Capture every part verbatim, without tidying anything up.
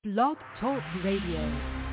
Blog Talk Radio.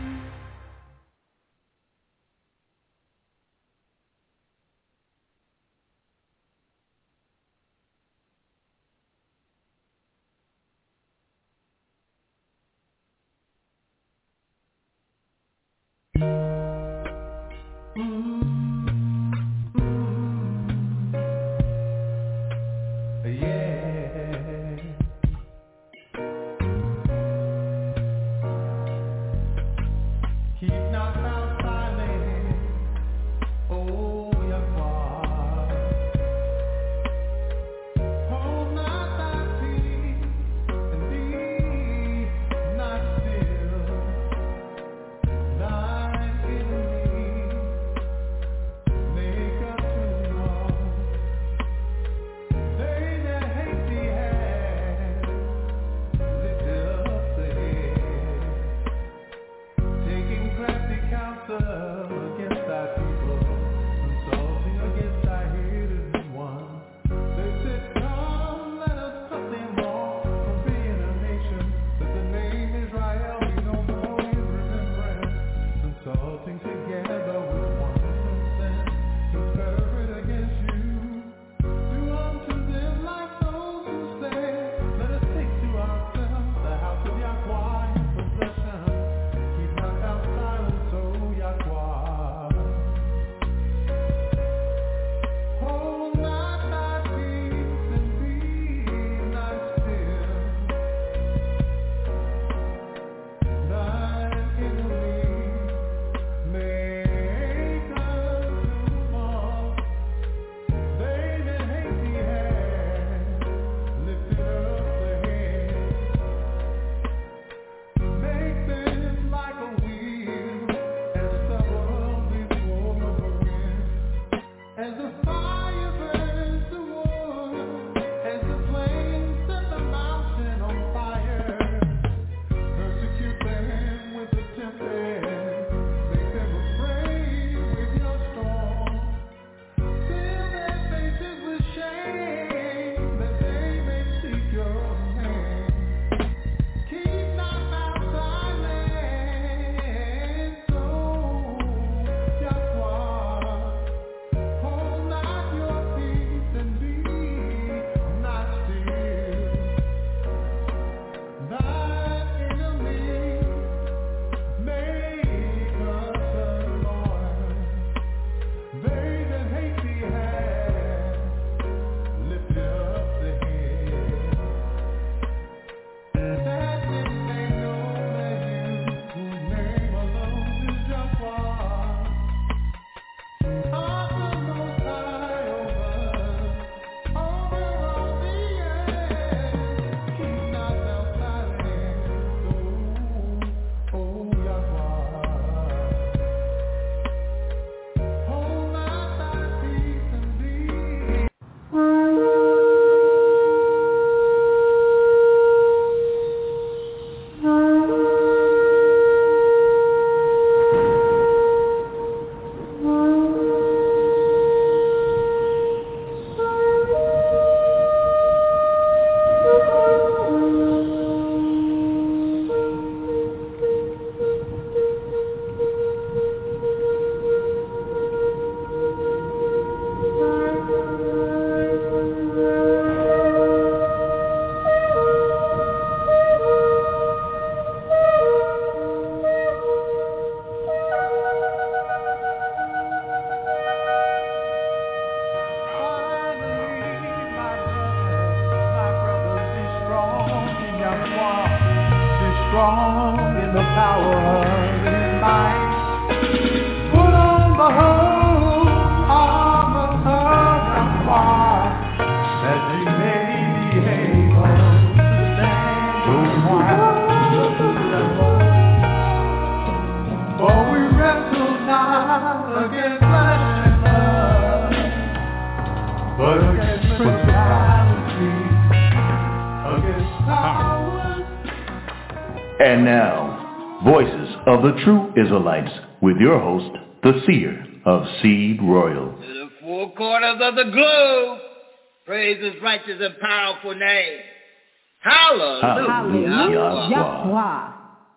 And now, Voices of the True Israelites, with your host, the Seer of Seed Royal. To the four corners of the globe, praise his righteous and powerful name. Hallelujah. Hallelujah.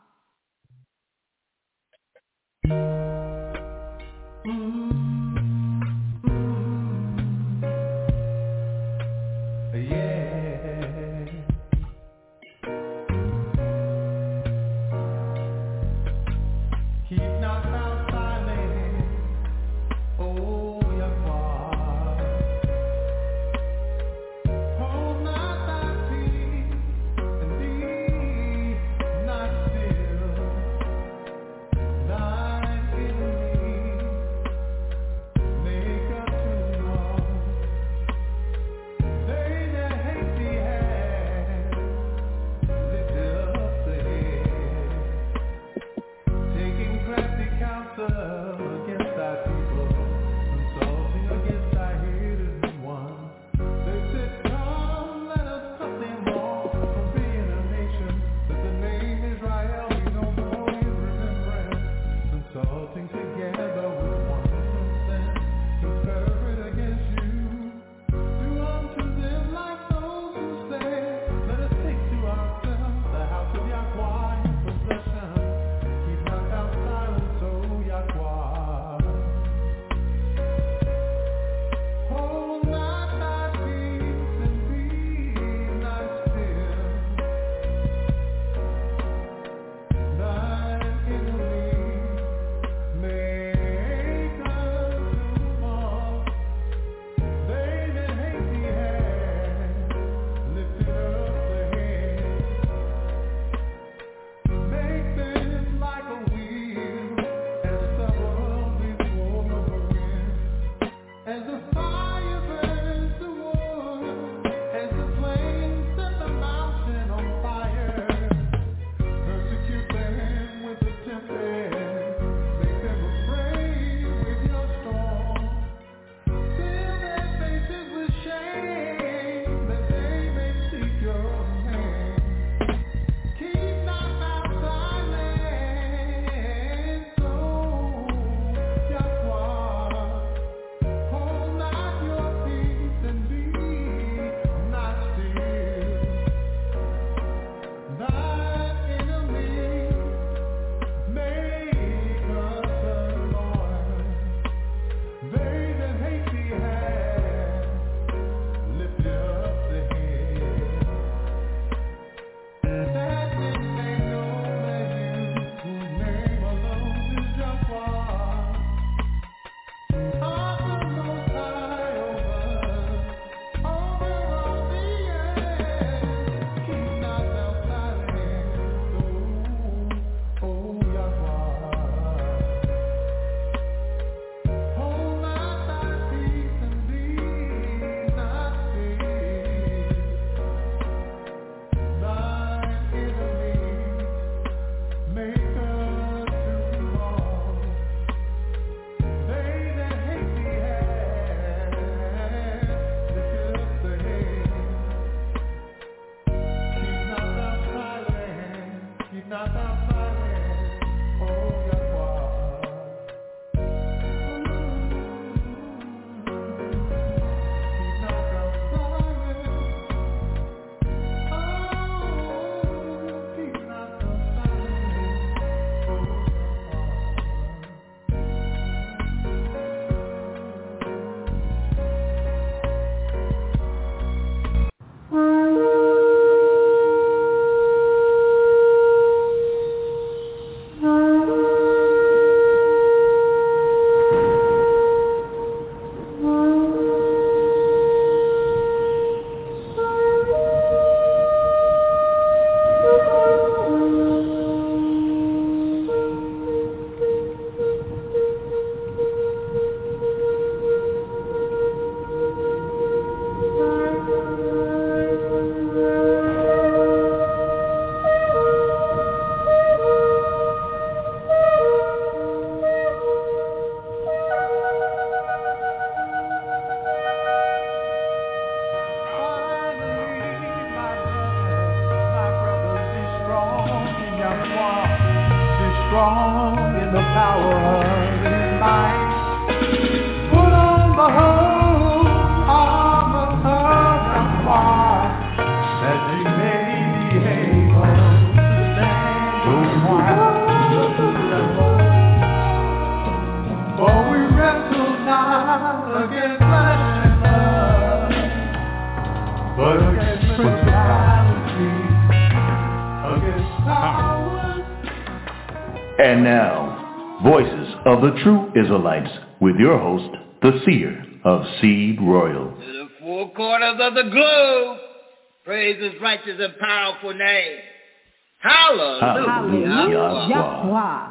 And now, Voices of the True Israelites with your host, the Seer of Seed Royal. To the four corners of the globe, praise his righteous and powerful name. Hallelujah. Hallelujah. Yahweh.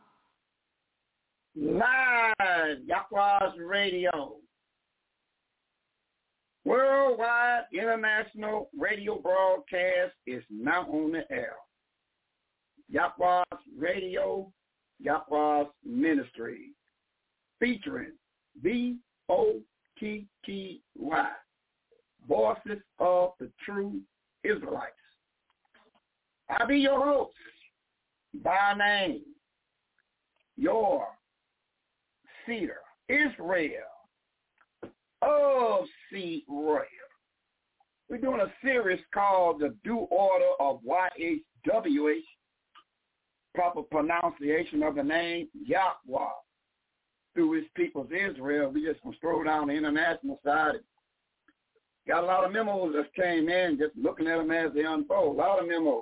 Live, Yahweh's Radio. Worldwide international radio broadcast is now on the air. Yahweh's Radio, Yahweh's Ministry, featuring V O T T Y, Voices of the True Israelites. I'll be your host by name, your Seer Israel of Seed Royal. We're doing a series called The Due Order of Y H W H, proper pronunciation of the name Yahweh, through his people's Israel. We just going to throw down the international side. Got a lot of memos that came in, just looking at them as they unfold. A lot of memos.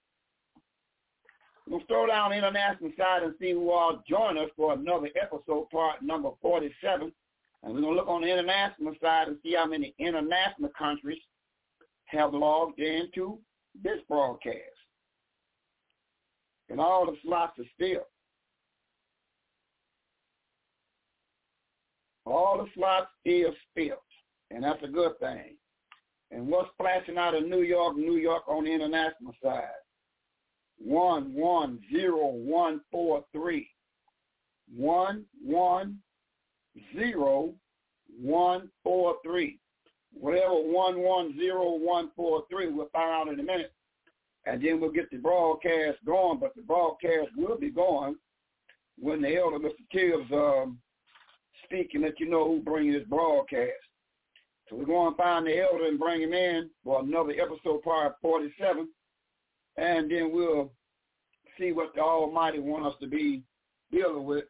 We're going to throw down the international side and see who all join us for another episode, part number forty-seven. And we're going to look on the international side and see how many international countries have logged into this broadcast. And all the slots are filled. All the slots is filled, and that's a good thing. And what's flashing out of New York, New York on the international side? One, one, zero, one, four, three. One, one, zero, one, four, three. Whatever one, one, zero, one, four, three, we'll find out in a minute. And then we'll get the broadcast going, but the broadcast will be going when the elder, Mister Tibbs, um, speak and let you know who's bringing this broadcast. So we're going to find the elder and bring him in for another episode, part forty-seven, and then we'll see what the Almighty wants us to be dealing with.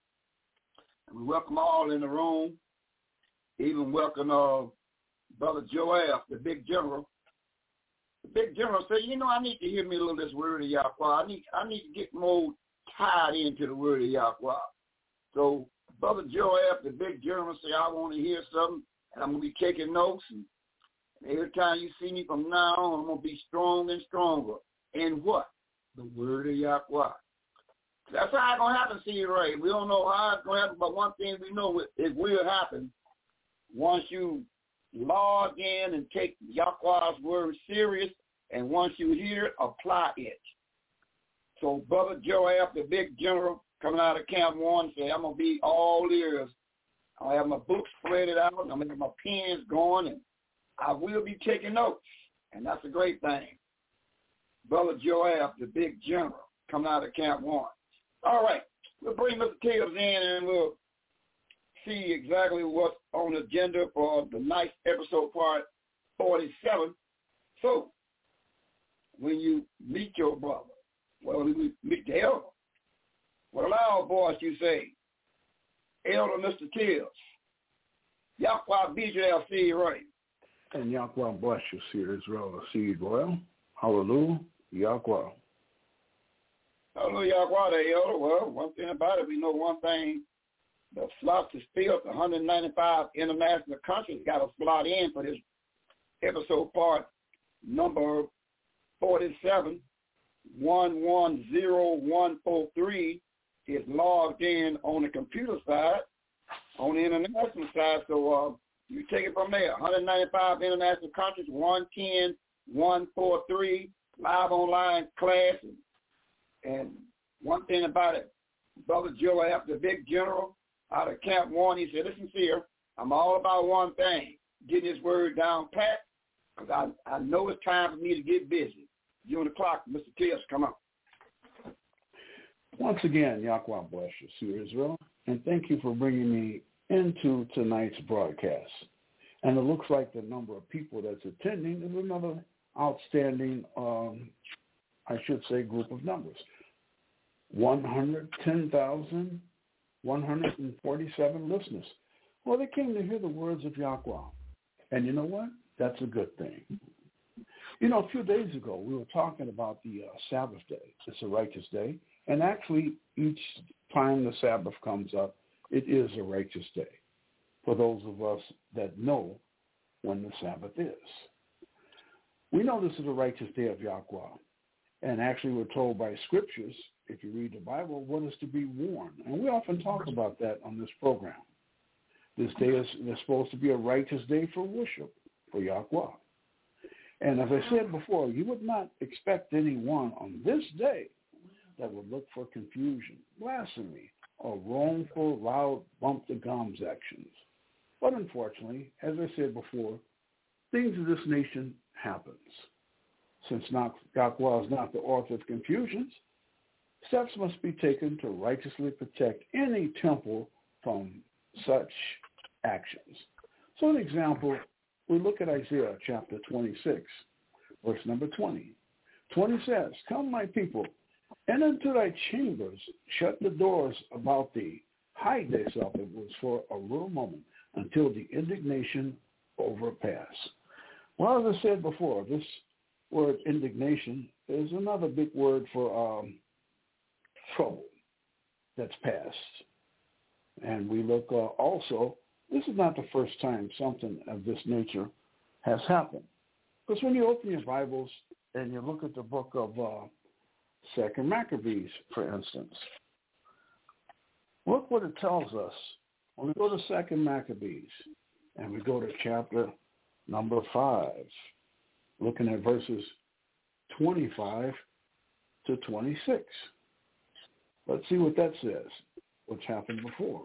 And we welcome all in the room, even welcome uh, Brother Joel, the big general. The big general said, you know, I need to hear me a little of this word of Yahweh. I need, I need to get more tied into the word of Yahweh. So Brother Joel, the big general, said, I want to hear something, and I'm going to be taking notes. And every time you see me from now on, I'm going to be strong and stronger. And what? The word of Yahweh. That's how it's going to happen, see you right. We don't know how it's going to happen, but one thing we know, it will happen once you log in and take Yahweh's word serious, and once you hear it, apply it. So Brother Joab, the big general, coming out of Camp One, said, I'm going to be all ears. I'll have my books spread out, I'm going to have my pens going, and I will be taking notes, and that's a great thing. Brother Joab, the big general, coming out of Camp One. All right, we'll bring Mister Tibbs in, and we'll see exactly what's on the agenda for the ninth episode, part forty-seven. So, when you meet your brother, well, when you meet the elder, what a loud voice you say, Elder Mister Tibbs, Yahweh B J L C, right? And Yahweh bless you, Seer Israel of Seed Royal. Hallelujah, Yahweh. Hallelujah, Yahweh, the elder. Well, one thing about it, we know one thing. The slots is filled. one hundred ninety-five international countries got a slot in for this episode, part number forty-seven. one one zero one four three is logged in on the computer side, on the international side. So uh, you take it from there. one hundred ninety-five international countries, one ten one four three, live online class. And, and one thing about it, Brother Joe, after the big general, out of Camp One, he said, listen, Seer, I'm all about one thing, getting this word down pat, because I, I know it's time for me to get busy. You on the clock, Mister Tibbs, come on. Once again, Yahweh bless you, Seer Israel, and thank you for bringing me into tonight's broadcast. And it looks like the number of people that's attending is another outstanding, um, I should say, group of numbers. one hundred ten thousand one hundred forty-seven listeners. Well, they came to hear the words of Yahweh. And you know what? That's a good thing. You know, a few days ago, we were talking about the uh, Sabbath day. It's a righteous day. And actually, each time the Sabbath comes up, it is a righteous day for those of us that know when the Sabbath is. We know this is a righteous day of Yahweh. And actually, we're told by scriptures, if you read the Bible, what is to be worn. And we often talk about that on this program. This day is, is supposed to be a righteous day for worship, for Yahweh. And as I said before, you would not expect anyone on this day that would look for confusion, blasphemy, or wrongful, loud, bump the gums actions. But unfortunately, as I said before, things of this nation happens. Since not, Yahweh is not the author of confusions, steps must be taken to righteously protect any temple from such actions. So an example, we look at Isaiah chapter twenty-six, verse number twenty. twenty says, "Come, my people, enter into thy chambers, shut the doors about thee, hide thyself, it was for a little moment, until the indignation overpass." Well, as I said before, this word indignation is another big word for um, trouble that's past. And we look uh, also, this is not the first time something of this nature has happened. Because when you open your Bibles and you look at the book of uh, Second Maccabees, for instance, look what it tells us. When we go to Second Maccabees and we go to chapter number five, looking at verses twenty-five to twenty-six. Let's see what that says, what's happened before.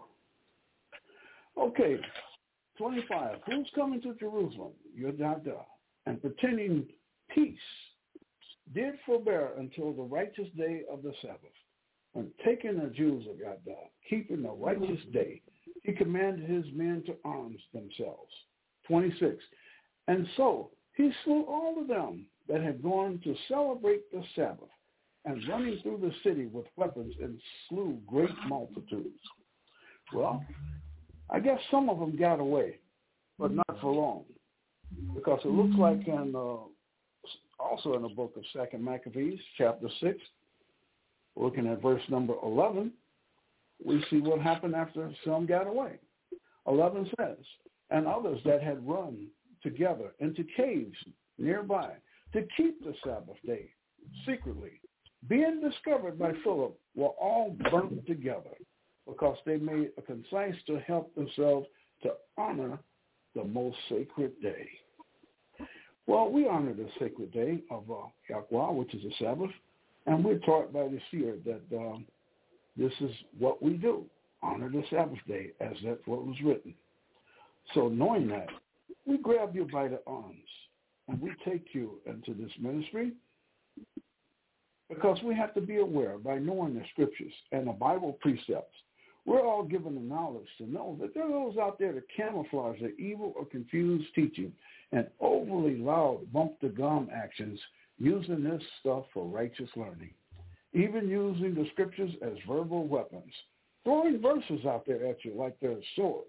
Okay, twenty-five. Who's coming to Jerusalem? Yadda, and pretending peace, did forbear until the righteous day of the Sabbath. When taking the Jews of Yadda, keeping the righteous day, he commanded his men to arms themselves. twenty-six. And so he slew all of them that had gone to celebrate the Sabbath, and running through the city with weapons, and slew great multitudes. Well, I guess some of them got away, but not for long, because it looks like in uh, also in the book of Second Maccabees, chapter six, looking at verse number eleven, we see what happened after some got away. eleven says, "And others that had run together into caves nearby to keep the Sabbath day secretly, being discovered by Philip, were all burnt together, because they made a concise to help themselves to honor the most sacred day." Well, we honor the sacred day of uh, Yahweh, which is the Sabbath, and we're taught by the seer that um, this is what we do, honor the Sabbath day, as that's what was written. So knowing that, we grab you by the arms, and we take you into this ministry, because we have to be aware, by knowing the scriptures and the Bible precepts, we're all given the knowledge to know that there are those out there that camouflage their evil or confused teaching and overly loud bump-the-gum actions, using this stuff for righteous learning, even using the scriptures as verbal weapons, throwing verses out there at you like they're swords.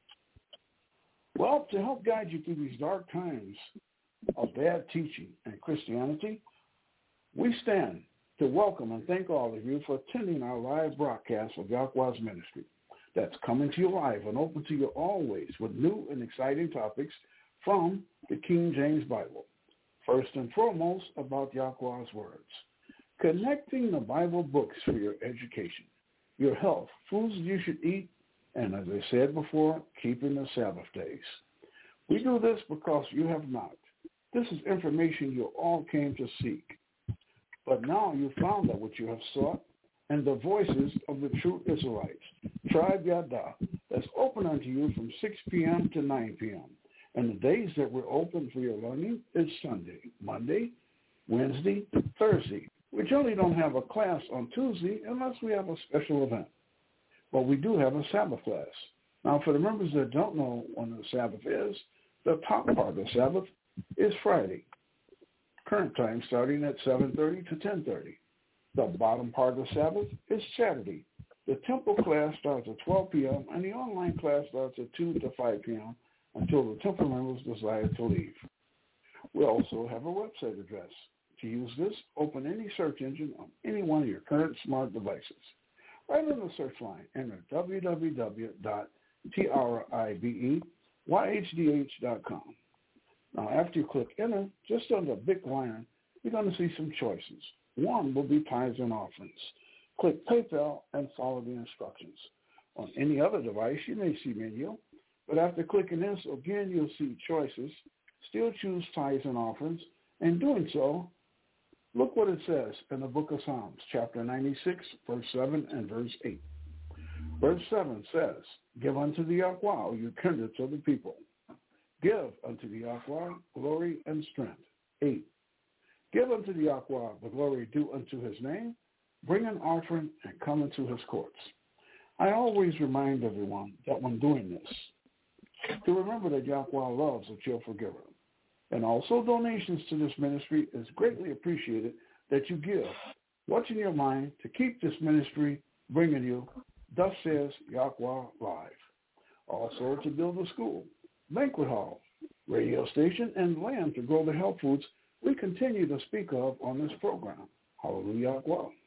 Well, to help guide you through these dark times of bad teaching and Christianity, we stand to welcome and thank all of you for attending our live broadcast of Yahweh's ministry that's coming to you live and open to you always with new and exciting topics from the King James Bible. First and foremost, about Yahweh's words, connecting the Bible books for your education, your health, foods you should eat, and as I said before, keeping the Sabbath days. We do this because you have not. This is information you all came to seek. But now you found out what you have sought, and the voices of the true Israelites, Tribe Yada, that's open unto you from six p.m. to nine p.m. And the days that we're open for your learning is Sunday, Monday, Wednesday, Thursday. We generally don't have a class on Tuesday unless we have a special event. But we do have a Sabbath class. Now, for the members that don't know when the Sabbath is, the top part of the Sabbath is Friday. Current time starting at seven thirty to ten thirty. The bottom part of the Sabbath is Saturday. The temple class starts at twelve p.m. and the online class starts at two to five p.m. until the temple members desire to leave. We also have a website address. To use this, open any search engine on any one of your current smart devices. Right on the search line, enter w w w dot tribe y h d h dot com. Now, after you click enter, just on the big line, you're going to see some choices. One will be tithes and offerings. Click PayPal and follow the instructions. On any other device, you may see menu, but after clicking this, again, you'll see choices. Still choose tithes and offerings. In doing so, look what it says in the book of Psalms, chapter ninety-six, verse seven and verse eight. Verse seven says, give unto the Yahweh, you kindreds of the people. Give unto the Yahweh glory and strength. eight. Give unto the Yahweh the glory due unto his name. Bring an offering and come into his courts. I always remind everyone that when doing this, to remember that Yahweh loves a cheerful giver. And also donations to this ministry is greatly appreciated that you give what's in your mind to keep this ministry bringing you, thus says Yahweh Live. Also to build a school, banquet hall, radio station, and land to grow the health foods we continue to speak of on this program. Hallelujah.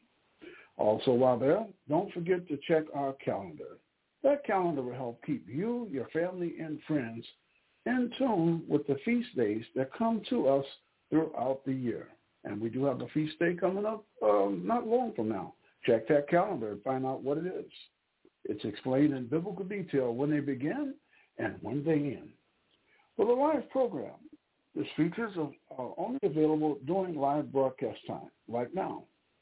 Also, while there, don't forget to check our calendar. That calendar will help keep you, your family, and friends in tune with the feast days that come to us throughout the year. And we do have a feast day coming up um, not long from now. Check that calendar and find out what it is. It's explained in biblical detail when they begin and when they end. For the live program, these features are only available during live broadcast time, like now.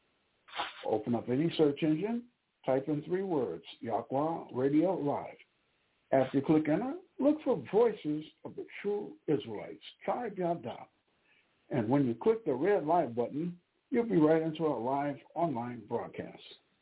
Open up any search engine, type in three words, Yahweh Radio Live. After you click enter, look for Voices of the True Israelites, Tribe Yada. And when you click the red live button, you'll be right into our live online broadcast.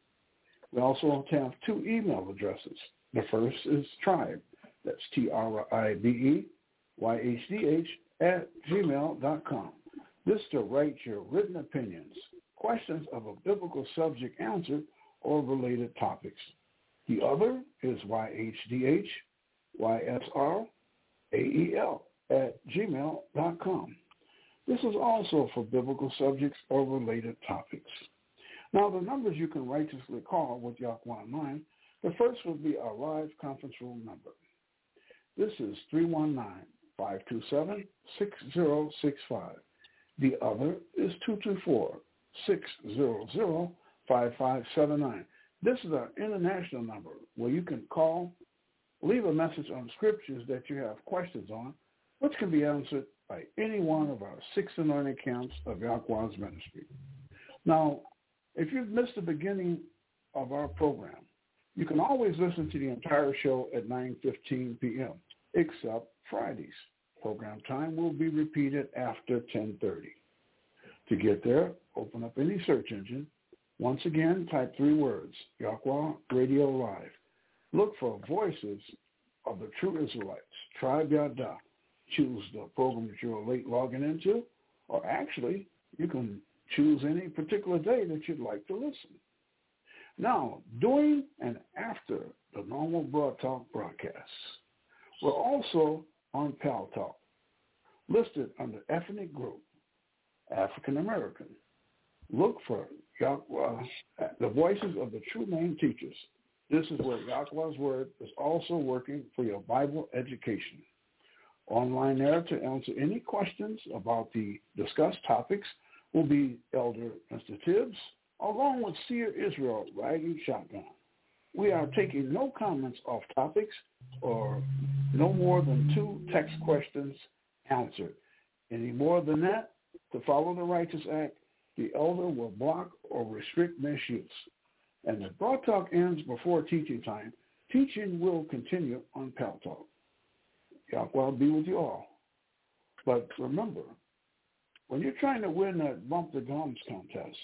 We also have two email addresses. The first is tribe, that's T R I B E Y H D H at gmail dot com. This to write your written opinions, questions of a biblical subject answered, or related topics. The other is Y H D H Y S R A E L at gmail dot com. This is also for biblical subjects or related topics. Now, the numbers you can righteously call with Yahweh in mind, the first will be our live conference room number. This is three one nine, five two seven, six zero six five. The other is two two four, six zero zero, five five seven nine. This is our international number where you can call, leave a message on scriptures that you have questions on, which can be answered by any one of our six anointing camps of Yahweh's ministry. Now, if you've missed the beginning of our program, you can always listen to the entire show at nine fifteen p.m., except Fridays. Program time will be repeated after ten thirty. To get there, open up any search engine. Once again, type three words, Yahweh Radio Live. Look for Voices of the True Israelites, Tribe Yada. Choose the program that you're late logging into, or actually, you can choose any particular day that you'd like to listen. Now, during and after the normal Broad Talk broadcasts, we're also on Pal Talk, listed under ethnic group, African American. Look for Yahweh, the Voices of the True Name Teachers. This is where Yahweh's Word is also working for your Bible education. Online there to answer any questions about the discussed topics will be Elder Mister Tibbs, along with Seer Israel riding shotgun. We are taking no comments off topics or no more than two text questions answered. Any more than that, to follow the Righteous Act, the elder will block or restrict misuse. And if Broad Talk ends before teaching time, teaching will continue on Pal Talk. Yahweh be with you all. But remember, when you're trying to win that Bump the Gums contest,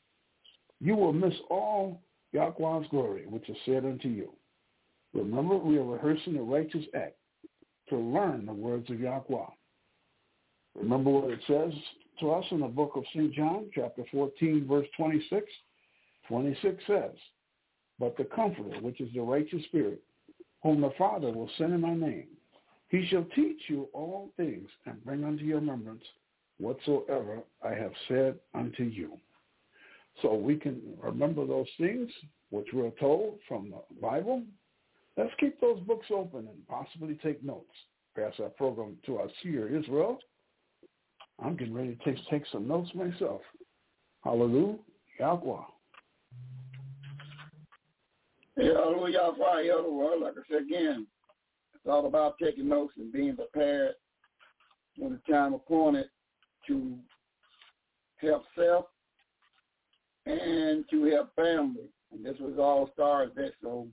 you will miss all Yahweh's glory, which is said unto you. Remember, we are rehearsing the Righteous Act to learn the words of Yahweh. Remember what it says to us in the book of Saint John, chapter fourteen, verse twenty-six. twenty-six says, but the Comforter, which is the righteous Spirit, whom the Father will send in my name, he shall teach you all things and bring unto your remembrance whatsoever I have said unto you. So we can remember those things which we're told from the Bible. Let's keep those books open and possibly take notes. Pass our program to our seer, Israel. I'm getting ready to take, take some notes myself. Hallelujah, Yahweh. Hallelujah, Yahweh. Like I said again, it's all about taking notes and being prepared when the time appointed to help self and to help family. And this was all stars that, so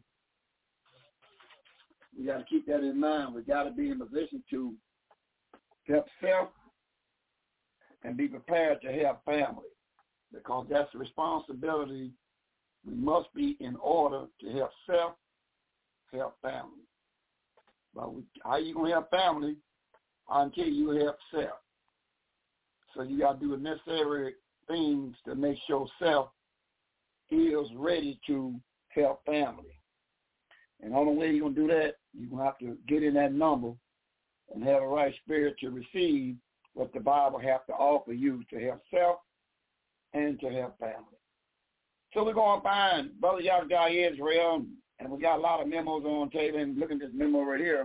we got to keep that in mind. We got to be in position to help self and be prepared to help family, because that's the responsibility. We must be in order to help self, help family. But we, how you going to help family until you help self? So you got to do the necessary things to make sure self is ready to help family. And the only way you're going to do that, you're going to have to get in that number and have the right spirit to receive what the Bible has to offer you to help self and to help family. So we're going to find Brother Yahweh Israel, and we got a lot of memos on the table, and look at this memo right here.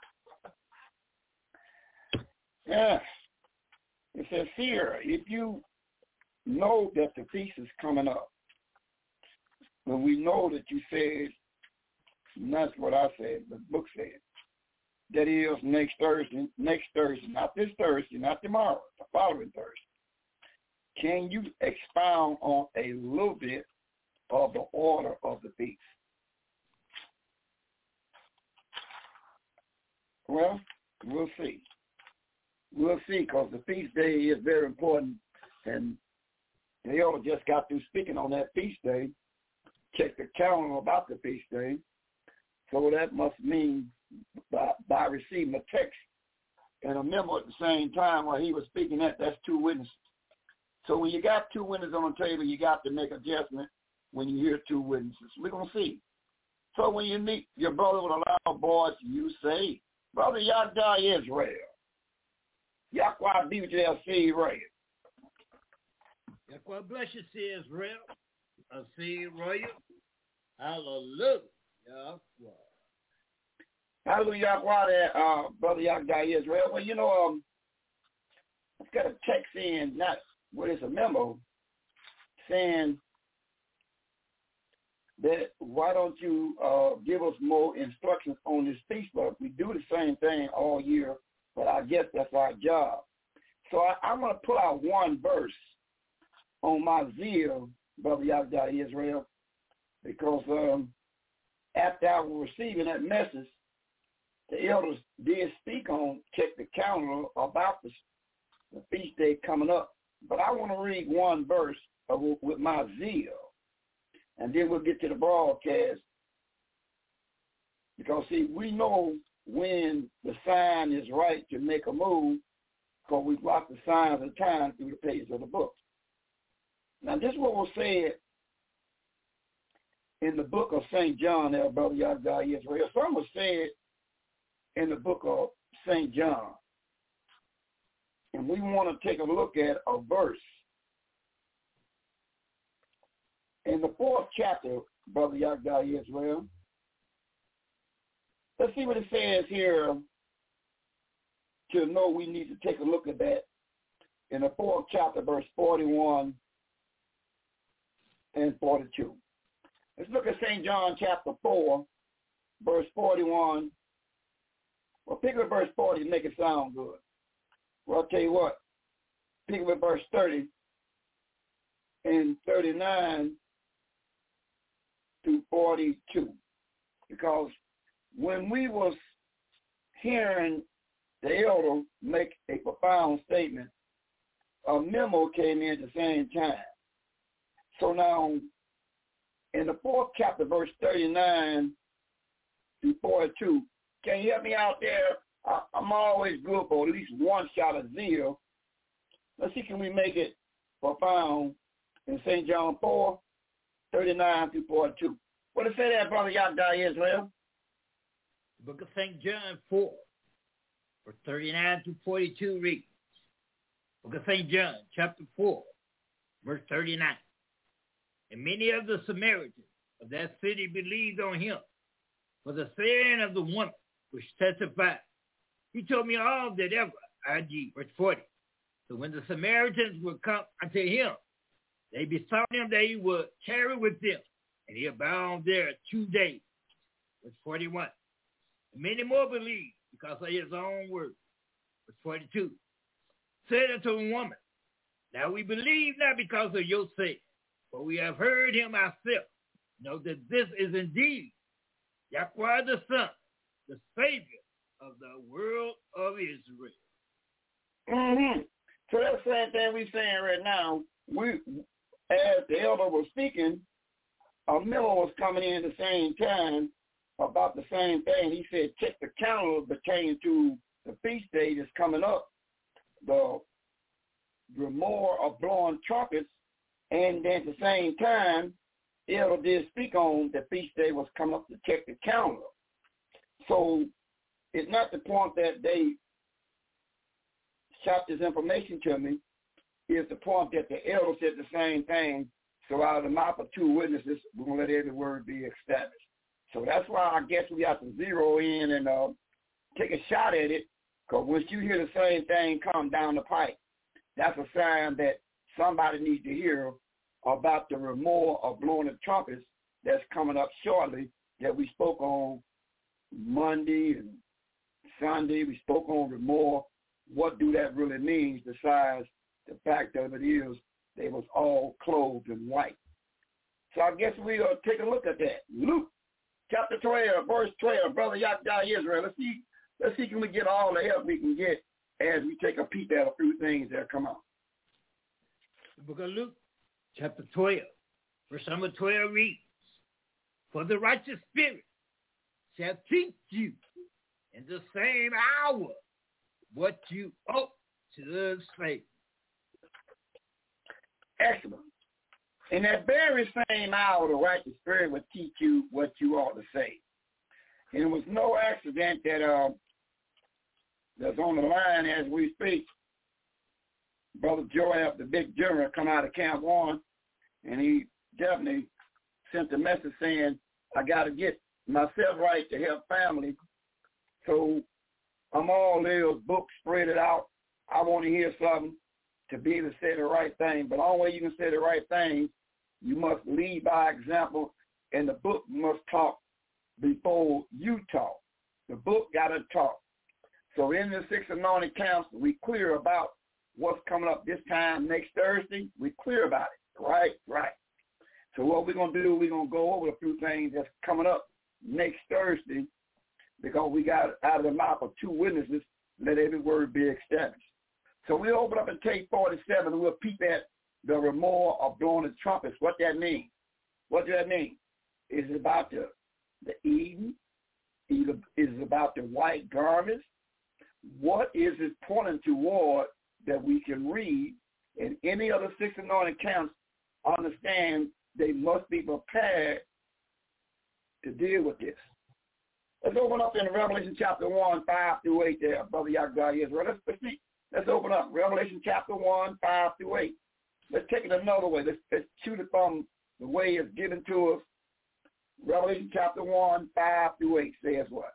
Yeah. It says here, if you know that the feast is coming up, when we know that you said, and that's what I said, the book said, that is next Thursday, next Thursday, not this Thursday, not tomorrow, the following Thursday. Can you expound on a little bit of the order of the feast? Well, we'll see. We'll see, because the feast day is very important, and the elder just got through speaking on that feast day. Check the calendar about the feast day. So that must mean by, by receiving a text and a memo at the same time while he was speaking that, that's two witnesses. So when you got two witnesses on the table, you got to make adjustment when you hear two witnesses. We're going to see. So when you meet your brother with a loud voice, you say, Brother Yahweh Israel. Yahweh be with you, see Israel. Yahweh bless you, see Israel. I see Royal. Hallelujah. Yahweh. Hallelujah, Yahweh, uh, Brother Yahweh Israel. Well, you know, um, I've got a text in, not what is a memo, saying that why don't you uh, give us more instructions on this feast? But we do the same thing all year, but I guess that's our job. So I, I'm going to pull out one verse on my zeal, Brother Yahweh Israel, because um, after I was receiving that message, the elders did speak on, check the calendar about the, the feast day coming up. But I want to read one verse of, with my zeal, and then we'll get to the broadcast. Because, see, we know when the sign is right to make a move, because we've got the signs of time through the pages of the book. Now, this is what was said in the book of Saint John, there, Brother Yahweh Israel. Some was said in the book of Saint John. And we want to take a look at a verse. In the fourth chapter, Brother Yahweh Israel, let's see what it says here to know we need to take a look at that. In the fourth chapter, verse forty-one and forty-two. Let's look at Saint John chapter four, verse forty-one. Well, pick up verse forty to make it sound good. Well, I'll tell you what. Pick up verse thirty and thirty-nine to forty-two. Because when we was hearing the elder make a profound statement, a memo came in at the same time. So now, in the fourth chapter, verse thirty-nine to forty-two, can you help me out there? I, I'm always good for at least one shot of zeal. Let's see, can we make it profound in Saint John four, thirty-nine to forty-two. What does it say there, Brother Yahweh Israel? Book of Saint John four, verse thirty-nine to forty-two reads, Book of Saint John, chapter four, verse thirty-nine. And many of the Samaritans of that city believed on him for the saying of the woman which testified. He told me all that ever I did. Verse forty. So when the Samaritans would come unto him, they besought him that he would tarry with them, and he abode there two days. Verse forty-one. And many more believed because of his own word. Verse forty-two. Said unto the woman, now we believe not because of your saying, for we have heard him ourselves. Know that this is indeed Yahweh the Son, the Savior of the world of Israel. Mm-hmm. So that's the same thing we're saying right now. We, as the elder was speaking, a memo was coming in at the same time about the same thing. He said, check the calendar pertaining to the feast day that's coming up, the remore of blowing trumpets, and then at the same time, elder did speak on the feast day was coming up to check the calendar. So it's not the point that they shot this information to me. It's the point that the elder said the same thing. So out of the mouth of two witnesses, we're going to let every word be established. So that's why I guess we have to zero in and uh, take a shot at it, because once you hear the same thing come down the pipe, that's a sign that somebody needs to hear about the remore of blowing the trumpets that's coming up shortly that we spoke on Monday and Sunday. We spoke on remore. What do that really mean besides the fact of it is they was all clothed in white. So I guess we'll take a look at that. Luke chapter twelve, verse twelve, Brother Yahweh Israel. Let's see, let's see can we get all the help we can get as we take a peep at a few things that come out. The book of Luke, chapter twelve, verse number twelve reads, for the righteous spirit shall teach you in the same hour what you ought to say. Excellent. In that very same hour, the righteous spirit will teach you what you ought to say. And it was no accident that uh, that's on the line as we speak. Brother Joab, the big general, come out of Camp One, and he definitely sent a message saying, I got to get myself right to help family. So I'm all ears, books, spread it out. I want to hear something to be able to say the right thing. But the only way you can say the right thing, you must lead by example, and the book must talk before you talk. The book got to talk. So in the Six Anointed Council, we clear about what's coming up this time next Thursday. We clear about it. Right, right. So what we're going to do, we're going to go over a few things that's coming up next Thursday, because we got out of the mouth of two witnesses, let every word be established. So we'll open up in tape forty-seven, and we'll peep at the remore of blowing the trumpets, what that means. What does that mean? Is it about the, the Eden? Is it about the white garments? What is it pointing toward that we can read? And any other six anointed counts understand they must be prepared to deal with this. Let's open up in Revelation chapter one, five through eight there, Brother Yahweh Israel. Let's, let's see. Let's open up Revelation chapter one, five through eight. Let's take it another way. Let's, let's shoot it from the way it's given to us. Revelation chapter one, five through eight says what?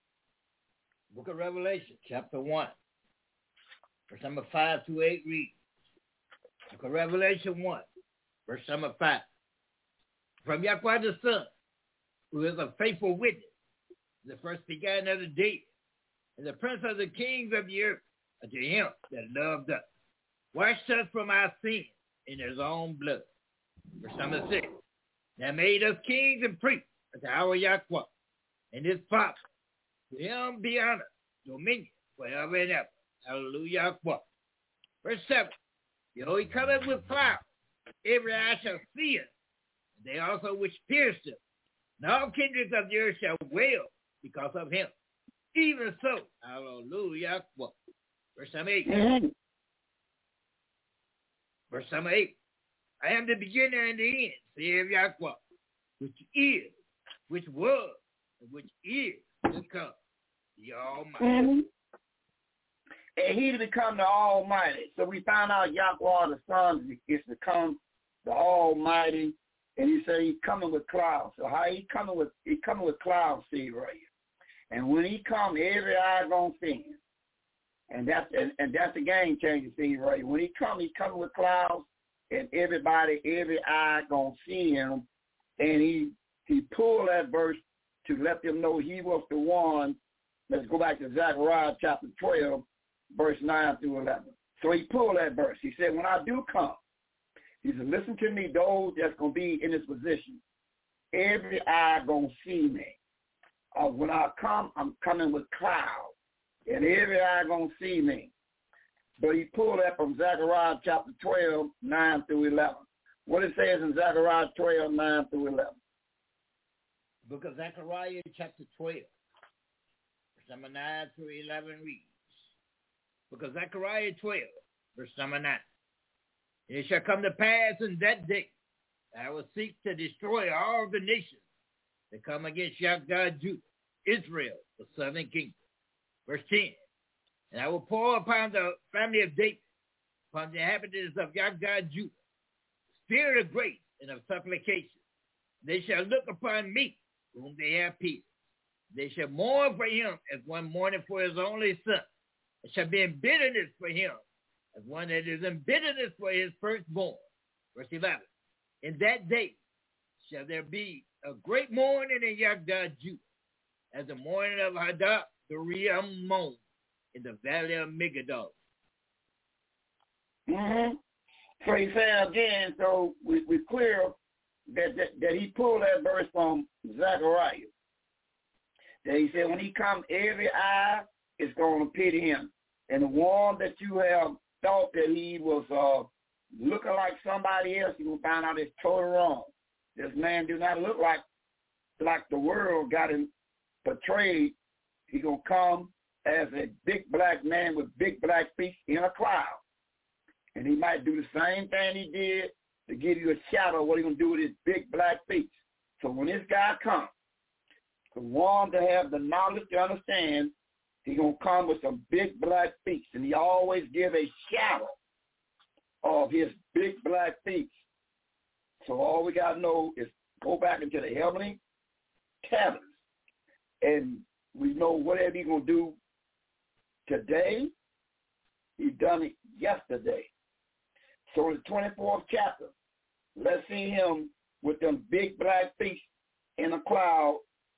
Book of Revelation, chapter one, verse number five to eight reads. Book of Revelation one, verse number five. From Yahweh the Son, who is a faithful witness, the first begotten of the dead, and the prince of the kings of the earth, unto him that loved us, washed us from our sins in his own blood. Verse number six. That made us kings and priests unto our Yahweh and his Father. To him be honor, dominion, forever and ever. Hallelujah. Verse seven. Behold, he cometh with clouds. Every eye shall see him. And they also which pierced him. And all kindreds of the earth shall wail because of him. Even so, hallelujah. Verse number eight. Mm-hmm. Verse number eight. I am the beginning and the end, saith Yahweh, which is, which was, and which is to come, the Almighty. Mm-hmm. said he to become the Almighty. So we found out Yahweh the Son is to become the Almighty, and he said he's coming with clouds. So how he coming with he coming with clouds, see right here. And when he come, every eye gonna see him. And that's and, and that's the game changer, see right here. When he come, he coming with clouds, and everybody, every eye gonna see him. And he he pulled that verse to let them know he was the one. Let's go back to Zechariah chapter twelve, verse nine through eleven. So he pulled that verse. He said, when I do come, he said, listen to me, those that's going to be in this position. Every eye going to see me. Uh, when I come, I'm coming with clouds, and every eye going to see me. But he pulled that from Zechariah chapter twelve, nine through eleven. What it says in Zechariah twelve, nine through eleven. Book of Zechariah chapter twelve, verse number nine through eleven reads. Book of Zechariah twelve, verse number nine. It shall come to pass in that day that I will seek to destroy all the nations that come against Yahweh Judah, Israel, the southern kingdom. Verse ten. And I will pour upon the family of David, upon the inhabitants of Yahweh Judah, spirit of grace and of supplication. They shall look upon me, whom they have pierced. They shall mourn for him as one mourning for his only son. It shall be in bitterness for him, as one that is in bitterness for his firstborn. Verse eleven. In that day shall there be a great mourning in Yahweh Judah, as the mourning of Hadad the Rimmon in the valley of Megiddo. Mm-hmm. So he said again, so we, we clear that, that, that he pulled that verse from Zechariah. That he said when he comes, every eye is going to pity him. And the one that you have thought that he was uh, looking like somebody else, you will find out it's totally wrong. This man do not look like like the world got him portrayed. He going to come as a big black man with big black feet in a cloud. And he might do the same thing he did to give you a shadow of what he's going to do with his big black feet. So when this guy comes, the one to have the knowledge to understand, he's going to come with some big black feet. And he always give a shadow of his big black feet. So all we got to know is go back into the heavenly tablets. And we know whatever he's going to do today, he done it yesterday. So in the twenty-fourth chapter, let's see him with them big black feet in a cloud.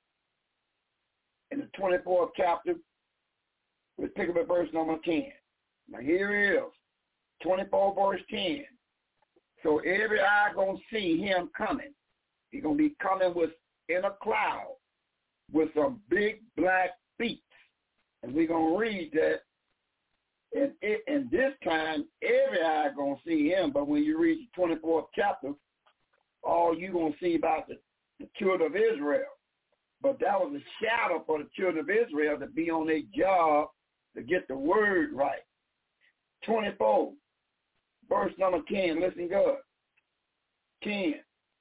In the twenty-fourth chapter, we pick up at verse number ten. Now here it is, twenty-four verse ten. So every eye going to see him coming. He's going to be coming with in a cloud with some big black feet. And we're going to read that. And, it, and this time, every eye going to see him. But when you read the twenty-fourth chapter, all you're going to see about the, the children of Israel. But that was a shadow for the children of Israel to be on their job to get the word right. twenty-four, verse number ten. Listen good. ten.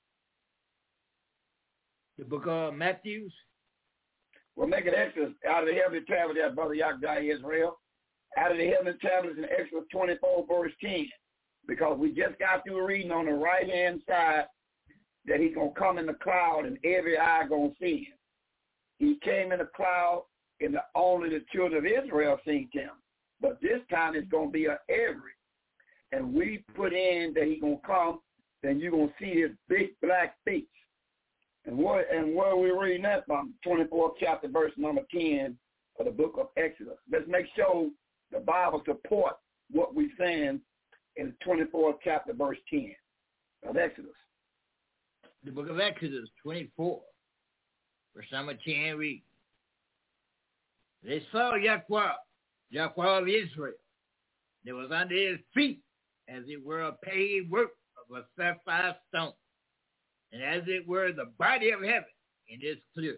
The book of Matthew. We'll make an Exodus out of the heavenly tablet there, Brother Yahweh Israel. Out of the heavenly tablets in Exodus twenty-four, verse ten. Because we just got through reading on the right-hand side that he's going to come in the cloud and every eye going to see him. He came in the cloud and the, only the children of Israel seen him. But this time it's going to be a every. And we put in that he's going to come, then you're going to see his big black feet. And what and where we reading that from? twenty-fourth chapter, verse number ten of the book of Exodus. Let's make sure the Bible support what we're saying in the twenty-fourth chapter, verse ten of Exodus. The book of Exodus twenty-four, verse number ten reads, they saw Yahweh, Yahweh of Israel. There was under his feet, as it were a paved work of a sapphire stone, and as it were the body of heaven, and it's clear.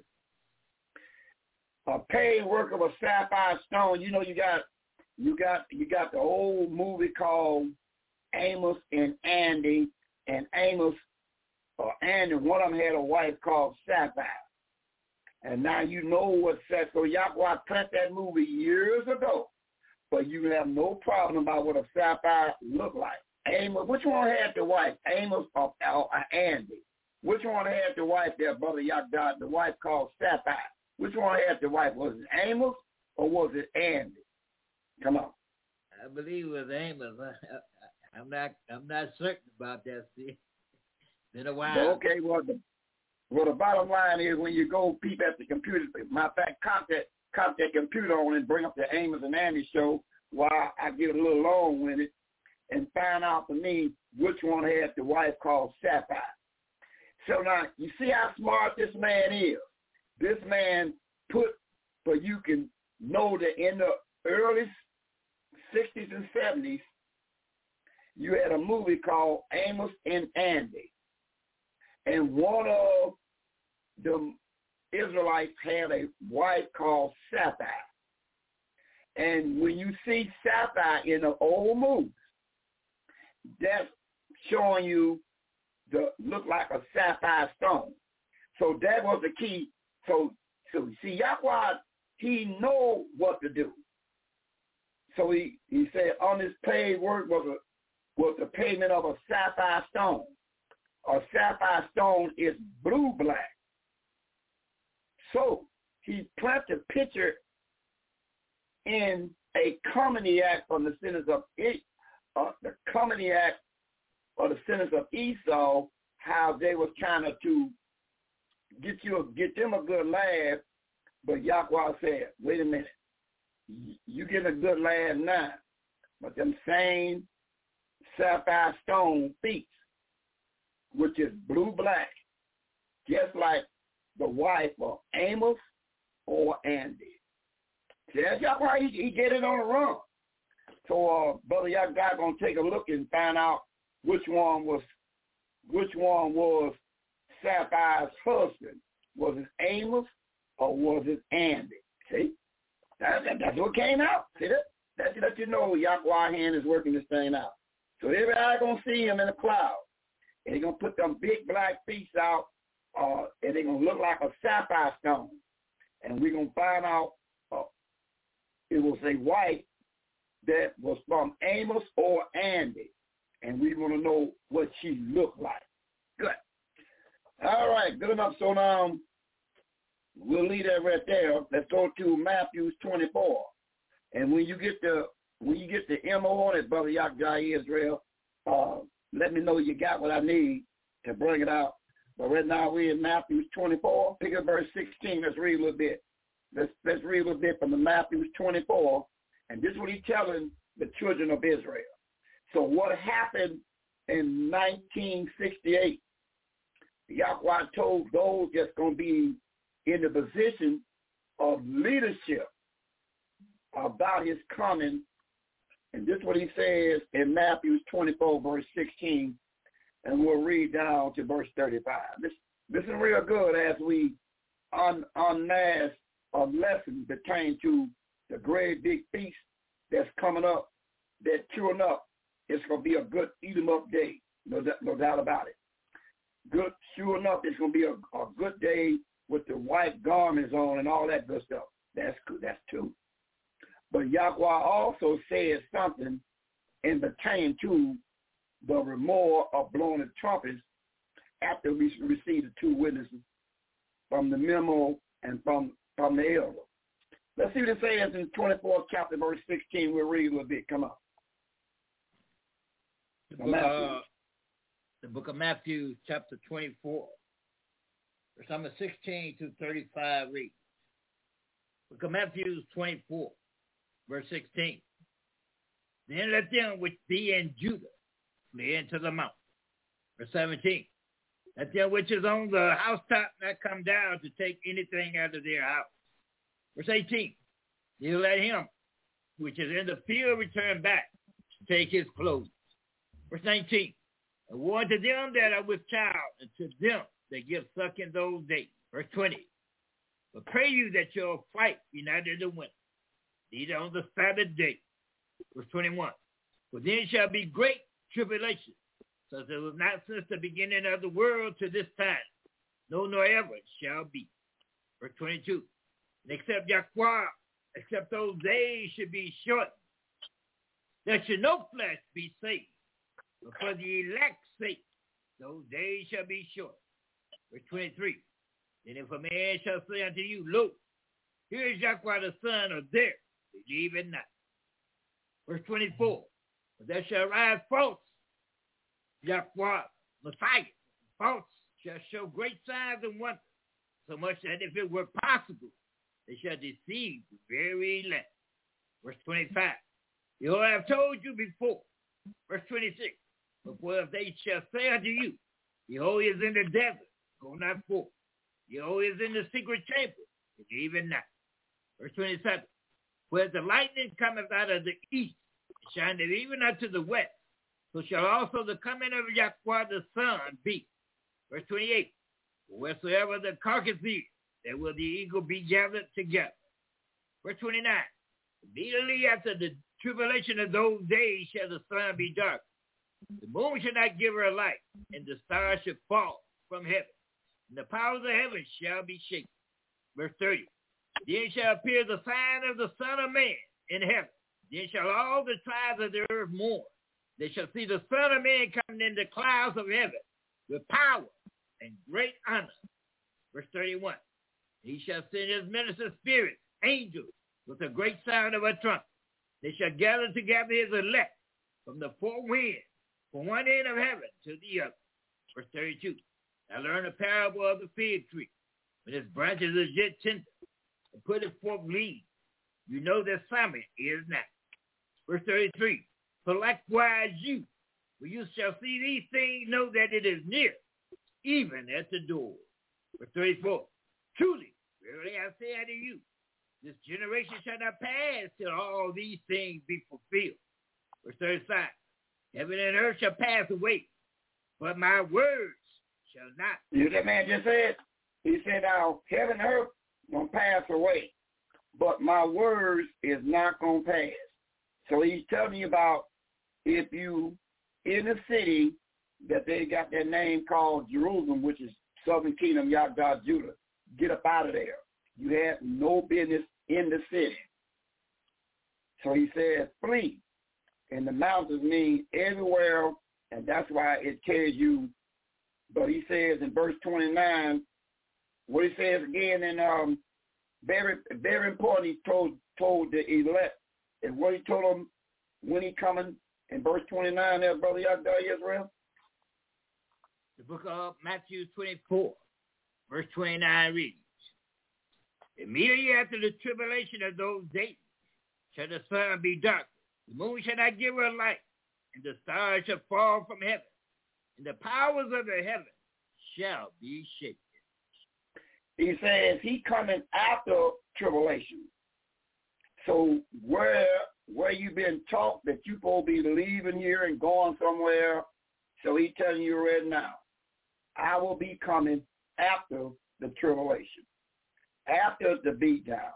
A paved work of a sapphire stone. You know, you got, you got, you got the old movie called Amos and Andy, and Amos or Andy, one of them had a wife called Sapphire. And now you know what said. So Yahweh planned that movie years ago but you have no problem about what a sapphire look like. Amos, which one had the wife? Amos or, or Andy? Which one had the wife there, Brother Yagdad, the wife called Sapphire? Which one had the wife? Was it Amos or was it Andy? Come on. I believe it was Amos. I, I, I'm not I'm not certain about that, see. Been a while. Okay, well the well the bottom line is when you go peep at the computer, matter of fact, cop that cop that computer on and bring up the Amos and Andy show while I get a little long with it and find out for me which one had the wife called Sapphire. So now you see how smart this man is. This man put, but you can know that in the early sixties and seventies, you had a movie called Amos and Andy. And one of the Israelites had a wife called Sapphire. And when you see Sapphire in the old movies, that's showing you the look like a sapphire stone. So that was the key. So, so see, Yahweh, he know what to do. So he, he said on this paid work was a was the payment of a sapphire stone. A sapphire stone is blue black. So he planted a picture in a comedy act from the sentence of it, uh, the comedy act or the sentence of Esau, how they was trying to get you get them a good laugh, but Yahweh said, wait a minute, you get a good laugh now, but them same sapphire stone feet, which is blue black, just like the wife of Amos or Andy. See, that's Yahweh, he, he get it on the run. So uh, Brother Yahweh gonna take a look and find out which one was which one was Sapphire's husband. Was it Amos or was it Andy? See? That, that, that's what came out. See that? That let you know Yahweh's hand is working this thing out. So everybody gonna see him in the cloud. And they're gonna put them big black feet out, uh, and they're gonna look like a sapphire stone. And we're gonna find out uh, it was a wife that was from Amos or Andy. And we want to know what she looked like. Good. All right, good enough. So now we'll leave that right there. Let's go to Matthew twenty-four. And when you get the when you get the M O on it, Brother Yahweh Israel, uh, let me know you got what I need to bring it out. But right now we're in Matthew twenty-four. Pick up verse sixteen. Let's read a little bit. Let's let's read a little bit from the Matthew twenty-four. And this is what he's telling the children of Israel. So what happened in nineteen sixty-eight, Yahweh told those that's going to be in the position of leadership about his coming. And this is what he says in Matthew twenty-four, verse sixteen, and we'll read down to verse thirty-five. This, this is real good as we un, unmask a lesson pertaining to the great big feast that's coming up, that chewing up. It's going to be a good eat 'em up day, no, no doubt about it. Good, sure enough, it's going to be a, a good day with the white garments on and all that good stuff. That's good. That's true. But Yahweh also says something in pertaining to the remor of blowing the trumpets after we receive the two witnesses from the memo and from, from the elder. Let's see what it says in twenty-fourth chapter, verse sixteen. We'll read a little bit. Come on. The book, uh, the book of Matthew, chapter twenty-four, verse number sixteen to thirty-five reads. Book of Matthew twenty-four, verse sixteen. Then let them which be in Judah flee into the mountain. Verse seventeen. Let them which is on the housetop not come down to take anything out of their house. Verse eighteen. You let him which is in the field return back to take his clothes. Verse nineteen, and woe unto them that are with child, and to them that give suck in those days. Verse twenty, but pray you that your flight be not in the winter, neither on the Sabbath day. Verse twenty-one, for then shall be great tribulation, such as it was not since the beginning of the world to this time, no nor ever it shall be. Verse twenty-two, and except Yahweh, except those days should be short, there should no flesh be saved, but for the elect's sake, those days shall be short. Verse twenty-three, and if a man shall say unto you, Lo, here is Yahweh the Son, or there, believe it not. Verse twenty-four, but there shall rise false Yahweh Messiah. False shall show great signs and wonders, so much that if it were possible, they shall deceive the very elect. Verse twenty-five, behold, I have told you before. Verse twenty-six, but if they shall say unto you, behold, he is in the desert, go not forth. Behold, he is in the secret chamber, believe it not. Verse twenty-seven, where the lightning cometh out of the east, and shineth even unto the west, so shall also the coming of Yahweh the Son be. Verse twenty-eight, wheresoever the carcass is, there will the eagle be gathered together. Verse twenty-nine, immediately after the tribulation of those days shall the sun be dark. The moon shall not give her light, and the stars shall fall from heaven, and the powers of heaven shall be shaken. Verse thirty, then shall appear the sign of the Son of Man in heaven. Then shall all the tribes of the earth mourn. They shall see the Son of Man coming in the clouds of heaven with power and great honor. Verse thirty-one, he shall send his minister spirits, angels, with a great sound of a trumpet. They shall gather together his elect from the four winds, from one end of heaven to the other. Verse thirty-two, I learned a parable of the fig tree. When its branches are yet tender, and put it forth leaves, you know that summer is now. Verse thirty-three, for likewise you, when you shall see these things, know that it is near, even at the door. Verse thirty-four, truly, verily I say unto you, this generation shall not pass till all these things be fulfilled. Verse thirty-five, heaven and earth shall pass away, but my words shall not. You that man just said? He said, now, heaven and earth going to pass away, but my words is not going to pass. So he's telling you about if you in a city that they got that name called Jerusalem, which is Southern Kingdom, Yahweh, Judah, get up out of there. You have no business in the city. So he says, flee. And the mountains mean everywhere, and that's why it carries you. But he says in verse twenty-nine, what he says again, and um, very, very important, he told told the elect, and what he told them when he coming in verse twenty-nine there, Brother Yahweh Israel. The book of Matthew twenty-four, verse twenty-nine reads, immediately after the tribulation of those days shall the sun be dark, the moon shall not give her light, and the stars shall fall from heaven, and the powers of the heaven shall be shaken. He says he coming after tribulation. So where where you been taught that you supposed to be leaving here and going somewhere, so he telling you right now, I will be coming after the tribulation, after the beatdown.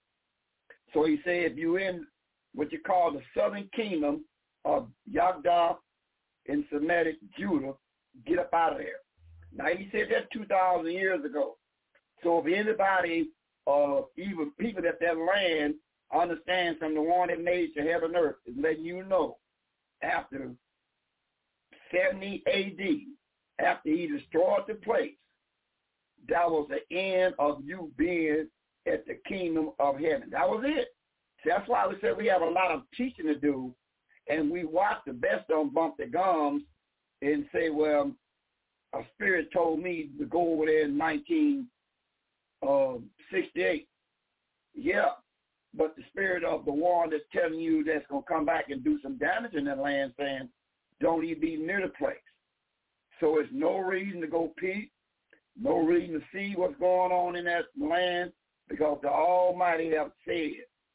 So he said, if you're in what you call the southern kingdom of Yahweh and Semitic Judah, get up out of there. Now he said that two thousand years ago. So if anybody, uh, even people that that land understands from the one that made the heaven and earth, is letting you know after seventy A D, after he destroyed the place, that was the end of you being at the kingdom of heaven. That was it. See, that's why we said we have a lot of teaching to do, and we watch the best of them bump their gums and say, well, a spirit told me to go over there in nineteen sixty-eight. Yeah, but the spirit of the one that's telling you that's going to come back and do some damage in that land saying, don't even be near the place. So it's no reason to go peek, no reason to see what's going on in that land, because the Almighty have said,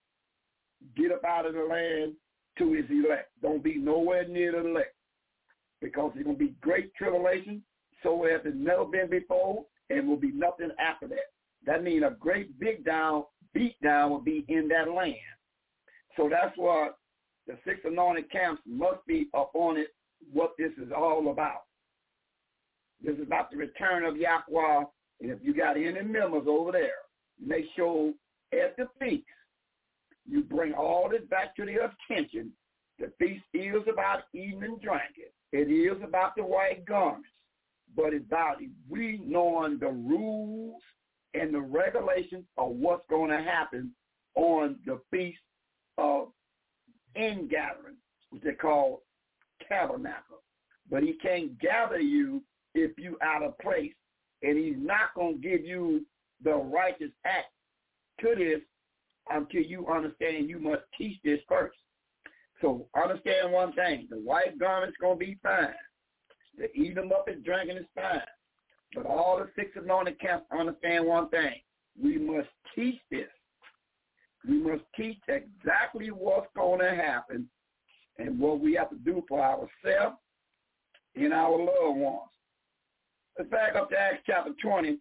get up out of the land to his elect. Don't be nowhere near the elect, because there's going to be great tribulation, so as it's never been before, and will be nothing after that. That means a great big down, beat down will be in that land. So that's what the six anointed camps must be up on it, what this is all about. This is about the return of Yahweh, and if you got any members over there, make sure at the feast you bring all this back to their attention The feast is about eating and drinking. It is about the white garments, but it's about we knowing the rules and the regulations of what's going to happen on the feast of ingathering, which they call tabernacle. But he can't gather you if you out of place, and he's not going to give you the righteous act to this until you understand you must teach this first. So understand one thing, the white garment's going to be fine. The eating them up and drinking is fine. But all the six anointed camps understand one thing, we must teach this. We must teach exactly what's going to happen and what we have to do for ourselves and our loved ones. Let's back up to Acts chapter twenty,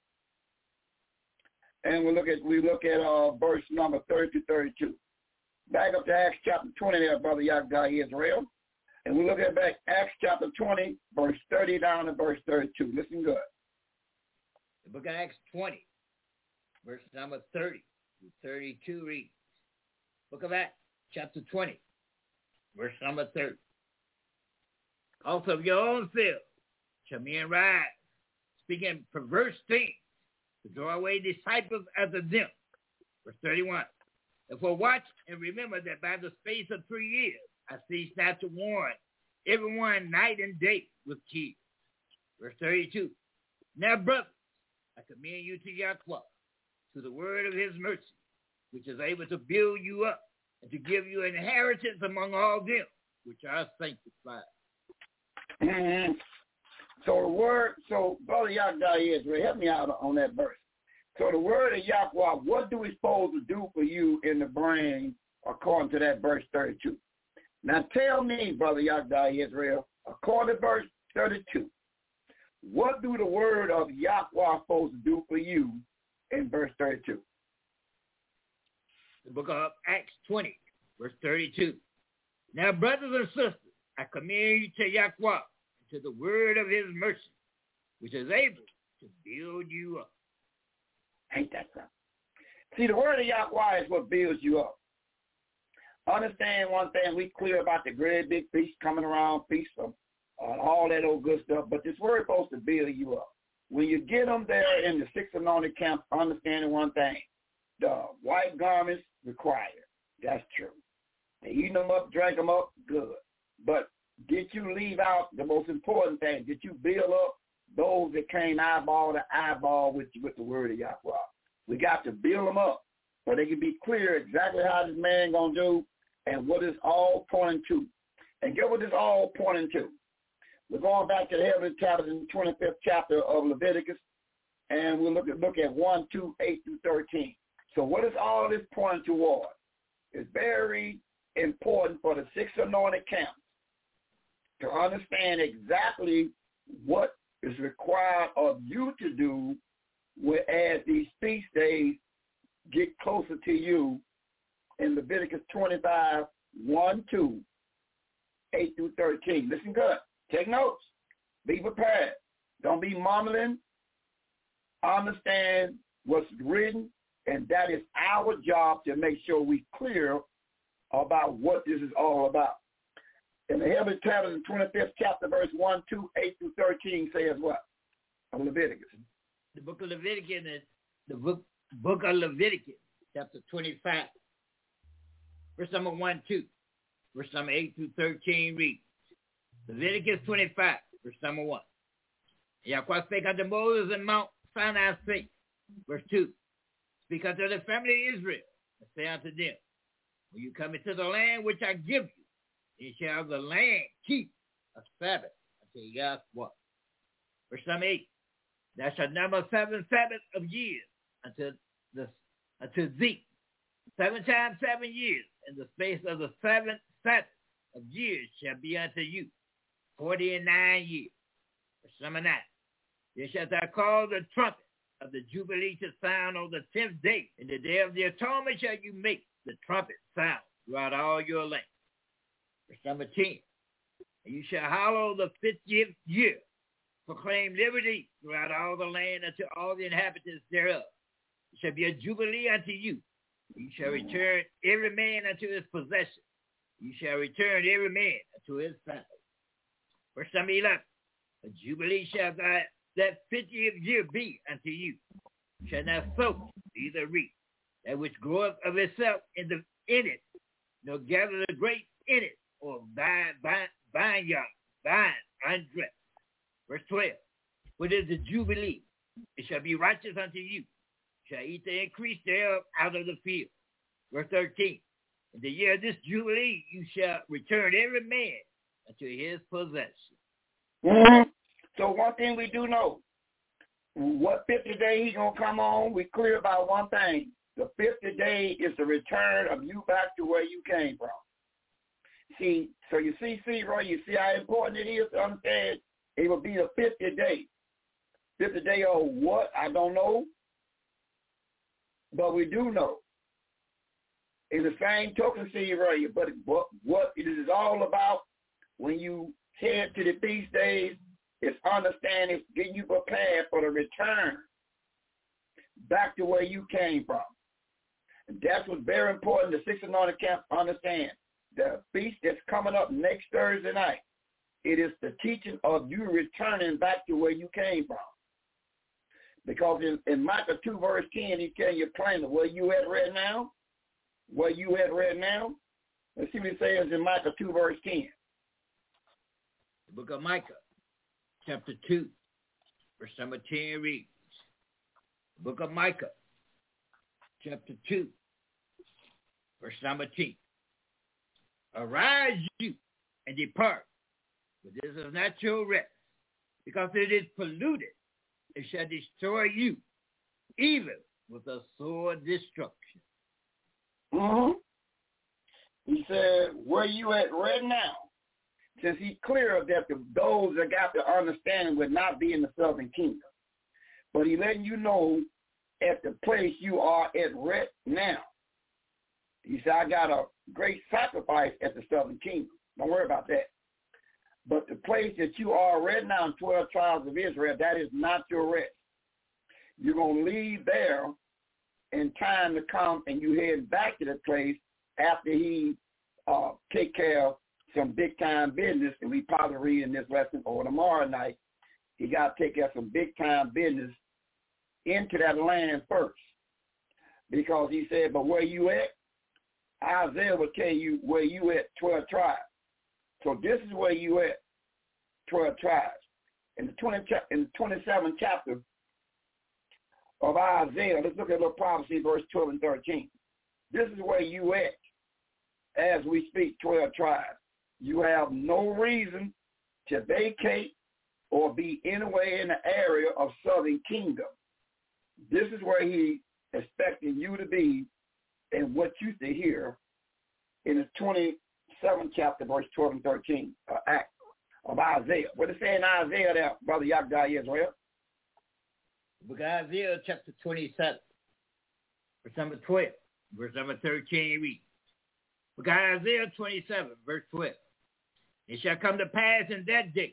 and we look at we look at uh, verse number thirty to thirty-two. Back up to Acts chapter twenty there, Brother Yagdai Israel, and we look at back Acts chapter twenty, verse thirty down to verse thirty-two. Listen good. The book of Acts twenty, verse number thirty to thirty-two reads. Book of Acts chapter twenty, verse number thirty. Also of your own self shall men rise, speaking perverse things, to draw away disciples after them. Verse thirty-one. Therefore watch and remember that by the space of three years I cease not to warn everyone night and day with tears. Verse thirty-two. Now, brothers, I commend you to Yahweh, to the word of his mercy, which is able to build you up and to give you an inheritance among all them which are sanctified. Mm-hmm. So the word, so Brother Yahweh Israel, help me out on that verse. So the word of Yahweh, what do we supposed to do for you in the brain according to that verse thirty-two? Now tell me, Brother Yahweh Israel, according to verse thirty-two, what do the word of Yahweh supposed to do for you in verse thirty-two? The book of Acts twenty, verse thirty-two. Now, brothers and sisters, I commend you to Yahweh, to the word of his mercy, which is able to build you up. Ain't that something? See, the word of Yahweh is what builds you up. Understand one thing, we clear about the great big feast coming around, feast of uh, all that old good stuff, but this word is supposed to build you up. When you get them there in the six anointed camps, understanding one thing, the white garments required. That's true. They eat them up, drink them up, good. But did you leave out the most important thing? Did you build up those that came eyeball to eyeball with, with the word of Yahweh? We got to build them up so they can be clear exactly how this man going to do and what it's all pointing to. And get what it's all pointing to. We're going back to the Heavenly Tablets in the twenty-fifth chapter of Leviticus, and we'll look at, look at one, two, eight through thirteen. So what is all this pointing toward? It's very important for the six anointed camps to understand exactly what is required of you to do as these feast days get closer to you in Leviticus twenty-five, one, two, eight through thirteen. Listen good. Take notes. Be prepared. Don't be mumbling. Understand what's written, and that is our job to make sure we clear about what this is all about. In the Heavenly Tablets, in twenty-fifth chapter, verse one, two, eight through thirteen says what? Of Leviticus. The book of Leviticus, the book, book of Leviticus, chapter twenty-five, verse number one, two, verse number eight through thirteen reads. Leviticus twenty-five, verse number one. Yahweh spake unto Moses in Mount Sinai, saying, verse two, speak unto the family of Israel, and say unto them, when you come into the land which I give you, ye shall the land keep a Sabbath unto Yahweh. Verse number eight, thou shalt number seven Sabbaths of years unto the unto thee, seven times seven years, in the space of the seven Sabbaths of years shall be unto you, forty and nine years. Verse number nine, then shalt thou call the trumpet of the Jubilee to sound on the tenth day. In the day of the atonement shall you make the trumpet sound throughout all your land. Verse number ten, and you shall hallow the fiftieth year, proclaim liberty throughout all the land unto all the inhabitants thereof. It shall be a jubilee unto you. You shall return every man unto his possession. you shall return every man to his family. Verse number eleven. A jubilee shall that, that fiftieth year be unto you. Shall not sow, neither reap, that which groweth of itself in the in it, nor gather the grapes in it, or vine, vine, vineyard, vine, undressed. Verse twelve. What is the jubilee? It shall be righteous unto you. Shall eat the increase thereof out of the field. Verse thirteen. In the year of this jubilee, you shall return every man unto his possession. Mm-hmm. So one thing we do know, what fiftieth day he's going to come on, we clear about one thing. The fiftieth day is the return of you back to where you came from. See, so you see, see, Roy, you see how important it is to understand it will be the fiftieth day. fiftieth day of what? I don't know. But we do know. It's the same token, see, Roy, but what, what it is all about when you head to the feast days, it's understanding, getting you prepared for the return back to where you came from. And that's what's very important. The Six Anointed Camp understand. The feast that's coming up next Thursday night, it is the teaching of you returning back to where you came from. Because in, in Micah two, verse ten, he's telling you plainly where you at right now, where you at right now. Let's see what it says in Micah two, verse ten. The book of Micah, chapter two, verse number ten reads, the book of Micah, chapter two, verse number ten. Arise you and depart, for this is not your rest, because it is polluted. It shall destroy you, even with a sword destruction. Mm-hmm. He said, where you at right now? Since he's clear that the, those that got the understanding would not be in the southern kingdom. But he letting you know at the place you are at right now. He said, I got a great sacrifice at the southern kingdom. Don't worry about that. But the place that you are right now in twelve tribes of Israel, that is not your rest. You're going to leave there in time to come, and you head back to the place after he uh, take care of some big-time business, and we probably read in this lesson or tomorrow night, he got to take care of some big-time business into that land first. Because he said, but where you at? Isaiah will tell you where you at, twelve tribes. So this is where you at, twelve tribes. In the twenty in the twenty-seventh chapter of Isaiah, let's look at a little prophecy, verse twelve and thirteen. This is where you at as we speak, twelve tribes. You have no reason to vacate or be anywhere in the area of southern kingdom. This is where he expecting you to be and what you see here in the twenty-seventh chapter, verse twelve and thirteen, uh, act of Isaiah. What it say in Isaiah there, Brother Yagda Israel? Book of Isaiah, chapter twenty-seven, verse number twelve, verse number thirteen reads. Book of Isaiah twenty-seven, verse twelve. It shall come to pass in that day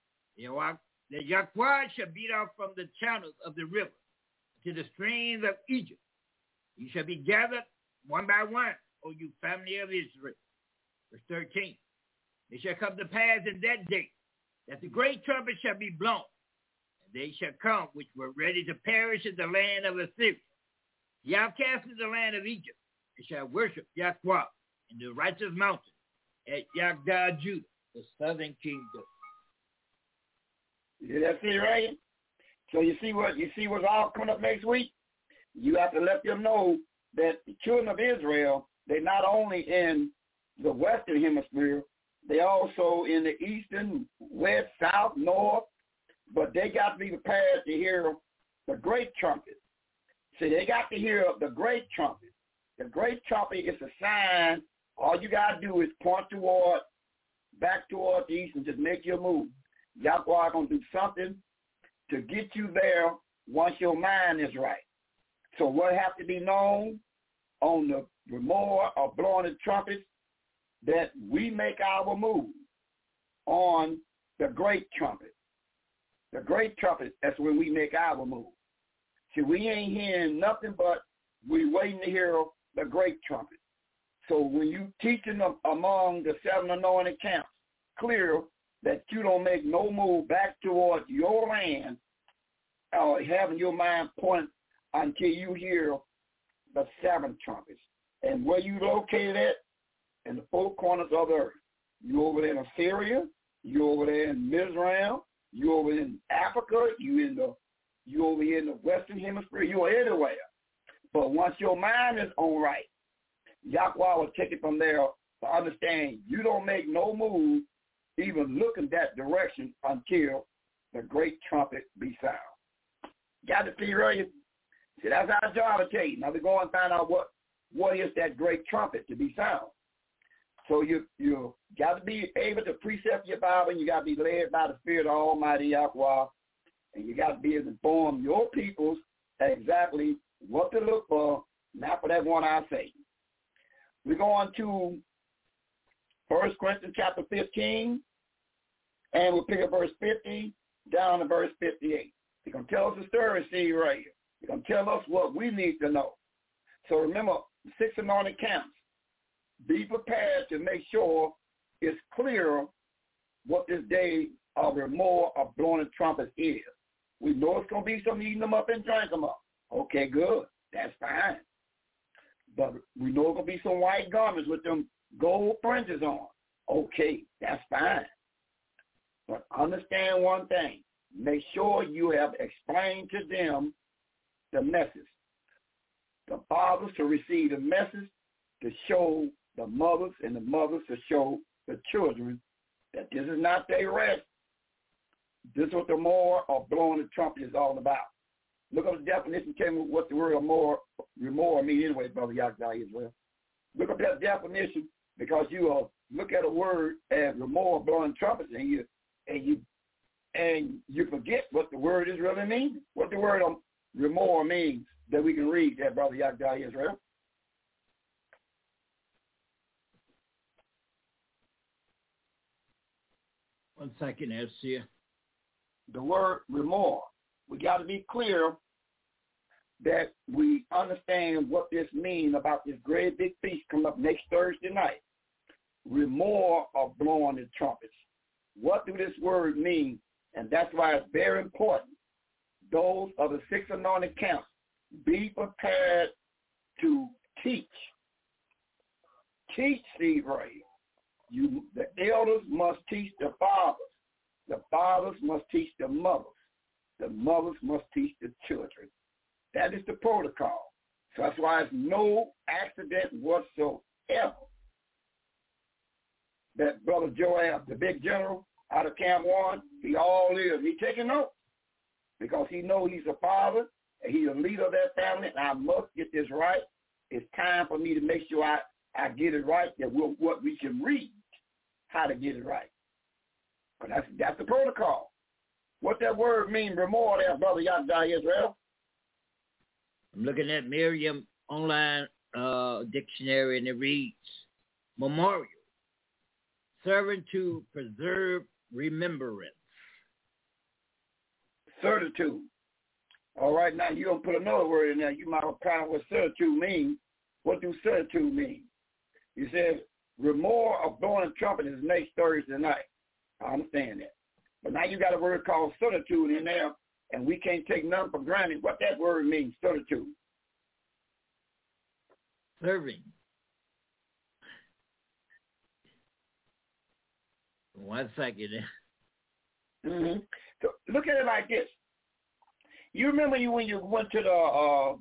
that Yahweh shall beat off from the channels of the river to the streams of Egypt. You shall be gathered one by one, O you family of Israel. Verse thirteen. It shall come to pass in that day that the great trumpet shall be blown, and they shall come which were ready to perish in the land of Assyria. The outcasts of the land of Egypt, they shall worship Yahweh in the righteous mountain at Yagda, Judah, the southern kingdom. Yeah, that's it, right? So you see what you see what's all coming up next week? You have to let them know that the children of Israel, they're not only in the western hemisphere, they also in the eastern, west, south, north, but they got to be prepared to hear the great trumpet. See, they got to hear the great trumpet. The great trumpet is a sign. All you got to do is point toward, back toward the east and just make your move. Yahweh going to do something to get you there once your mind is right. So what have to be known on the remora or blowing the trumpets, that we make our move on the great trumpet. The great trumpet, that's when we make our move. See, we ain't hearing nothing but we waiting to hear the great trumpet. So when you teaching them among the seven anointed camps, clear that you don't make no move back towards your land or having your mind point until you hear the seven trumpets. And where you located at, in the four corners of the earth. You over there in Assyria, you over there in Mizraim, you over in Africa, you in the you over here in the Western Hemisphere, you are everywhere. But once your mind is on right, Yahweh will take it from there to understand you don't make no move, even look in that direction until the great trumpet be sound. Got to see, right? See, that's our job to tell you. Now we go and find out what, what is that great trumpet to be sound. So you you got to be able to precept your Bible, and you got to be led by the Spirit of Almighty Yahweh, and you got to be able to inform your peoples exactly what to look for, not for that one I say. We're going to First Corinthians chapter fifteen, and we'll pick up verse fifty down to verse fifty-eight. He's going to tell us the story, see right here. He's going to tell us what we need to know. So remember, six anointed camps. Be prepared to make sure it's clear what this day of remore of blowing the trumpet is. We know it's going to be some eating them up and drinking them up. Okay, good. That's fine. But we know it's going to be some white garments with them gold fringes on. Okay, that's fine. But understand one thing. Make sure you have explained to them the message. The fathers to receive the message, to show the mothers, and the mothers to show the children that this is not their rest. This is what the more of blowing the trumpet is all about. Look up the definition, tell me what the word more, remore means anyway, Brother Yahweh Israel. Look up that definition, because you uh, look at a word as remore, blowing trumpets, and you and you and you forget what the word is really means. What the word um, remore means that we can read that, Brother Yahweh Israel. One second, Esther. The word remore. We got to be clear that we understand what this means about this great big feast coming up next Thursday night. Remore of blowing the trumpets. What do this word mean? And that's why it's very important. Those of the six anointed camps, be prepared to teach. Teach, Steve Ray. You, the elders must teach the fathers. The fathers must teach the mothers. The mothers must teach the children. That is the protocol. So that's why it's no accident whatsoever that Brother Joab, the big general out of Camp One, he all is. He taking notes because he knows he's a father and he's a leader of that family, and I must get this right. It's time for me to make sure I, I get it right, that we'll, what we can read, how to get it right. But that's that's the protocol. What that word mean, remore there, Brother Yahweh Israel? I'm looking at Merriam online uh, dictionary, and it reads, memorial, serving to preserve remembrance. Certitude. All right, now you're going to put another word in there. You might have found out what certitude means. What do certitude mean? He says, remore of blowing a trumpet is next Thursday night. I understand that. But now you got a word called certitude in there, and we can't take none for granted. What that word means, certitude. Serving. One second. Mm-hmm. So look at it like this. You remember you when you went to the, uh,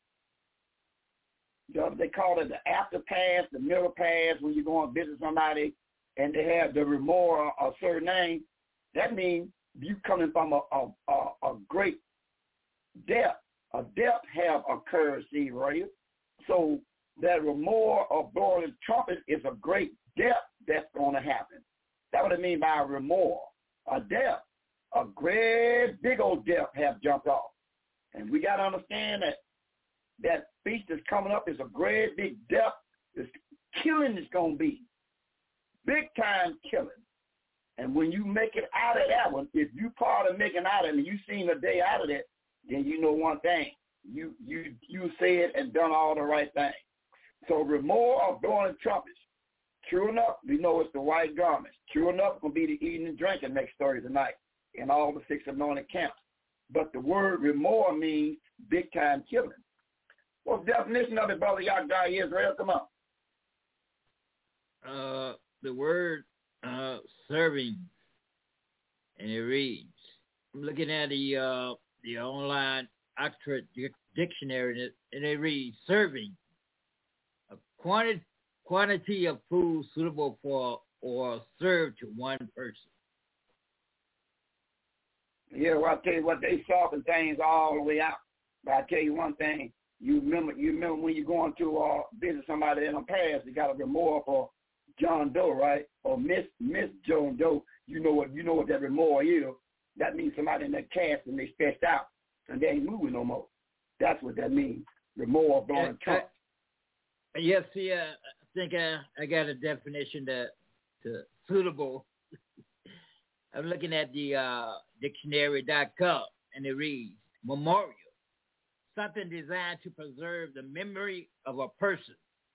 the they call it the after pass, the middle pass, when you go and visit somebody and they have the remore a certain name. That means you coming from a, a, a, a great depth. A depth have occurred, see, right? So that remore of blowing the trumpet is a great depth that's going to happen. That's what I mean by a remore. A depth, a great big old depth have jumped off. And we got to understand that that feast that's coming up is a great big depth. This killing is going to be. Big time killing. And when you make it out of that one, if you part of making out of it and you seen a day out of it, then you know one thing. You you you said and done all the right things. So remore of blowing trumpets. True enough, we know it's the white garments. True enough, it's going to be the eating and drinking next Thursday night in all the six anointed camps. But the word remore means big time killing. What's the definition of it, Brother Yagdai Israel? Come on. Uh, the word uh, serving, and it reads, I'm looking at the uh, the online Oxford Dictionary, and it reads, serving, a quantity, quantity of food suitable for or served to one person. Yeah, well, I'll tell you what, they soften things all the way out. But I'll tell you one thing, you remember you remember when you're going to uh, visit somebody in the past, you got to remore for John Doe, right? Or Miss Miss John Doe. You know what you know what that remore is. That means somebody in that cast and they stretched out and they ain't moving no more. That's what that means. Remore blowing trump. Yes, see, uh, I think I, I got a definition to, to suitable. I'm looking at the uh, dictionary dot com, and it reads, memorial, something designed to preserve the memory of a person.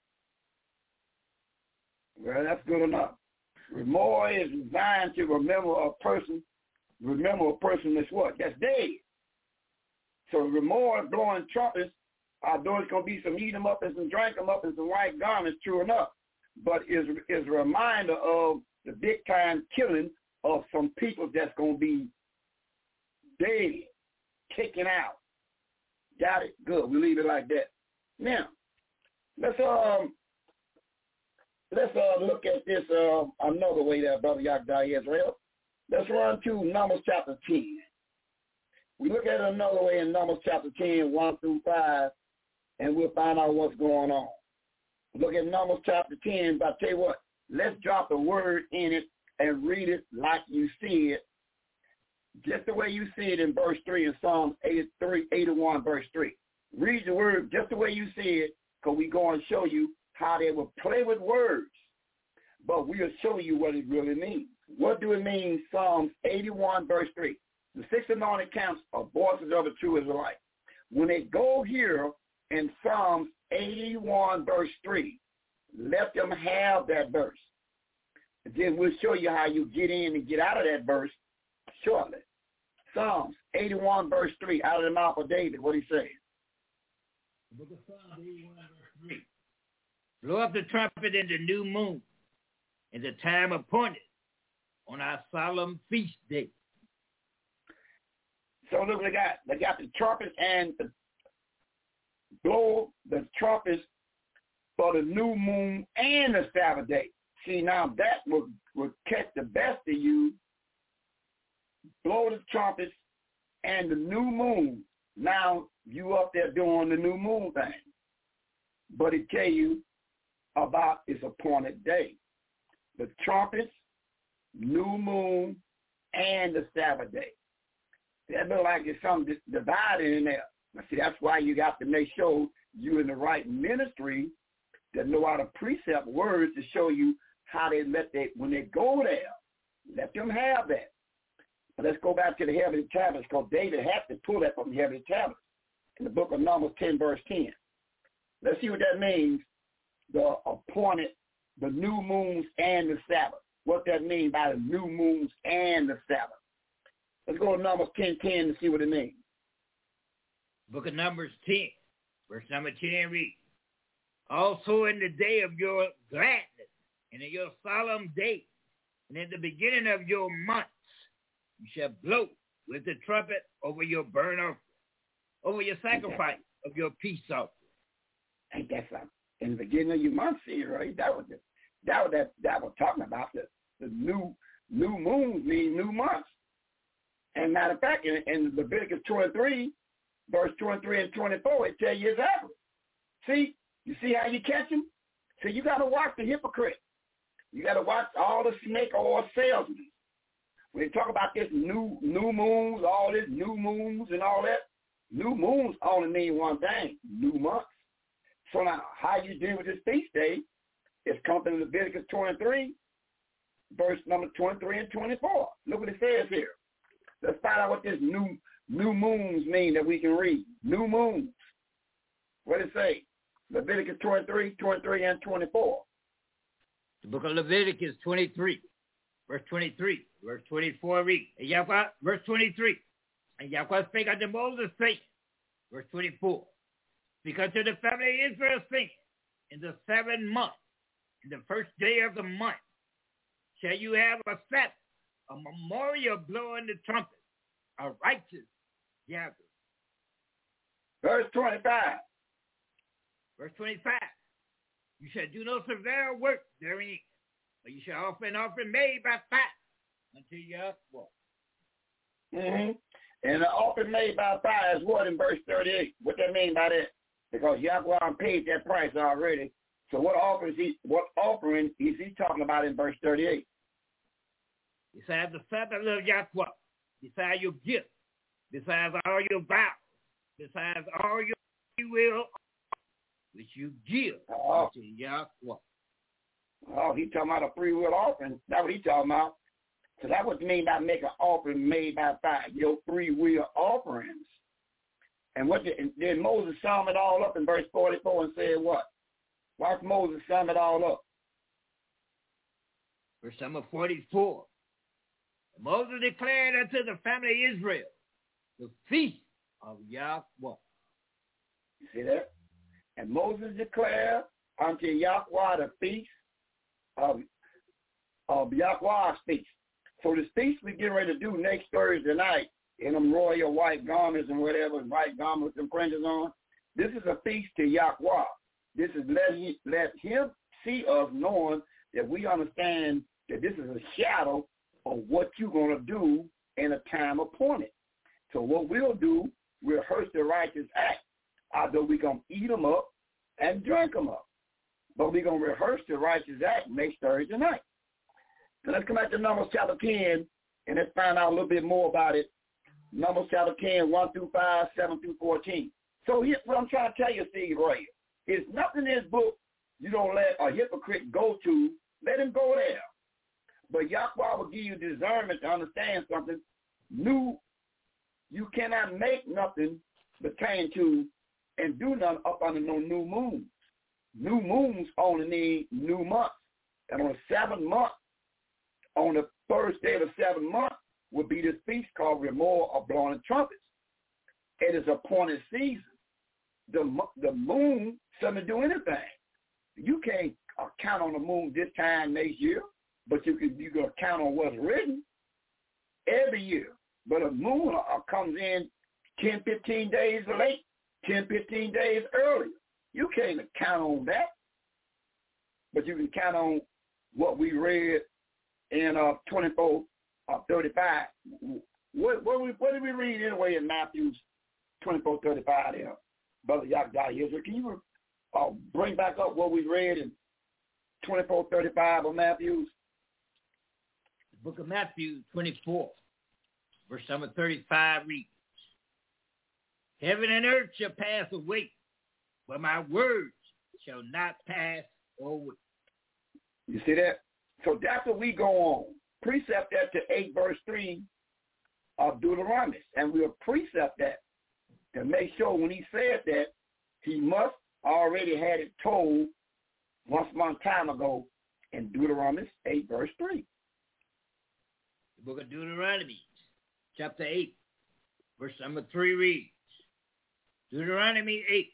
Well, that's good enough. Remore is designed to remember a person, remember a person that's what? That's dead. So remore blowing trumpets, although it's going to be some eat them up and some drink them up and some white garments, true enough, but is is a reminder of the big time killing of some people that's going to be dead, taken out. Got it? Good. We leave it like that. Now, let's um let's uh look at this uh another way there, Brother Yagdai Israel. Let's run to Numbers chapter ten. We look at it another way in Numbers chapter ten, one through five, and we'll find out what's going on. Look at Numbers chapter ten, but I'll tell you what, let's drop the word in it and read it like you see it, just the way you see it in verse three in Psalm eighty-three, eighty-one, verse three. Read the word just the way you see it, because we're going to show you how they will play with words, but we'll show you what it really means. What do it mean, Psalms eighty-one, verse three? The six anointed camps are voices of the true Israelite. When they go here in Psalms eighty-one, verse three, let them have that verse. And then we'll show you how you get in and get out of that verse shortly. Psalms eighty-one, verse three, out of the mouth of David, what he says? The book of Psalms eighty-one, verse three. Blow up the trumpet in the new moon, in the time appointed, on our solemn feast day. So look, they got they got the trumpets and the blow the trumpets for the new moon and the Sabbath day. See, now that will, will catch the best of you. Blow the trumpets and the new moon. Now you up there doing the new moon thing. But it tell you about its appointed day. The trumpets, new moon, and the Sabbath day. That look like there's something divided in there. Now, see, that's why you got to make sure you're in the right ministry that know how to precept words to show you how they let they, when they go there, let them have that. But let's go back to the heavenly tablets, because David had to pull that from the heavenly tablets in the book of Numbers ten, verse ten. Let's see what that means, the appointed, the new moons and the Sabbath. What that means by the new moons and the Sabbath. Let's go to Numbers ten ten to see what it means. Book of Numbers ten, verse number ten reads, also in the day of your gladness, and in your solemn day, and in the beginning of your months, you shall blow with the trumpet over your burnt offering, over your sacrifice of your peace offering. Ain't that something? In the beginning of your months, see, right? That was the, that was that that was talking about the, the new new moons mean new months. And matter of fact, in, in Leviticus twenty-three, verse twenty-three and twenty-four, it tell you exactly. See, you see how you catch them? So you got to watch the hypocrite. You got to watch all the snake oil salesmen. When they talk about this new new moons, all this new moons and all that, new moons only mean one thing, new months. So now, how you deal with this feast day is coming in Leviticus twenty-three, verse number twenty-three and twenty-four. Look what it says here. Let's find out what this new new moons mean that we can read. New moons. What does it say? Leviticus twenty-three, twenty-three, and twenty-four. The book of Leviticus twenty-three, verse twenty-three, verse twenty-four, read. And Yahweh, verse twenty-three. And Yahweh spake unto Moses, saying, verse twenty-four, because to the family of Israel, saying, in the seventh month, in the first day of the month, shall you have a Sabbath, a memorial blowing the trumpet, a righteous gathering. Verse twenty-five. Verse twenty-five. You shall do no severe work therein, but you shall offer an offering made by fire unto Yahweh. Mm-hmm. And the offering made by fire is what in verse thirty-eight? What that mean by that? Because Yahweh paid that price already. So what offering is he, what offering is he talking about in verse thirty-eight? Besides the Sabbath of Yahweh, besides your gift, besides all your vows, besides all your free will, which you give oh. to Yahweh. Oh, he talking about a free will offering. That's what he talking about. So that's what you mean by make an offering made by fire, your free will offerings. And what did, did Moses sum it all up in verse forty-four and said what? Watch Moses sum it all up. Verse number forty-four. Moses declared unto the family of Israel the feast of Yahweh. You see that? And Moses declared unto Yahweh the feast of, of Yahweh's feast. So the feast we get ready to do next Thursday night in them royal white garments and whatever, white garments and fringes on, this is a feast to Yahweh. This is let him, let him see us knowing that we understand that this is a shadow of what you're going to do in a time appointed. So what we'll do, we'll rehearse the righteous act. Although we're going to eat them up and drink them up. But we're going to rehearse the righteous act next Thursday night. So let's come back to Numbers chapter ten, and let's find out a little bit more about it. Numbers chapter ten, one through five, seven through fourteen. So here's what I'm trying to tell you, Steve, right here. It's nothing in this book you don't let a hypocrite go to. Let him go there. But Yahweh will give you discernment to understand something new. You cannot make nothing pertain to and do nothing up under no new moons. New moons only need new months. And on the seventh month, on the first day of the seventh month, will be this feast called Remor of Blowing the Trumpets. It is appointed season. The, the moon doesn't do anything. You can't uh, count on the moon this time next year, but you can you can count on what's written every year. But a moon uh, comes in ten, fifteen days late, ten, fifteen days earlier. You can't count on that, but you can count on what we read in uh, twenty-four thirty-five. What, what, we, what did we read anyway in Matthew twenty-four thirty-five there, Brother Yahweh? So can you uh, bring back up what we read in twenty-four thirty-five of Matthew? The book of Matthew twenty-four, verse number thirty-five reads, Heaven and earth shall pass away, but my words shall not pass away. You see that? So that's what we go on. Precept that to eight verse three of Deuteronomy. And we'll precept that to make sure when he said that, he must already had it told once upon a time ago in Deuteronomy eight verse three. The book of Deuteronomy, chapter eight, verse number three reads, Deuteronomy eight,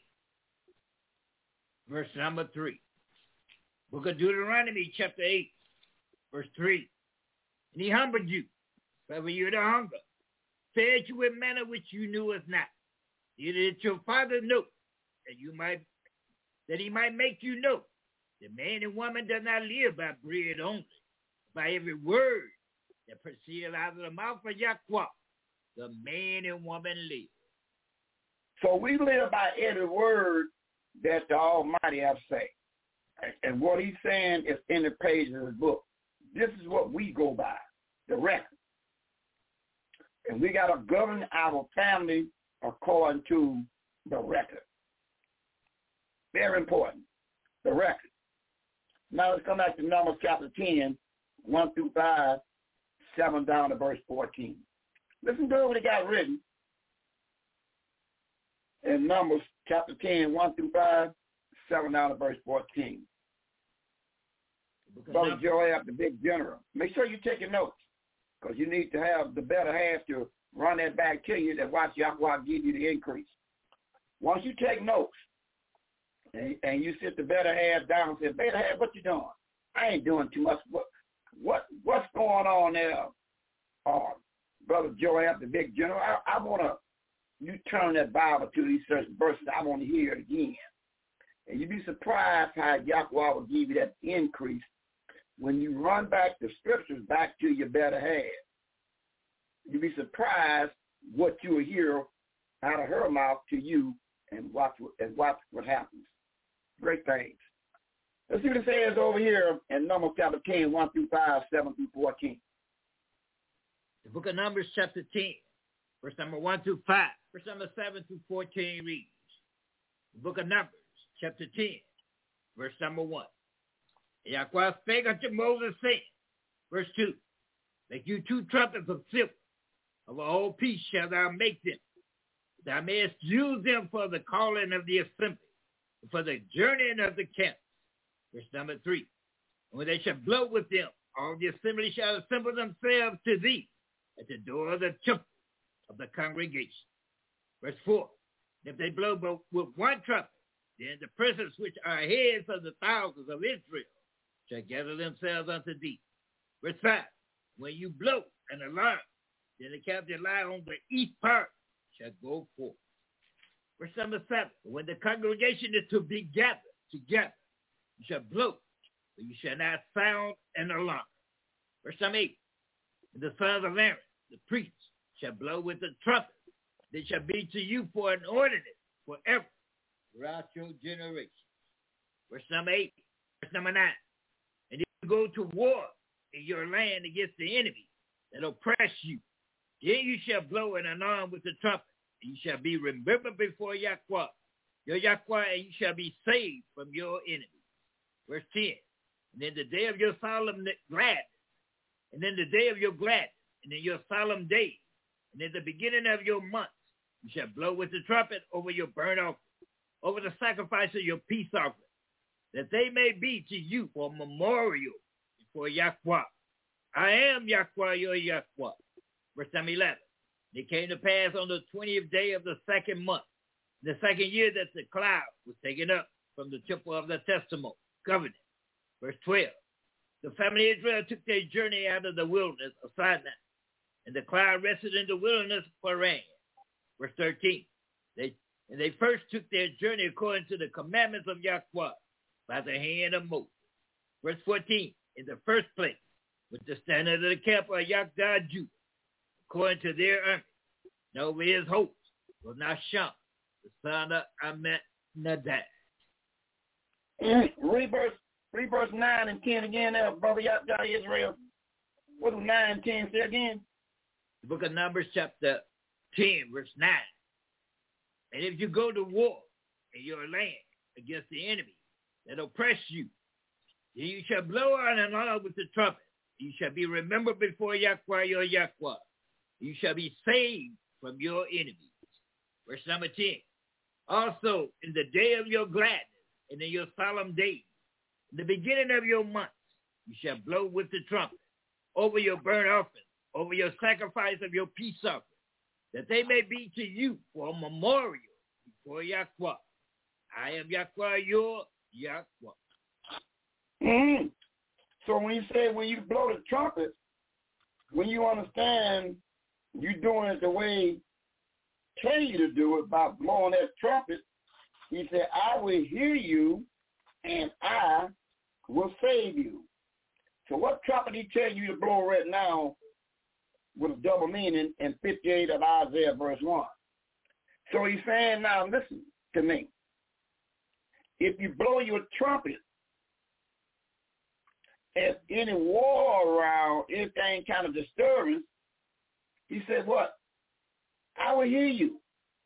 verse number three. Book of Deuteronomy, chapter eight, verse three. And he humbled you, covered you to hunger, fed you with manna which you knew was not. Did it your father know, that you might, that he might make you know, that man and woman does not live by bread only, by every word that proceeded out of the mouth of Yahweh, the man and woman live. So we live by every word that the Almighty has said. And what he's saying is in the pages of his book. This is what we go by, the record. And we got to govern our family according to the record. Very important, the record. Now let's come back to Numbers chapter ten, one through five, seven down to verse fourteen. Listen to what it got written in Numbers chapter ten, one through five, seven down to verse fourteen. Brother Joab, the big general. Make sure you're taking notes, because you need to have the better half to run that back to you that watch Yahweh give you the increase. Once you take notes and, and you sit the better half down and say, better half, what you doing? I ain't doing too much. What, what What's going on there, uh, Brother Joab, the big general? I, I want to, you turn that Bible to these certain verses. I want to hear it again. And you'd be surprised how Yahweh will give you that increase when you run back the scriptures back to your better half. You'd be surprised what you will hear out of her mouth to you, and watch and watch what happens. Great things. Let's see what it says over here in Numbers chapter ten, one through five, seven through fourteen. The book of Numbers chapter ten, verse number one through five, verse number seven through fourteen reads. The book of Numbers chapter ten, verse number one. Yahweh spake unto Moses, saying, verse two, make you two trumpets of silver, of a whole piece shall thou make them. Thou mayest use them for the calling of the assembly, for the journeying of the camps. Verse number three, and when they shall blow with them, all the assembly shall assemble themselves to thee at the door of the temple of the congregation. Verse four, if they blow with one trumpet, then the princes which are heads of the thousands of Israel shall gather themselves unto thee. Verse five, when you blow an alarm, then the captain lie on the east part shall go forth. Verse number seven, when the congregation is to be gathered together, you shall blow, but you shall not sound an alarm. Verse number eight, and the sons of Aaron, the priests, shall blow with the trumpet. They shall be to you for an ordinance forever throughout your generations. Verse number eight, verse number nine, and if you go to war in your land against the enemy that oppress you, then you shall blow an alarm with the trumpet, and you shall be remembered before Yahweh, your Yahweh, and you shall be saved from your enemies. Verse ten, and in the day of your solemn gladness, and in the day of your gladness, and in your solemn days, and in the beginning of your months, you shall blow with the trumpet over your burnt offering, over the sacrifice of your peace offering, that they may be to you for a memorial before Yahweh. I am Yahweh, your Yahweh. Verse number eleven, it came to pass on the twentieth day of the second month, the second year, that the cloud was taken up from the temple of the testimony, covenant. Verse twelve, the family of Israel took their journey out of the wilderness of Sinai, and the cloud rested in the wilderness of Paran. Verse thirteen, they and they first took their journey according to the commandments of Yahweh by the hand of Moses. Verse fourteen, in the first place, with the standard of the camp of Yahweh Judah, according to their army, and over his host was Nahshon, the son of Amminadab. Read verse, read verse nine and ten again there, brother Yahweh Israel. What do nine and ten say again? The book of Numbers chapter ten, verse nine. And if you go to war in your land against the enemy that oppress you, then you shall blow on an alarm with the trumpet. You shall be remembered before Yahweh, your Yahweh. You shall be saved from your enemies. Verse number ten. Also, in the day of your gladness and in your solemn days, in the beginning of your months, you shall blow with the trumpet over your burnt offering, over your sacrifice of your peace offering, that they may be to you for a memorial before Yahweh. I am Yahweh, your Yahweh. Mm-hmm. So when you say when you blow the trumpet, when you understand you're doing it the way tell you to do it by blowing that trumpet, he said, I will hear you and I will save you. So what trumpet he tell you to blow right now with a double meaning in fifty-eight of Isaiah verse one. So he's saying, now listen to me. If you blow your trumpet, if any war around, anything kind of disturbance, he said what? I will hear you.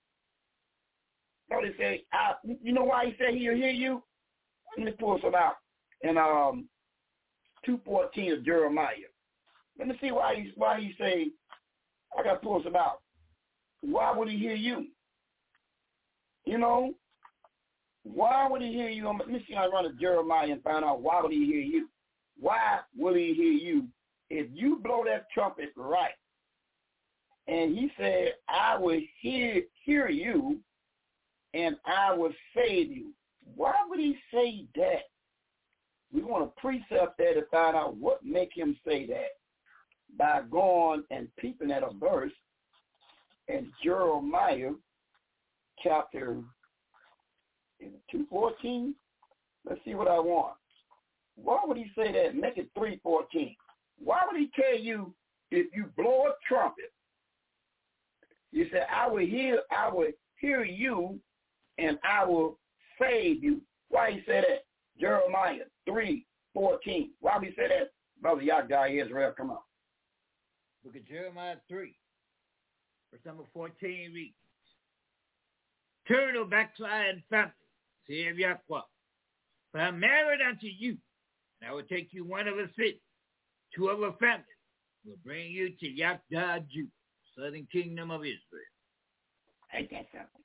So they say, I, you know why he said he'll hear you? Let me pull some out in um, two fourteen of Jeremiah. Let me see why he why he say, I got to pull some out. Why would he hear you? You know, Why would he hear you? Let me see. I run to Jeremiah and find out why would he hear you. Why will he hear you if you blow that trumpet right? And he said, I will hear hear you, and I will save you. Why would he say that? We want to precept that to find out what make him say that by going and peeping at a verse in Jeremiah chapter two fourteen. Let's see what I want. Why would he say that? Make it three fourteen. Why would he tell you if you blow a trumpet? You say, I will hear, I will hear you, and I will save you. Why he say that? Jeremiah three fourteen. Why would he say that? Brother Yahweh Israel, come on. Look at Jeremiah three, verse number fourteen reads, Turn, O backsliding family, save Yahweh, for I am married unto you, and I will take you one of a city, two of a family, will bring you to Yahweh, Judah, southern kingdom of Israel. Ain't that something?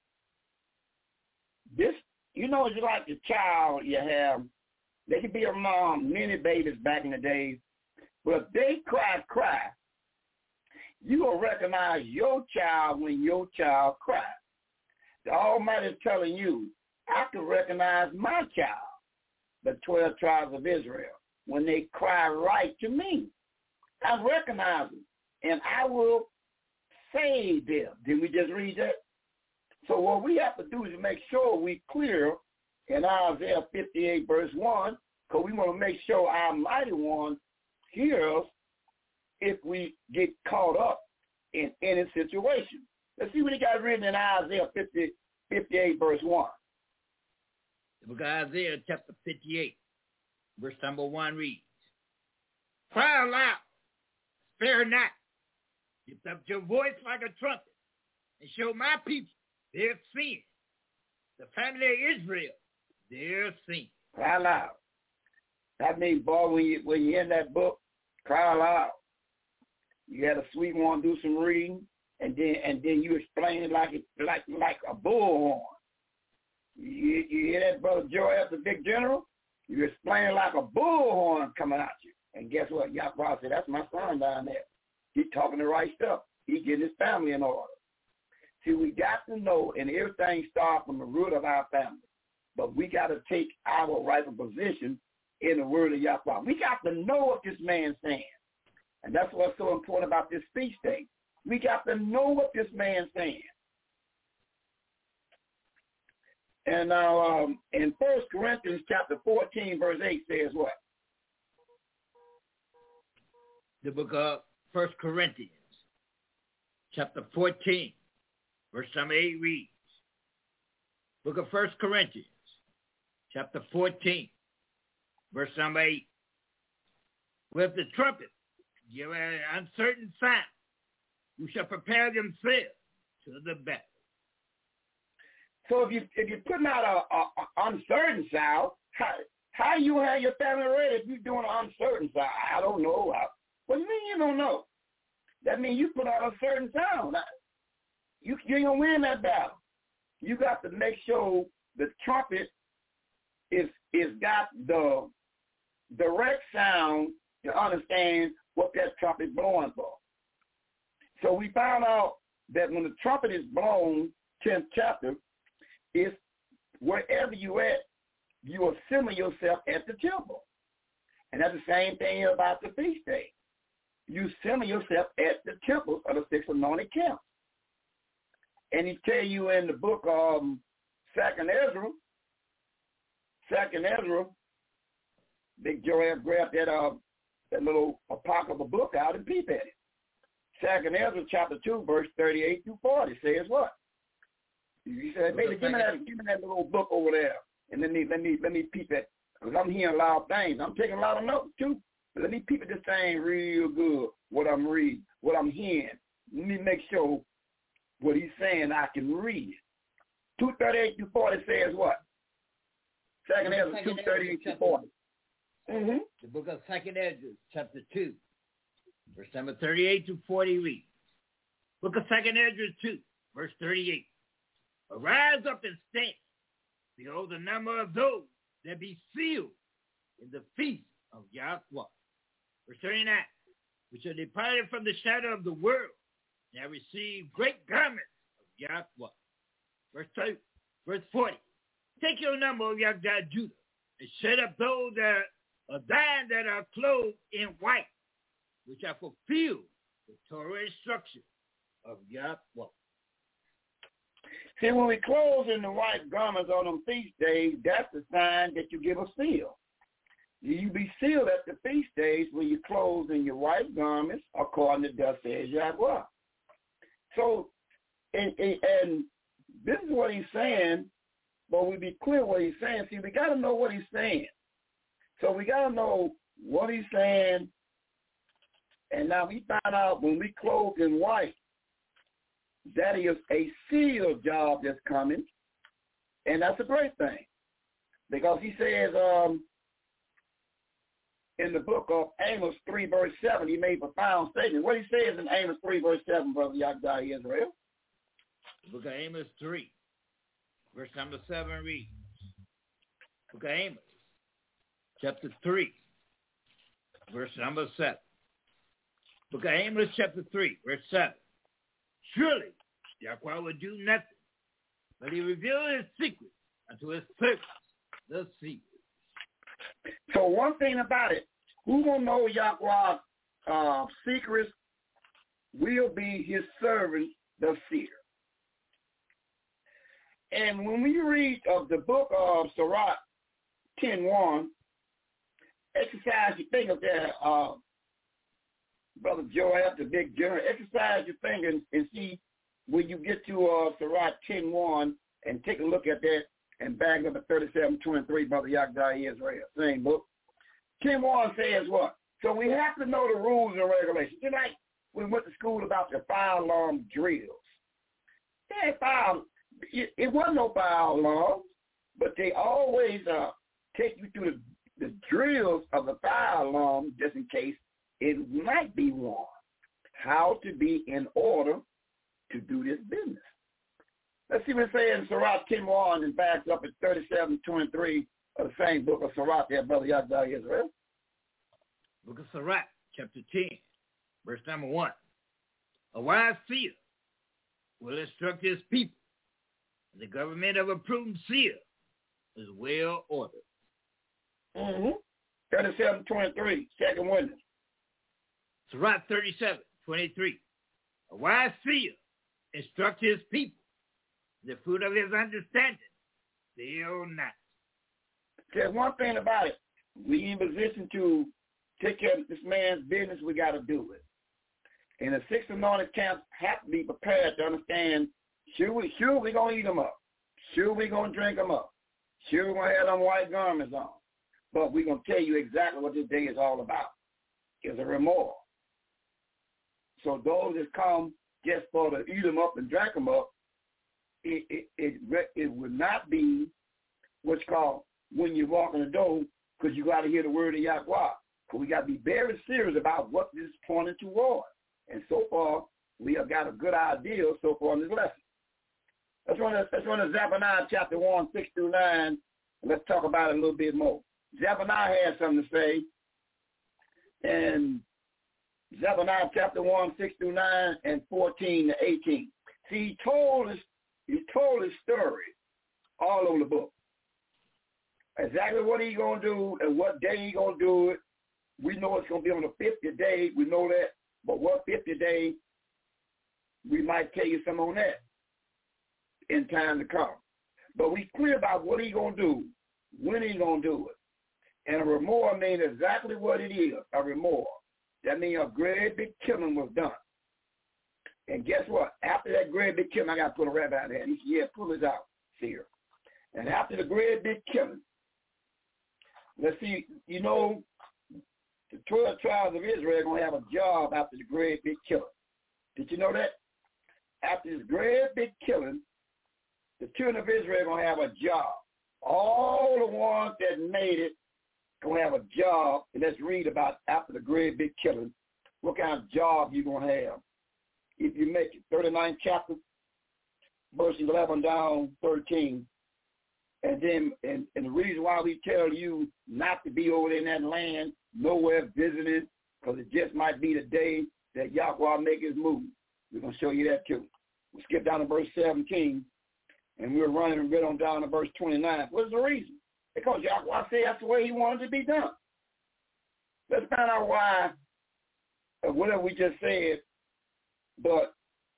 This, you know, it's like the child you have. They could be a mom, many babies back in the days, but if they cry, cry, you will recognize your child when your child cries. The Almighty is telling you, I can recognize my child, the twelve tribes of Israel, when they cry right to me. I recognize them, and I will save them. Did we just read that? So what we have to do is make sure we clear in Isaiah fifty-eight, verse one, because we want to make sure our mighty one hears if we get caught up in any situation. Let's see what he got written in Isaiah fifty, fifty-eight, verse one. The book of Isaiah, chapter fifty-eight, verse number one reads, Cry aloud, spare not, lift up your voice like a trumpet, and show my people their sin, the family of Israel their sin. Cry aloud. That means, boy, when you when you're in that book, cry aloud. You got a sweet one, do some reading, and then and then you explain it like it like like a bullhorn. You, you hear that, Brother Joe, after Big General? You explain it like a bullhorn coming at you. And guess what? Yahweh said, that's my son down there. He's talking the right stuff. He getting his family in order. See, we got to know, and everything starts from the root of our family. But we got to take our rightful position in the word of Yahweh. We got to know what this man's saying. And that's what's so important about this feast day. We got to know what this man's saying. And now um, in First Corinthians chapter fourteen, verse eight says what? The book of First Corinthians, chapter fourteen, verse number eight reads, book of First Corinthians, chapter fourteen, verse number eight. With the trumpet, give an uncertain sound, you shall prepare themselves to the battle. So if you if you're putting out a, a, a uncertain sound, how how you have your family ready if you're doing an uncertain sound? I don't know. How, what do you mean you don't know? That means you put out a certain sound. You you ain't gonna win that battle. You got to make sure the trumpet is is got the direct sound to understand what that trumpet is blowing for. So we found out that when the trumpet is blown, tenth chapter, is wherever you at, you assemble yourself at the temple. And that's the same thing about the feast day. You assemble yourself at the temple of the six anointed camps. And he tell you in the book of um, Second Ezra, Second Ezra, Big Joel grabbed that uh, that little apocryphal book out and peep at it. Second Ezra chapter two, verse thirty-eight through forty says what? You said, baby, give me that, give me that little book over there, and let me let me let me peep at, because I'm hearing a lot of things. I'm taking a lot of notes too. But let me peep at this thing real good. What I'm reading, what I'm hearing. Let me make sure what he's saying I can read. Two thirty-eight through forty says what? Second Ezra two thirty-eight through forty. Mm-hmm. The book of Second Ezra, chapter two, verse number thirty-eight to forty reads. Book of Second Ezra two, verse thirty-eight. Arise up and stand, behold, the number of those that be sealed in the feast of Yahweh. Verse thirty-nine, which are departed from the shadow of the world, and have received great garments of Yahweh. Verse thirty, verse forty, take your number, O Yahweh Judah, and set up those that are thine that are clothed in white, which have fulfilled the Torah instruction of Yahweh. See, when we clothe in the white garments on them feast days, that's the sign that you give a seal. You be sealed at the feast days when you clothe in your white garments, according to thus says Yahweh. So, and, and, and this is what he's saying, but we be clear what he's saying. See, we got to know what he's saying. So we got to know what he's saying. And now we find out when we clothe in white, that is a sealed job that's coming, and that's a great thing. Because he says um, in the book of Amos three, verse seven, he made a profound statement. What he says in Amos three, verse seven, Brother Yahweh Israel? The book of Amos three, verse number seven reads, book of Amos, chapter three, verse number seven. Book of Amos, chapter three, verse seven. Surely Yahweh will do nothing, but he revealed his secret unto his servants, the seers. So one thing about it, who will know Yahweh's uh, secrets will be his servant, the seer. And when we read of the book of Sirach ten one, exercise your fingers there, uh, Brother Joab, the big general, exercise your fingers and see when you get to uh, Sirach ten one and take a look at that and back up at thirty-seven twenty-three, Brother Yahweh Israel, same book. ten one says what? So we have to know the rules and regulations. Just like we went to school about the fire alarm drills. They had fire, it, it wasn't no fire alarm, but they always uh, take you through the, the drills of the fire alarm just in case it might be one. How to be in order to do this business. Let's see what it says in Sirach ten one and backs up at thirty-seven twenty-three of the same book of Sirach there, Brother Yahweh Israel. Book of Sirach, chapter ten, verse number one. A wise seer will instruct his people, and the government of a prudent seer is well ordered. Mm-hmm. thirty-seven twenty-three, second witness. Sirach thirty-seven twenty-three. A wise seer instruct his people, the fruit of his understanding fail not. There's one thing about it. We in position to take care of this man's business, we got to do it. And the six anointed camps have to be prepared to understand, sure we sure we going to eat them up. Sure we going to drink them up. Sure we're going to have them white garments on. But we're going to tell you exactly what this day is all about. It's a remorse. So those that come just for to eat them up and drink them up, it, it, it, it would not be what's called when you walk in the door, because you got to hear the word of Yahweh. Because we got to be very serious about what this is pointing toward. And so far, we have got a good idea so far in this lesson. Let's run to, let's run to Zephaniah chapter one, six through nine, and let's talk about it a little bit more. Zephaniah has something to say. And Zephaniah chapter one, six through nine, and fourteen to eighteen. See, he told his, he told his story all over the book. Exactly what he's going to do and what day he's going to do it. We know it's going to be on the fiftieth day. We know that. But what fiftieth day, we might tell you some on that in time to come. But we clear about what he's going to do, when he's going to do it. And a remorse means exactly what it is, a remorse. That means a great big killing was done. And guess what? After that great big killing, I got to pull a rabbit out of there. He said, yeah, pull this out here. And after the great big killing, let's see, you know, the twelve tribes of Israel are going to have a job after the great big killing. Did you know that? After this great big killing, the children of Israel are going to have a job. All the ones that made it going to have a job. And let's read about after the great big killing, what kind of job you're going to have if you make it. thirty-ninth chapter, verse eleven down thirteen. And And then, and, and the reason why we tell you not to be over in that land, nowhere visiting, because it just might be the day that Yahweh make his move. We're going to show you that too. We'll skip down to verse seventeen, and we're running and right on down to verse twenty-nine. What's the reason? Because Yahweh said that's the way he wanted it to be done. Let's find out why, uh, whatever we just said, but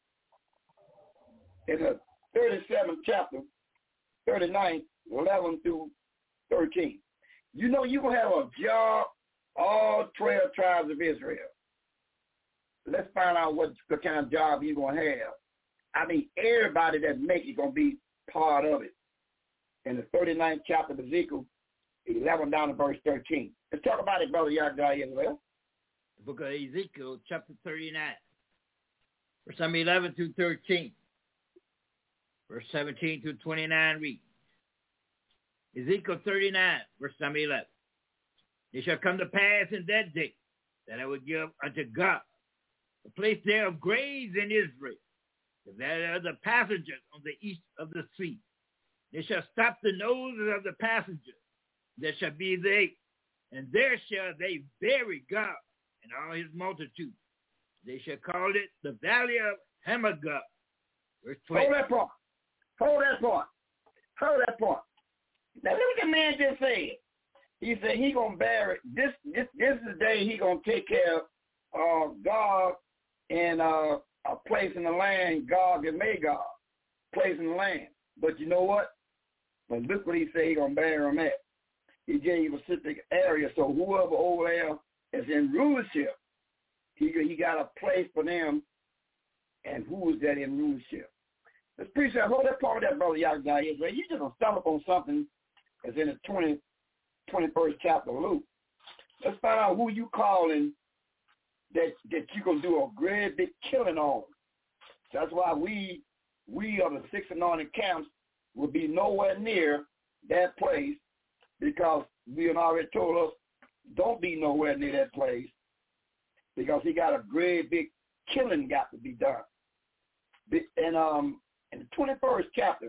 in the thirty-seventh chapter, thirty-ninth, eleven through thirteen, you know you're going to have a job, all twelve tribes of Israel. Let's find out what, what kind of job you're going to have. I mean, everybody that makes it going to be part of it. In the thirty-ninth chapter of Ezekiel, eleven down to verse thirteen. Let's talk about it, Brother Yagda Israel. The book of Ezekiel, chapter thirty-nine, verse number eleven through thirteen. Verse seventeen through twenty-nine reads, Ezekiel thirty-nine, verse number eleven. It shall come to pass in that day that I will give unto God a place there of graves in Israel, that there are the passengers on the east of the sea. They shall stop the noses of the passengers. There shall be they, and there shall they bury God and all his multitude. They shall call it the valley of Hamagog. Verse twenty. Hold that part. Hold that part. Hold that part. Now look what the man just said. He said he gonna bury this. This this is the day he gonna take care of uh, God and uh, a place in the land, Gog and Magog, place in the land. But you know what? But look what he said he gonna bury them at. He gave a specific area, so whoever over there is in rulership, he he got a place for them. And who is that in rulership? Let's preach that. Hold that part of that, Brother Yagda Israel. You just gonna stumble on something that's in the twenty, twenty-first chapter of Luke. Let's find out who you calling that that you gonna do a great big killing on. So that's why we we of the six anointed camps will be nowhere near that place, because we had already told us don't be nowhere near that place, because he got a great big killing got to be done. And um, in the twenty-first chapter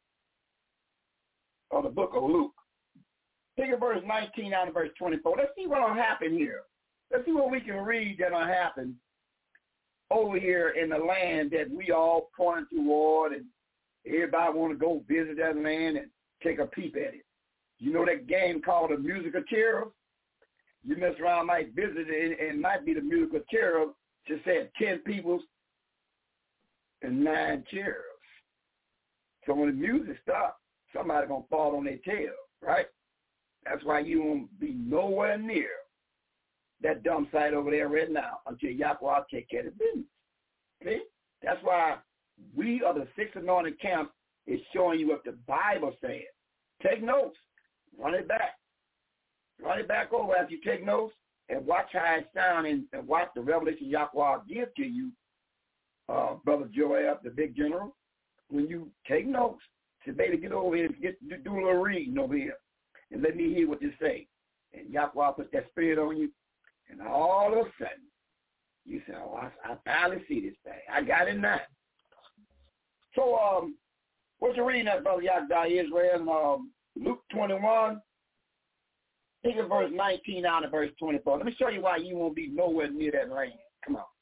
of the book of Luke, take a verse nineteen out of verse twenty-four. Let's see what will happen here. Let's see what we can read that will happen over here in the land that we all point toward, and everybody want to go visit that land and take a peep at it. You know that game called the Musical Cherub? You mess around, might visit it, and it might be the Musical Cherub. Just said ten people and nine cherubs. So when the music stops, somebody's going to fall on their tail, right? That's why you won't be nowhere near that dump site over there right now until Yahweh take care of business. See? That's why we are the six anointed camps is showing you what the Bible says. Take notes. Run it back. Run it back over as you take notes and watch how it sounds, and, and watch the revelation Yahweh give to you, uh, Brother Joel, the big general. When you take notes, so baby, get over here and get, do a little reading over here and let me hear what you say. And Yahweh put that spirit on you, and all of a sudden, you say, oh, I, I finally see this thing. I got it now. So, um, what you reading at, Brother Yagda Israel, um, Luke twenty-one, take it verse nineteen out of verse twenty-four. Let me show you why you won't be nowhere near that land. Come on.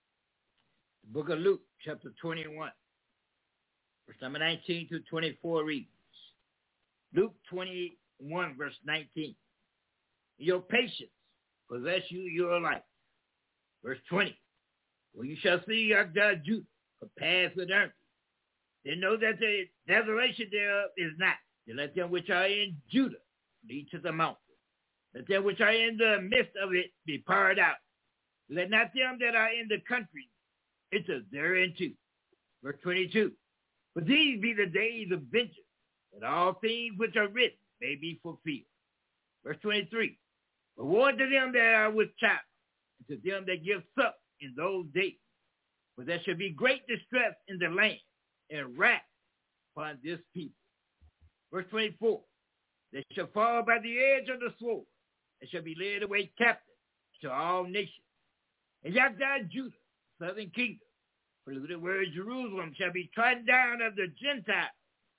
The book of Luke, chapter twenty-one, verse number nineteen through twenty-four reads. Luke twenty-one, verse nineteen. Your patience possess you your life. Verse twenty. When you shall see your God Judah pass with earth, then know that the desolation thereof is not. Then let them which are in Judah lead to the mountain. Let them which are in the midst of it be parted out. Let not them that are in the country enter thereinto. Verse twenty-two. For these be the days of vengeance, that all things which are written may be fulfilled. Verse twenty-three. But woe to them that are with child, and to them that give suck in those days. For there shall be great distress in the land, and wrath upon this people. Verse twenty-four. They shall fall by the edge of the sword, and shall be led away captive to all nations. And Yahweh Judah, southern kingdom, for the word Jerusalem shall be trodden down of the Gentiles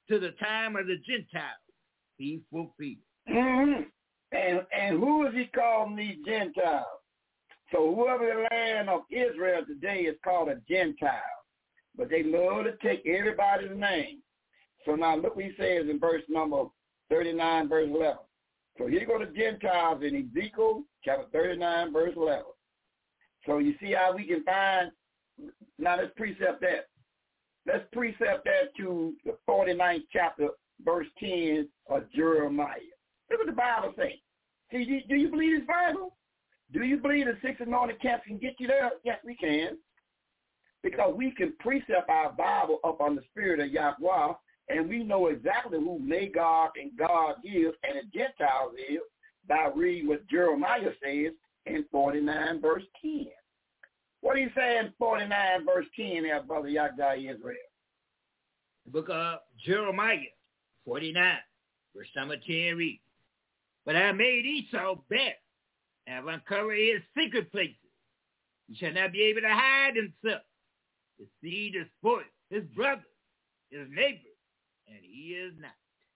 to the time of the Gentiles be fulfilled. Mm-hmm. And and who is he calling these Gentiles? So whoever the land of Israel today is called a Gentile. But they love to take everybody's name. So now look what he says in verse number thirty-nine, verse eleven. So here go the Gentiles in Ezekiel chapter thirty-nine, verse eleven. So you see how we can find, now let's precept that. Let's precept that to the forty-ninth chapter, verse ten of Jeremiah. Look what the Bible says. See, do, do you believe this Bible? Do you believe the six anointed camps can get you there? Yes, we can. Because we can precept our Bible up on the spirit of Yahweh, and we know exactly who Magog and God is and the Gentiles is by reading what Jeremiah says in forty-nine, verse ten. What do you say in forty-nine, verse ten there, Brother Yahweh Israel? The book of Jeremiah, forty-nine, verse number ten reads, "But I made Esau bare, and have uncovered his secret places. He shall not be able to hide himself. His seed is spoiled, his brother, his neighbor, and he is not."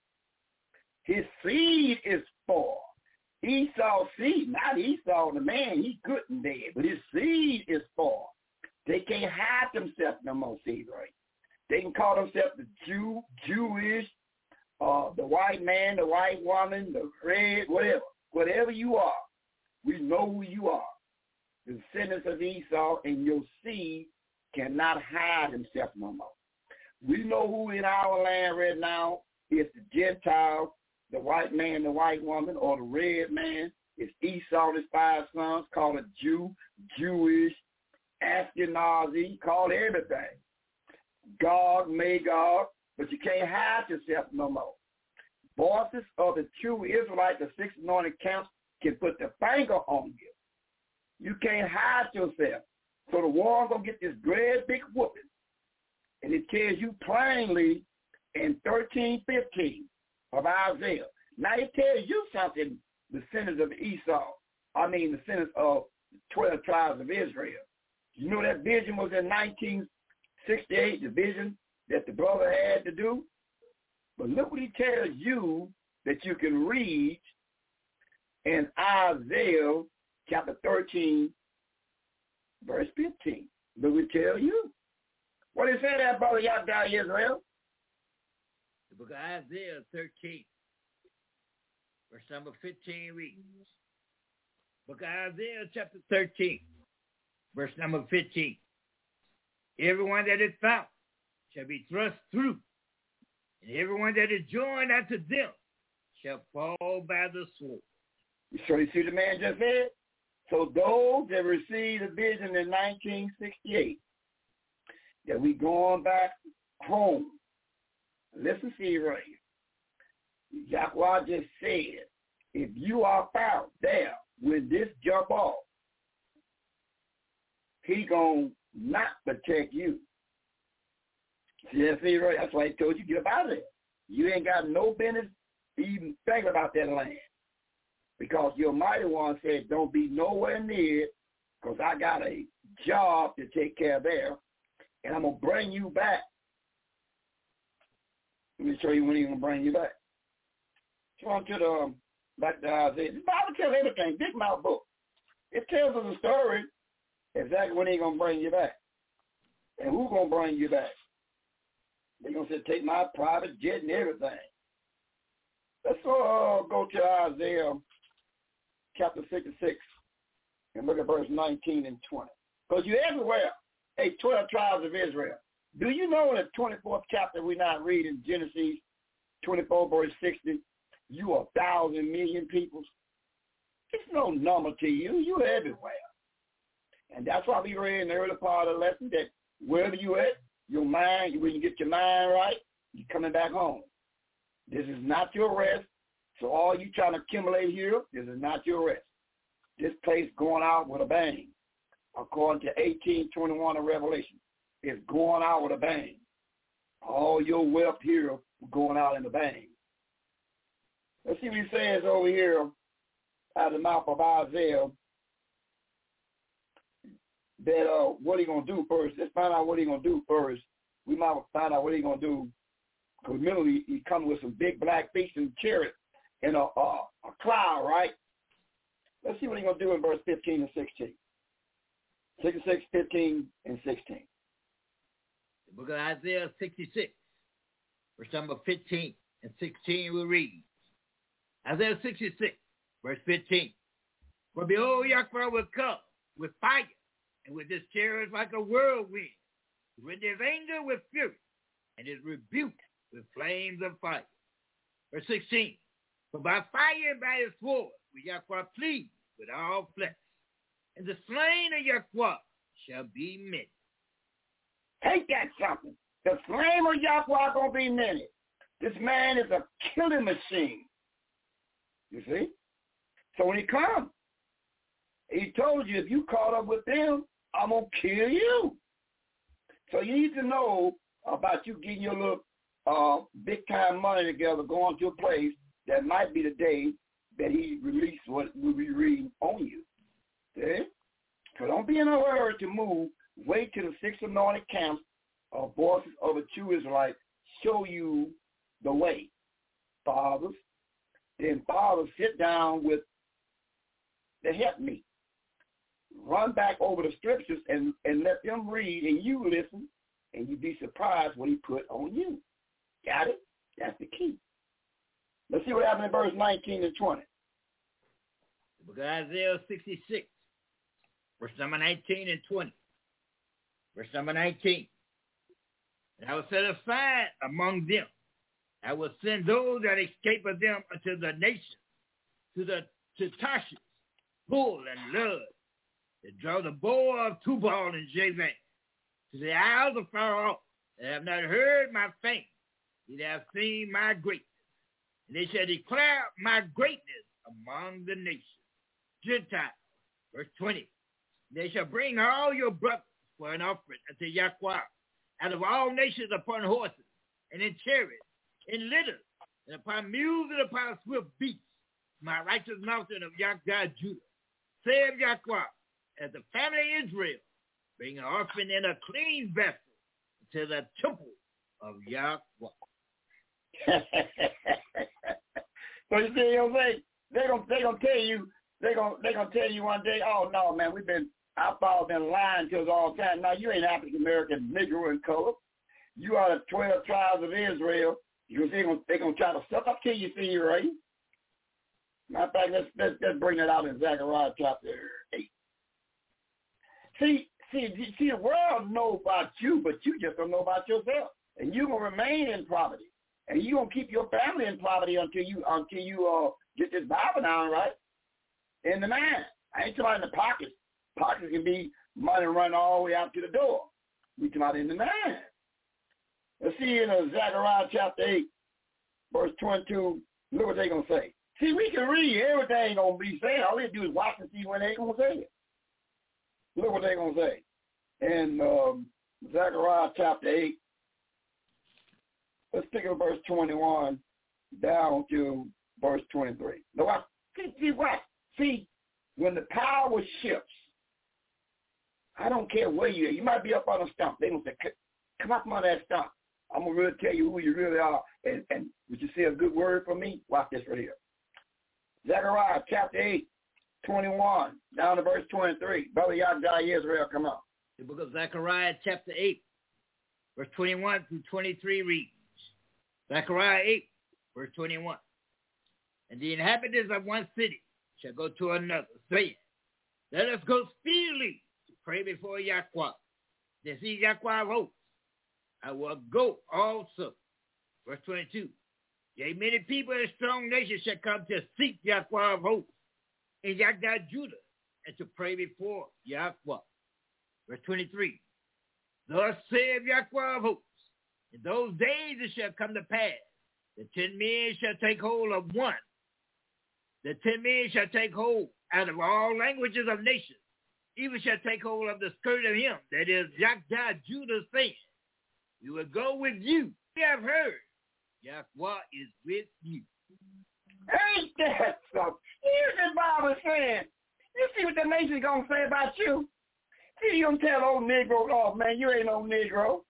His seed is spoiled. Esau's seed, not Esau the man, he's good and dead, but his seed is spoiled. They can't hide themselves no more, see, right? They can call themselves the Jew, Jewish, uh, the white man, the white woman, the red, whatever. Whatever you are, we know who you are. The descendants of Esau, and your seed cannot hide himself no more. We know who in our land right now is the Gentile, the white man, the white woman, or the red man. It's Esau, his five sons, called a Jew, Jewish, Ashkenazi, called everything. God, Magog, but you can't hide yourself no more. Voices of the true Israelites, the six anointed camps, can put the finger on you. You can't hide yourself. So the war's going to get this great big whooping. And it tells you plainly in thirteen fifteen of Isaiah. Now it tells you something, the descendants of Esau. I mean the descendants of the twelve tribes of Israel. You know that vision was in nineteen sixty-eight, the vision that the brother had to do? But look what he tells you that you can read in Isaiah chapter thirteen, verse fifteen. Look what he tells you. What did he say there, Brother Yahweh Israel? The book of Isaiah thirteen, verse number fifteen reads. Book of Isaiah chapter thirteen, verse number fifteen. "Everyone that is found shall be thrust through, and everyone that is joined unto them shall fall by the sword." So you see the man just said? So those that received the vision in nineteen sixty-eight, that we going back home. Listen, see right here. Yahweh just said, if you are found there when this jump off, he going to not protect you. See, see right? That's why he told you get up out of there. You ain't got no business even thinking about that land. Because your mighty one said, don't be nowhere near it, because I got a job to take care of there, and I'm going to bring you back. Let me show you when he's going to bring you back. So on to the, um, back to Isaiah. The Bible tells everything. Big mouth book. It tells us a story exactly when he's going to bring you back. And who's going to bring you back? They're going to say, take my private jet and everything. Let's uh, go to Isaiah chapter sixty-six and look at verse nineteen and twenty. Because you're everywhere. Hey, twelve tribes of Israel. Do you know in the twenty-fourth chapter we're not reading Genesis twenty-four, verse sixty, you are a thousand million people? It's no number to you. You're everywhere. And that's why we read in the early part of the lesson that wherever you at, your mind, when you get your mind right, you're coming back home. This is not your rest. So all you trying to accumulate here, this is not your rest. This place going out with a bang. According to eighteen twenty-one of Revelation, it's going out with a bang. All your wealth here going out in a bang. Let's see what he says over here out of the mouth of Isaiah. That uh, what he gonna do first? Let's find out what he gonna do first. We might find out what he gonna do Because remember, he, he comes with some big black beasts and chariots in a, a, a cloud, right? Let's see what he's going to do in verse fifteen and sixteen. sixty-six, fifteen, and sixteen. The book of Isaiah sixty-six, verse number fifteen and sixteen will read. Isaiah sixty-six, verse fifteen. For behold, Yahweh will come with fire, and with his chariots like a whirlwind, with his anger with fury, and his rebuke with flames of fire. Verse sixteen. For by fire and by his sword will Yahweh plead with all flesh, and the slain of Yahweh shall be many. Ain't that something? The flame of Yahweh going to be many. This man is a killing machine. You see? So when he comes, he told you, if you caught up with them, I'm going to kill you. So you need to know about you getting your little uh, big-time money together, going to a place that might be the day that he released what we'll be reading on you. Okay? So don't be in a hurry to move. Wait till the six anointed camps of voices of a true Israelite show you the way, fathers. Then fathers sit down with the helpmeet. Run back over the scriptures and, and let them read, and you listen, and you'd be surprised what he put on you. Got it? That's the key. Let's see what happened in verse nineteen and twenty. The book of Isaiah sixty-six, verse number nineteen and twenty. Verse number nineteen. And I will set a sign among them. I will send those that escape of them unto the nations, to the to Tarshish, Bull and Lud, that draw the bow of Tubal and Javan, to the isles of far off, that have not heard my fame, neither have seen my greatness. And they shall declare my greatness among the nations. Gentiles, verse twenty. They shall bring all your brothers for an offering unto Yahweh, out of all nations upon horses, and in chariots, in litters, and upon mules, and upon swift beasts, my righteous mountain of Yahweh Judah. Saith Yahweh, as the family of Israel, bring an offering in a clean vessel to the temple of Yahweh. So you see, you know, they they gonna they gonna tell you they gonna they gonna tell you one day, oh no man, we've been our father's been lying to us all the time. Now you ain't African American, Negro in color. You are the twelve tribes of Israel. You see, gonna, they're gonna try to suck up to you, see you right. Matter of fact, let's let's let's bring that out in Zechariah chapter eight. See, see, see, the world knows about you, but you just don't know about yourself, and you're gonna remain in poverty. And you're going to keep your family in poverty until you until you uh, get this Bible down, right? In the mind. I ain't talking about in the pockets. Pockets can be money running all the way out to the door. We talking about in the mind. Let's see in uh, Zechariah chapter eight, verse twenty-two, look what they're going to say. See, we can read. Everything ain't going to be said. All they do is watch and see when they're going to say it. Look what they're going to say. In um, Zechariah chapter eight, let's pick up verse twenty-one down to verse twenty-three. No, I, see, see what? See, when the power shifts, I don't care where you are. You might be up on a stump. They're going to say, come up on that stump. I'm going to really tell you who you really are. And, and would you say a good word for me? Watch this right here. Zechariah chapter eight, twenty-one, down to verse twenty-three. Brother Yahweh Israel, come on. The book of Zechariah chapter eight, verse twenty-one through twenty-three reads. Zechariah eight, verse twenty-one. And the inhabitants of one city shall go to another, saying, let us go speedily to pray before Yahweh. They see Yahweh of hosts. I will go also. Verse twenty-two. Yea, many people and strong nations shall come to seek Yahweh of hosts in Yahweh Judah, and to pray before Yahweh. Verse twenty-three. Thus saith Yahweh of hosts, in those days it shall come to pass, the ten men shall take hold of one. The ten men shall take hold out of all languages of nations, even shall take hold of the skirt of him, that is Yahweh Judah saying, we will go with you. We have heard, Yahweh is with you. Ain't that something? Here's the Bible saying, you see what the nation's going to say about you? See, you going to tell old Negro, oh man, you ain't no Negro.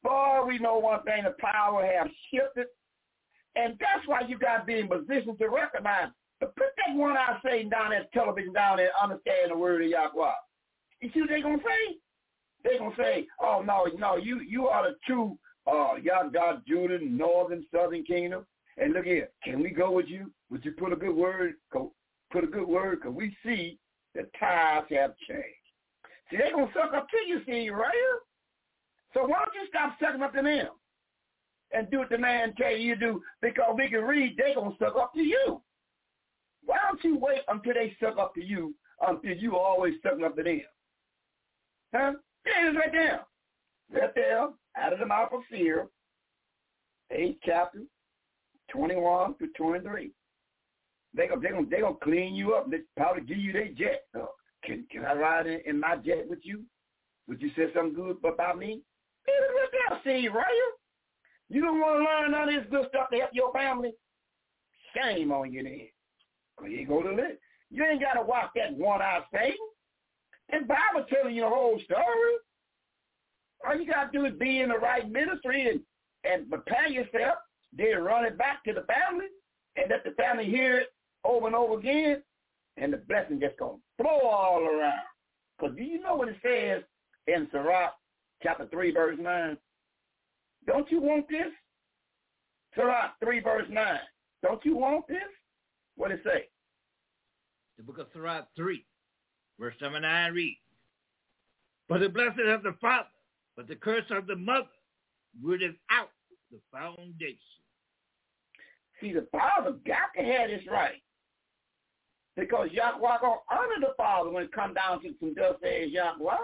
Boy, we know one thing, the power have shifted. And that's why you got to be in position to recognize. But put that one out Satan down that television down there and understand the word of Yahweh. You see what they're going to say? They're going to say, oh, no, no, you you are the true uh, Yahweh, Judah, northern, southern kingdom. And look here, can we go with you? Would you put a good word? Go, put a good word? Because we see the times have changed. See, they're going to suck up to you, see, right here. So why don't you stop sucking up to them and do what the man tell you to do? Because we can read, they're going to suck up to you. Why don't you wait until they suck up to you until you always sucking up to them? Huh? There it is right there. Right there, out of the mouth of fear, eighth chapter, twenty-one to twenty-three. They're going they they gonna clean you up. They probably give you their jet. Uh, can, can I ride in, in my jet with you? Would you say something good about me? Hey, look at that, see, right here. You don't want to learn none of this good stuff to help your family? Shame on you then. Because you ain't go to live. You ain't got to watch that one-eyed Satan. And Bible telling you the whole story. All you got to do is be in the right ministry and, and prepare yourself. Then run it back to the family and let the family hear it over and over again. And the blessing just going to flow all around. Because do you know what it says in Sirach chapter three, verse nine? Don't you want this? Sirach three, verse nine. Don't you want this? What does it say? The book of Sirach three, verse number nine reads, but the blessing of the father, but the curse of the mother, rooteth out the foundation. See, the father got to have this right. Because Yahweh going to honor the father when it comes down to some dust as Yahweh.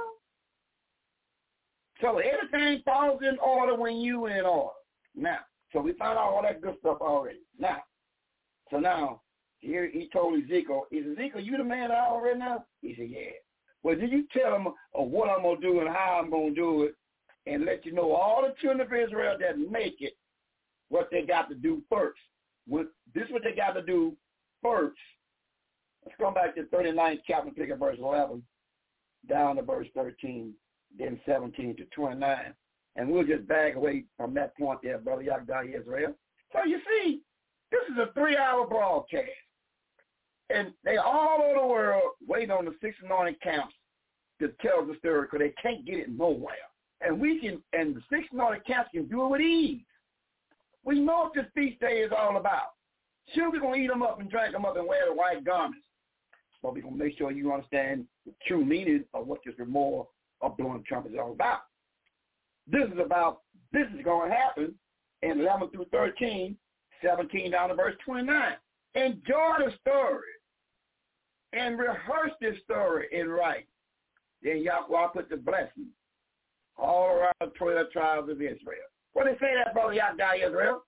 So everything falls in order when you in order. Now, so we found out all that good stuff already. Now, so now, here he told Ezekiel, is Ezekiel, you the man already now? He said, yeah. Well, did you tell him of what I'm going to do and how I'm going to do it and let you know all the children of Israel that make it, what they got to do first. What, this is what they got to do first. Let's go back to the thirty-ninth chapter, pick up verse eleven, down to verse thirteen, then seventeen to twenty-nine. And we'll just bag away from that point there, Brother Yahweh Israel. So you see, this is a three-hour broadcast. And they all over the world waiting on the six anointed camps to tell the story because they can't get it nowhere. And we can, and the six anointed camps can do it with ease. We know what this feast day is all about. Sure, we're going to eat them up and drink them up and wear the white garments. But we're going to make sure you understand the true meaning of what this remorse of blowing the trumpet is all about. This is about, this is going to happen in eleven through thirteen, seventeen down to verse twenty-nine. Enjoy the story and rehearse this story in right. Then Yahweh put the blessing all around the twelve tribes of Israel. What did they say that, Brother Yahweh Israel?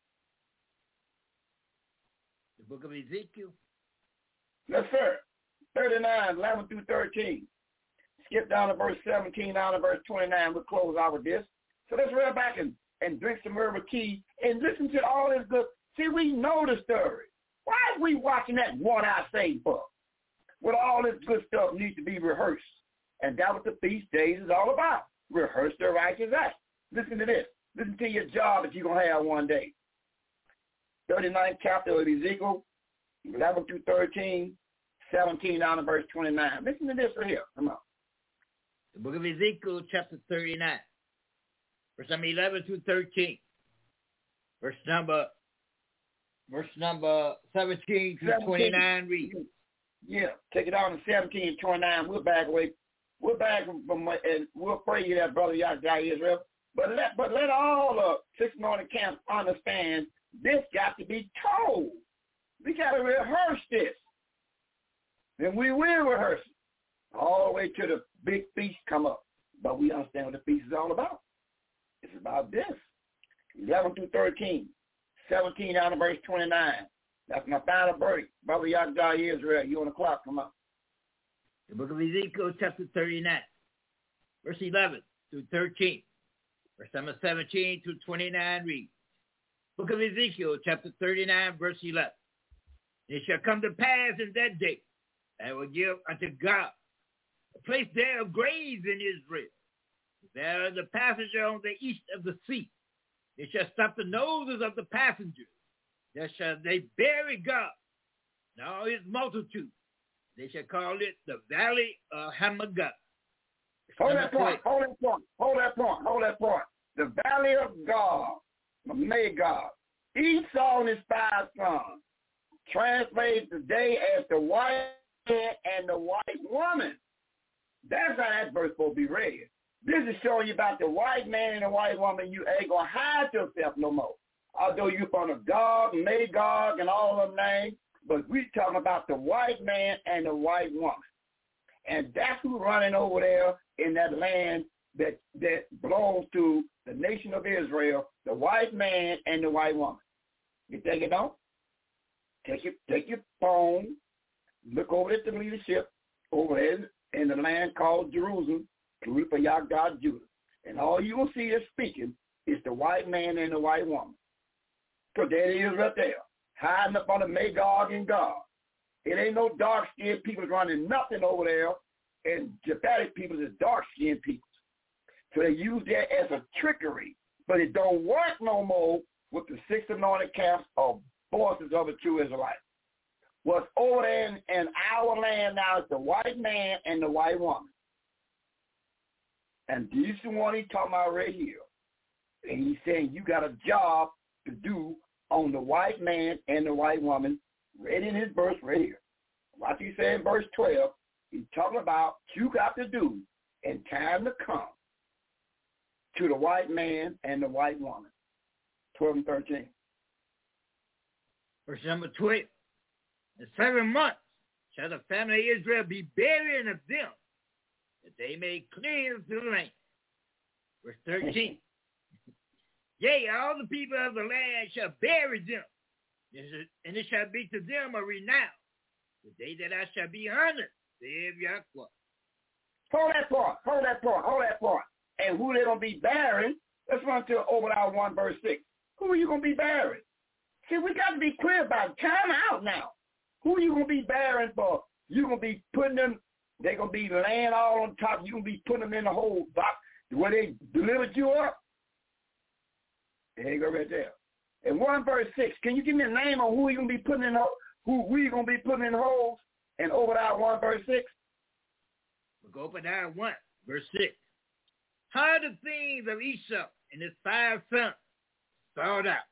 The book of Ezekiel. Yes, sir. thirty-nine, eleven through thirteen. Skip down to verse seventeen, down to verse twenty-nine. We'll close out with this. So let's read back and, and drink some herbal tea and listen to all this good. See, we know the story. Why are we watching that one-eye Satan book? Well, all this good stuff needs to be rehearsed. And that's what the feast days is all about. Rehearse the righteous act. Listen to this. Listen to your job that you're going to have one day. thirty-ninth chapter of Ezekiel, eleven through thirteen, seventeen down to verse twenty-nine. Listen to this right here. Come on. The book of Ezekiel, chapter thirty-nine, verse number eleven through thirteen. Verse number, verse number seventeen through seventeen, twenty-nine read. Yeah, take it on to seventeen and twenty-nine. We'll back away. We'll back from, from and we'll pray you that, Brother Yahweh Israel. But let, but let all the six anointed camps understand this got to be told. We got to rehearse this. And we will rehearse it all the way to the big feast come up. But we understand what the feast is all about. It's about this. eleven through thirteen, seventeen down to verse twenty-nine. That's my final break. Brother Yahweh Israel, you on the clock, come on. The book of Ezekiel, chapter thirty-nine, verse eleven through thirteen. Verse number seventeen through twenty-nine reads. Book of Ezekiel, chapter thirty-nine, verse eleven. It shall come to pass in that day, I will give unto God a place there of graves in Israel, There is a passenger on the east of the sea. They shall stop the noses of the passengers. There shall they bury God and all his multitude. They shall call it the Valley of Hamagog. Hold that point, hold that point, hold that point, hold that point. The Valley of God, Magog. Esau and his five sons. Translated today as the white man and the white woman. That's how that verse will be read. This is showing you about the white man and the white woman. You ain't going to hide yourself no more. Although you're from the Gog, Magog, and all of them names, but we talking about the white man and the white woman. And that's who's running over there in that land that, that belongs to the nation of Israel, the white man and the white woman. You think it don't? Take your, take your phone, look over at the leadership over there in the land called Jerusalem, for Yahweh Judah. And all you will see is speaking is the white man and the white woman. So there it is right there, hiding up on the Magog and God. It ain't no dark-skinned people running nothing over there, and Japhetic people is dark-skinned people. So they use that as a trickery, but it don't work no more with the six anointed camps of forces of the true Israelites. What's over there in, in our land now is the white man and the white woman. And this is the one he's talking about right here. And he's saying you got a job to do on the white man and the white woman, right in his verse right here. What he said in verse twelve, he's talking about you got to do in time to come to the white man and the white woman. twelve and thirteen. Verse number twelve. In seven months shall the family of Israel be burying of them, that they may cleanse the land. Verse thirteen. Yea, all the people of the land shall bury them, and it shall be to them a renown, the day that I shall be honored, saith Yahweh. Hold that part, hold that part, hold that part. And who they going to be burying? Let's run to Obadiah one, verse six. Who are you going to be burying? See, we got to be clear about it. Time out now. Who are you going to be burying for? You're going to be putting them, they're going to be laying all on top. You're going to be putting them in the whole box where they delivered you up. There you go right there. And one verse six, can you give me a name on who you're going to be putting in, who we going to be putting in holes? And Obadiah one, verse six. We'll go Obadiah one, verse six. How the things of Esau and his five sons sold out.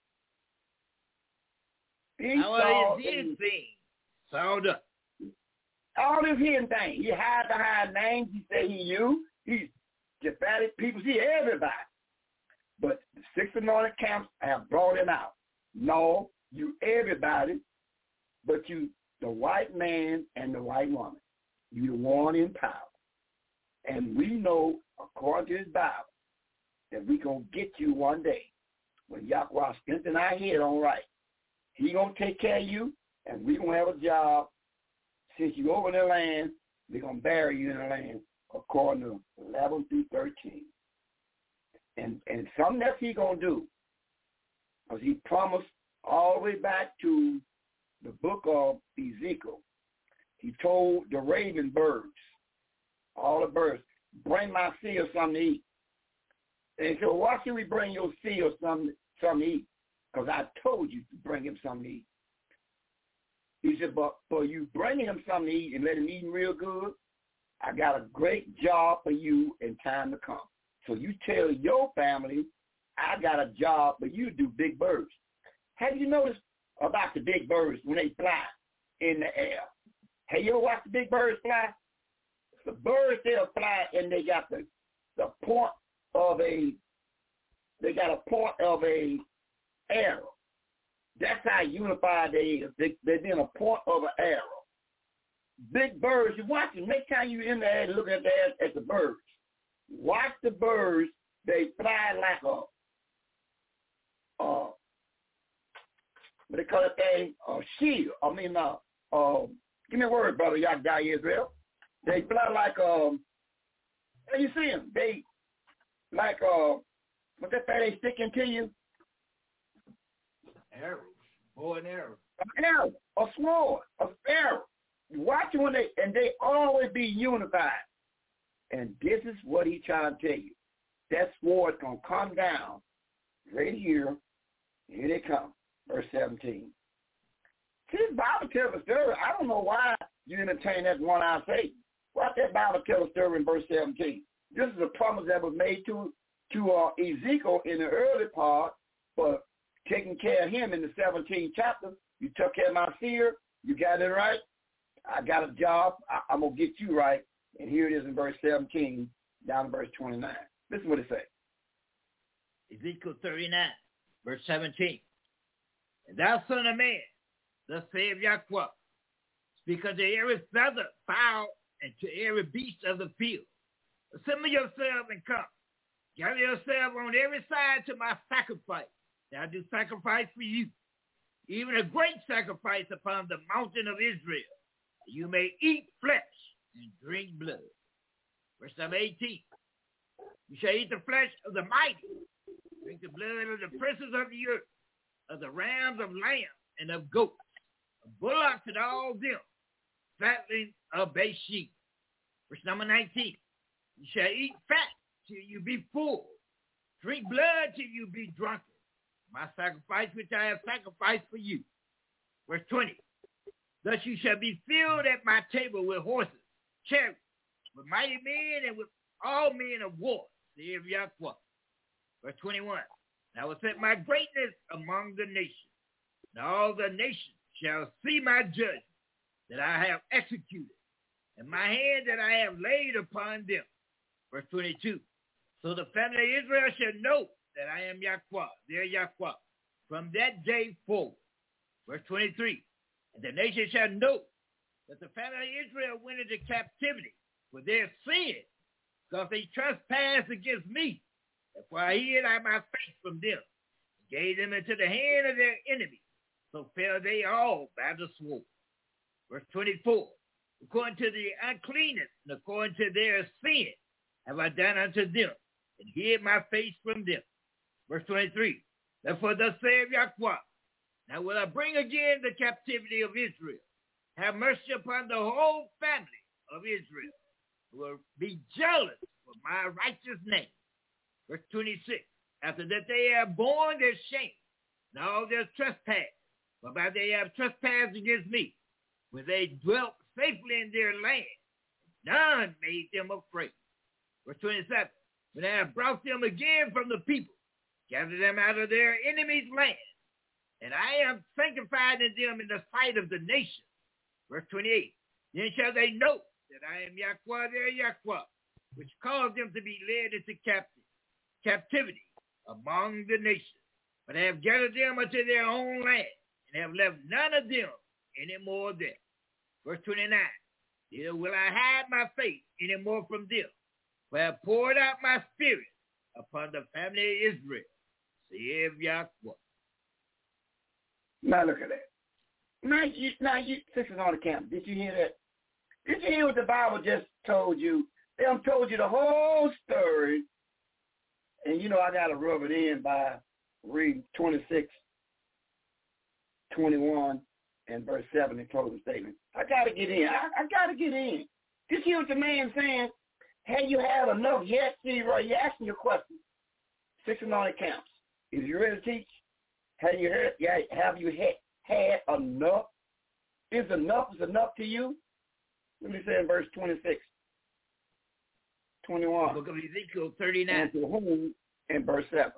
How are his hidden things sold up? All his hidden things. He hide behind names. He say he you. He's Japhetic people. He everybody. But the six anointed camps have brought him out. No, you everybody, but you the white man and the white woman. You the one in power. And we know, according to his Bible, that we going to get you one day when Yahweh strengthen our head on right. He going to take care of you, and we going to have a job. Since you over in the land, we're going to bury you in the land, according to eleven through thirteen. And and something that he going to do, because he promised all the way back to the book of Ezekiel. He told the raven birds, all the birds, bring my seal something to eat. And he said, well, why should we bring your seal something, something to eat? Because I told you to bring him something to eat. He said, but for you bringing him something to eat and let him eat real good, I got a great job for you in time to come. So you tell your family, I got a job for you to do big birds. Have you noticed about the big birds when they fly in the air? Have you ever watched the big birds fly? The birds, they'll fly and they got the, the point of a, they got a point of a arrow. That's how unified they is. They, they're in a point of an arrow. Big birds, you watch them. Next time you're in there and look at the, at the birds, watch the birds. They fly like a, uh, what they call that thing? A shield. I mean, uh, uh, give me a word, brother. Y'all guy Israel. They fly like, um, you see them. They, like, uh, what's that thing they stick into you? Arrows. Bow and arrow. An arrow. A sword. A arrow. You watch them when they, and they always be unified. And this is what he trying to tell you. That sword is going to come down right here. Here they come. Verse seventeen. See, this Bible tells a story. I don't know why you entertain that one-eyed Satan. Why that Bible tell a story in verse seventeen? This is a promise that was made to, to uh, Ezekiel in the early part for taking care of him in the seventeenth chapter. You took care of my seer. You got it right. I got a job. I, I'm going to get you right. And here it is in verse seventeen, down to verse twenty-nine. This is what it says. Ezekiel thirty-nine, verse seventeen. And thou son of man, thus saith Yahweh, speak unto every feather, fowl, and to every beast of the field. Assemble yourself and come. Gather yourself on every side to my sacrifice. That I do sacrifice for you, even a great sacrifice upon the mountain of Israel. You may eat flesh and drink blood. Verse number eighteen. You shall eat the flesh of the mighty, drink the blood of the princes of the earth, of the rams of lambs and of goats, of bullocks and all them, fatling of base sheep. Verse number nineteen. You shall eat fat till you be full, drink blood till you be drunken. My sacrifice which I have sacrificed for you. Verse twenty. Thus you shall be filled at my table with horses, chariots, with mighty men, and with all men of war, saith Yahweh. Verse twenty-one. And I will set my greatness among the nations, and all the nations shall see my judgment that I have executed, and my hand that I have laid upon them. Verse twenty-two. So the family of Israel shall know that I am Yahweh, their Yahweh, from that day forward. Verse twenty-three. And the nation shall know that the family of Israel went into captivity for their sin, because they trespassed against me. Therefore I hid I my face from them, and gave them into the hand of their enemies. So fell they all by the sword. Verse twenty-four. According to the uncleanness and according to their sin have I done unto them, and hid my face from them. Verse twenty-three. Therefore thus saith Yahweh, now will I bring again the captivity of Israel, have mercy upon the whole family of Israel, who will be jealous for my righteous name. Verse twenty-six. After that they have borne their shame and all their trespass, whereby they have trespassed against me, when they dwelt safely in their land, none made them afraid. Verse twenty-seven. When I have brought them again from the people, gathered them out of their enemies' land, and I am sanctified in them in the sight of the nation. Verse twenty-eight. Then shall they know that I am Yahweh, their Yahweh, which caused them to be led into captive, captivity among the nations. But I have gathered them unto their own land, and have left none of them any more there. Verse twenty-nine. Neither will I hide my face any more from them, for I have poured out my spirit upon the family of Israel, saith Yahweh. Now look at that. Now you, now you, sisters on the camp, did you hear that? Did you hear what the Bible just told you? They done told you the whole story, and you know I got to rub it in by reading twenty-six, twenty-one, and verse seven in closing statement. I got to get in. I, I got to get in. Did you hear what the man saying? Have you had enough yet? See, right, you're asking your question. Six and nine camps. Is you ready to teach? Have you heard? Yeah, have you had, had enough? Is enough is enough to you? Let me say in verse twenty-six, twenty-one. Book of Ezekiel thirty-nine. And to whom in verse seven.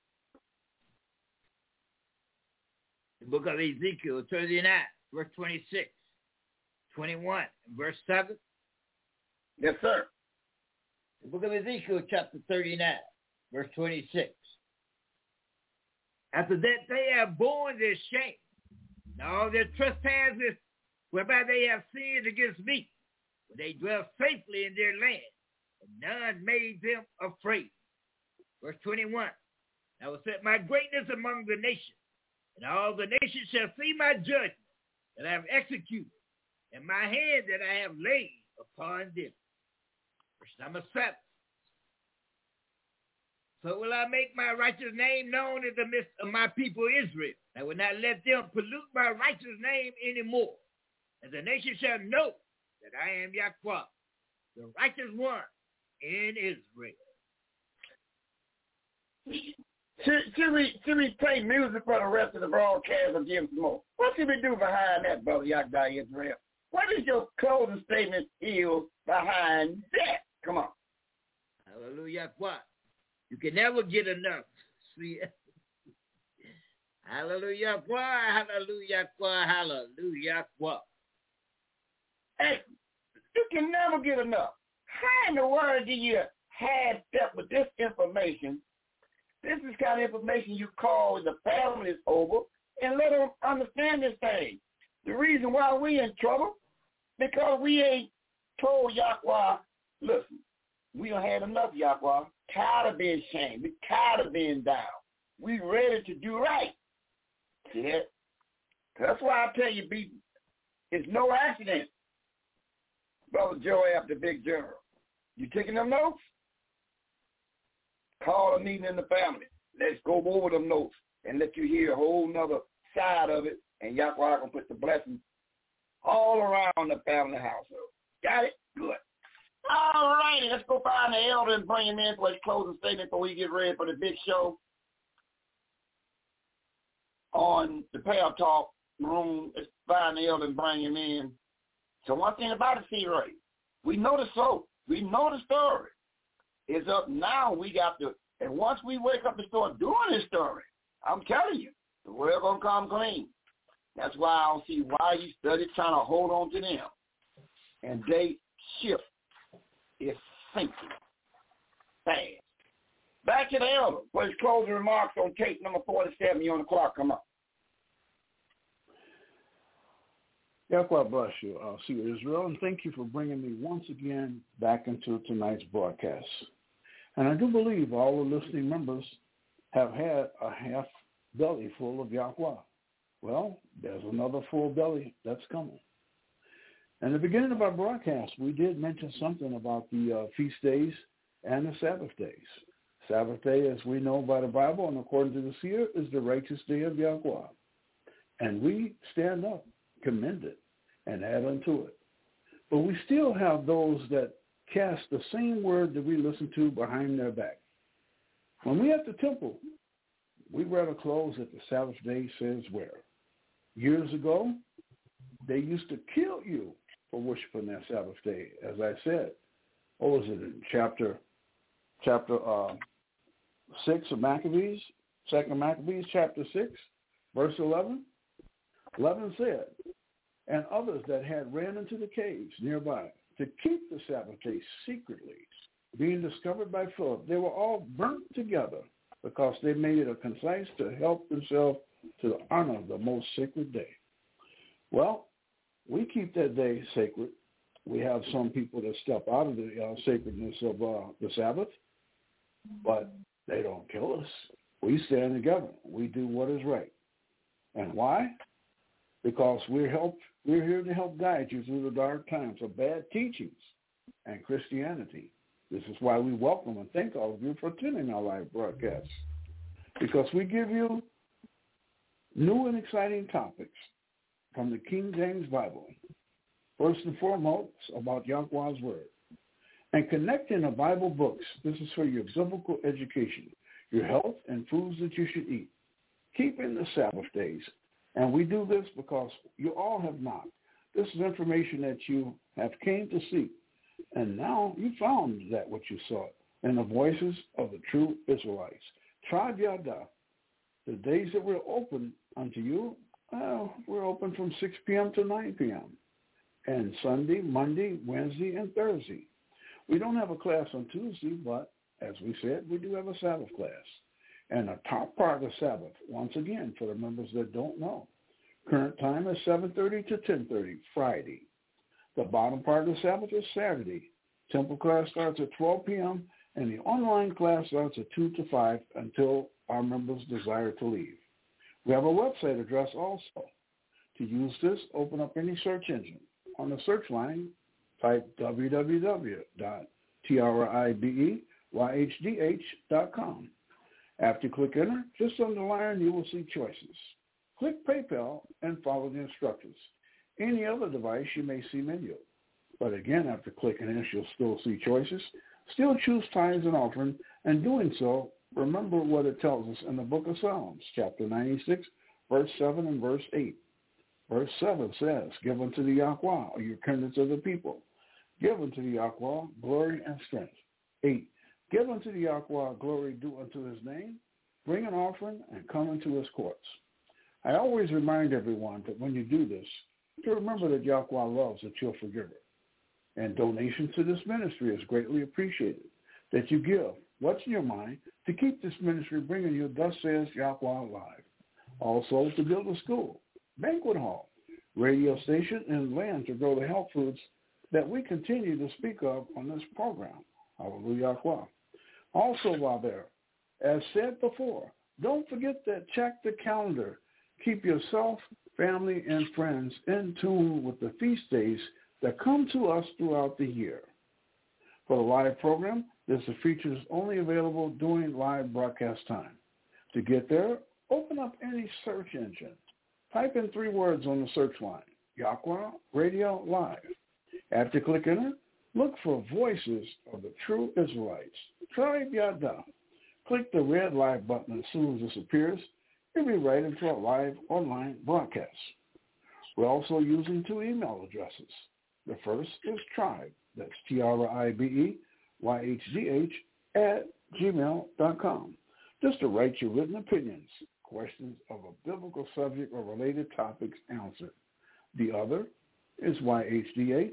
The book of Ezekiel thirty-nine, verse twenty-six, twenty-one, and verse seven. Yes, sir. The book of Ezekiel chapter thirty-nine, verse twenty-six. After that they have borne their shame, and all their trespasses whereby they have sinned against me, when they dwell safely in their land, and none made them afraid. Verse twenty-one. I will set my greatness among the nations, and all the nations shall see my judgment that I have executed, and my hand that I have laid upon them. Verse number seven. So will I make my righteous name known in the midst of my people Israel. I will not let them pollute my righteous name anymore. And the nation shall know that I am Yahweh, the righteous one, in Israel. Should, should we should we play music for the rest of the broadcast or give some more? What should we do behind that, Brother Yakda Israel? What is your closing statement here behind that? Come on. Hallelujah. What? You can never get enough. See? Hallelujah. What? Hallelujah. What? Hallelujah. What? Hey, you can never get enough. How in the world do you have step with this information? This is kind of information you call the families over and let them understand this thing. The reason why we in trouble, because we ain't told Yahweh, listen, we don't have enough, Yahweh. Tired of being shamed. We tired of being down. We ready to do right. See that? That's why I tell you, be it's no accident. Brother Joab, the big general. You taking them notes? Call a meeting in the family. Let's go over them notes and let you hear a whole nother side of it, and Yahweh can put the blessings all around the family household. Got it? Good. All righty, let's go find the elder and bring him in for his closing statement before we get ready for the big show on the Prayer Talk room. Let's find the elder and bring him in. So one thing about the C-Ray, we know the soul. We know the story. It's up now. We got to, and once we wake up and start doing this story, I'm telling you, the world going to come clean. That's why I don't see why you study trying to hold on to them. And they shift is sinking fast. Back to the elder for his closing remarks on tape number forty-seven. You on the clock. Come on. Yahweh bless you, uh, Seer Israel, and thank you for bringing me once again back into tonight's broadcast. And I do believe all the listening members have had a half belly full of Yahweh. Well, there's another full belly that's coming. In the beginning of our broadcast, we did mention something about the uh, feast days and the Sabbath days. Sabbath day, as we know by the Bible and according to the seer, is the righteous day of Yahweh. And we stand up, commend it, and add unto it. But we still have those that cast the same word that we listen to behind their back. When we at the temple, we wear the clothes that the Sabbath day says wear. Years ago, they used to kill you for worshiping that Sabbath day. As I said, what was it in chapter chapter uh, six of Maccabees, Second Maccabees, chapter six, verse eleven? eleven said, and others that had ran into the caves nearby to keep the Sabbath day secretly, being discovered by Philip, they were all burnt together because they made it a concise to help themselves to the honor of the most sacred day. Well, we keep that day sacred. We have some people that step out of the uh, sacredness of uh, the Sabbath, but they don't kill us. We stand together. We do what is right. And why? Because we're help, we're here to help guide you through the dark times of bad teachings and Christianity. This is why we welcome and thank all of you for attending our live broadcasts, because we give you new and exciting topics from the King James Bible, first and foremost about Yahweh's Word, and connecting the Bible books. This is for your biblical education, your health, and foods that you should eat, keeping the Sabbath days. And we do this because you all have knocked. This is information that you have came to seek, and now you found that what you sought in the voices of the true Israelites. Tribe Yada, the days that we're open unto you, well, we're open from six p.m. to nine p.m. and Sunday, Monday, Wednesday, and Thursday. We don't have a class on Tuesday, but as we said, we do have a Sabbath class. And the top part of the Sabbath, once again, for the members that don't know, current time is seven thirty to ten thirty, Friday. The bottom part of the Sabbath is Saturday. Temple class starts at twelve p.m., and the online class starts at two to five until our members desire to leave. We have a website address also. To use this, open up any search engine. On the search line, type w w w dot tribeyhdh dot com. After you click enter, just on the line you will see choices. Click PayPal and follow the instructions. Any other device you may see menu. But again, after clicking this, you'll still see choices. still choose tithes and offering, and doing so, remember what it tells us in the book of Psalms, chapter ninety-six, verse seven and verse eight. Verse seven says, give unto the Yahweh, or your kindreds of the people. Give unto the Yahweh glory and strength. Eight, give unto the Yahweh glory due unto his name. Bring an offering and come into his courts. I always remind everyone that when you do this, to remember that Yahweh loves a cheerful giver. And donation to this ministry is greatly appreciated. That you give what's in your mind to keep this ministry bringing you Thus Says Yahweh Live. Also to build a school, banquet hall, radio station, and land to grow the health foods that we continue to speak of on this program. Hallelujah. Also while there, as said before, don't forget that check the calendar. Keep yourself, family, and friends in tune with the feast days that come to us throughout the year. For the live program, this feature is only available during live broadcast time. To get there, open up any search engine. Type in three words on the search line, Yahweh Radio Live. After click enter, look for Voices of the True Israelites. Tribe Yada. Click the red live button as soon as this appears. You'll be right into our live online broadcast. We're also using two email addresses. The first is tribe, that's T R I B E Y H D H, at gmail dot com. Just to write your written opinions, questions of a biblical subject or related topics answered. The other is Y H D H,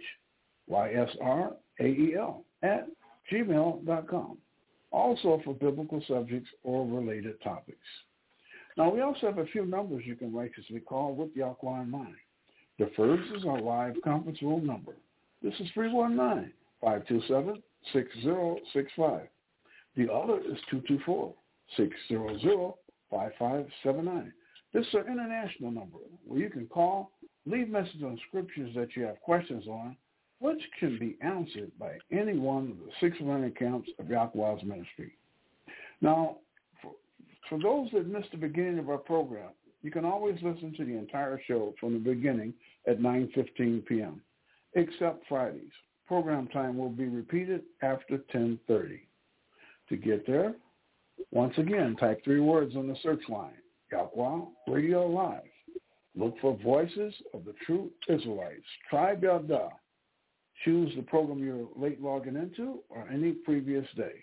Y S R A E L, at gmail dot com, also for biblical subjects or related topics. Now, we also have a few numbers you can righteously call with Yahweh in mind. The first is our live conference room number. This is three one nine, five two seven, six zero six five. The other is two two four, six zero zero, five five seven nine. This is our international number where you can call, leave messages on scriptures that you have questions on, which can be answered by any one of the six running camps of Yahweh's ministry. Now, for, for those that missed the beginning of our program, you can always listen to the entire show from the beginning at nine fifteen p.m., except Fridays. Program time will be repeated after ten thirty. To get there, once again, type three words on the search line, Yahweh Radio Live. Look for Voices of the True Israelites. Tribe Yada. Choose the program you're late logging into or any previous day.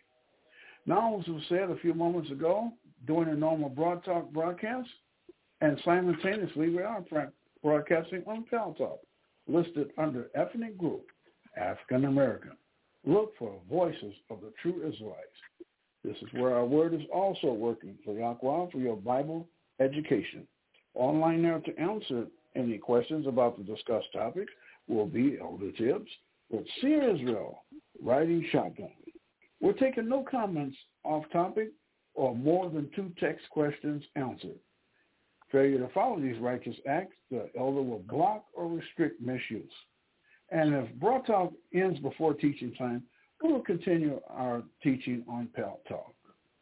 Now, as was said a few moments ago, during a normal broad talk broadcast, and simultaneously we are broadcasting on Pal Talk, listed under ethnic group, African American. Look for Voices of the True Israelites. This is where our word is also working for Yahweh for your Bible education. Online there to answer any questions about the discussed topics will be Elder Tibbs with Seer Israel, riding shotgun. We're taking no comments off topic or more than two text questions answered. Failure to follow these righteous acts, the elder will block or restrict misuse. And if Broad Talk ends before teaching time, we will continue our teaching on Pal Talk.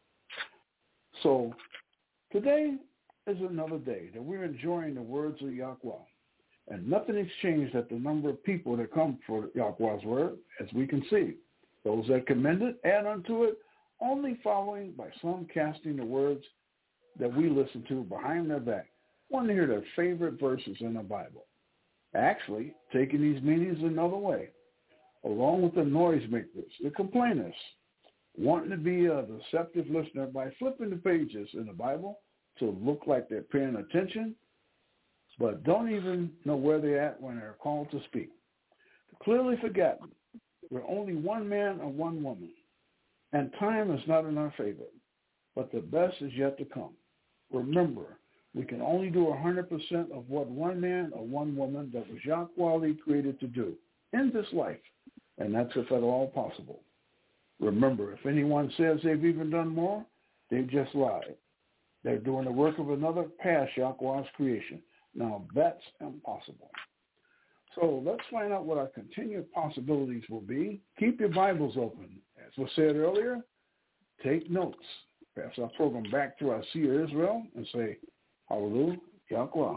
So today is another day that we're enjoying the words of Yahweh. And nothing has changed at the number of people that come for Yahweh's word, as we can see. Those that commend it, add unto it, only following by some casting the words that we listen to behind their back, want to hear their favorite verses in the Bible. Actually, taking these meanings another way, along with the noisemakers, the complainers, wanting to be a deceptive listener by flipping the pages in the Bible to look like they're paying attention, but don't even know where they're at when they're called to speak. Clearly forgotten, we're only one man or one woman, and time is not in our favor, but the best is yet to come. Remember, we can only do one hundred percent of what one man or one woman that was Yahweh created to do in this life, and that's if at all possible. Remember, if anyone says they've even done more, they've just lied. They're doing the work of another past Yahweh's creation. Now, that's impossible. So let's find out what our continued possibilities will be. Keep your Bibles open. As was said earlier, take notes. Pass our program back to our seer Israel and say, Hallelujah, Yahweh.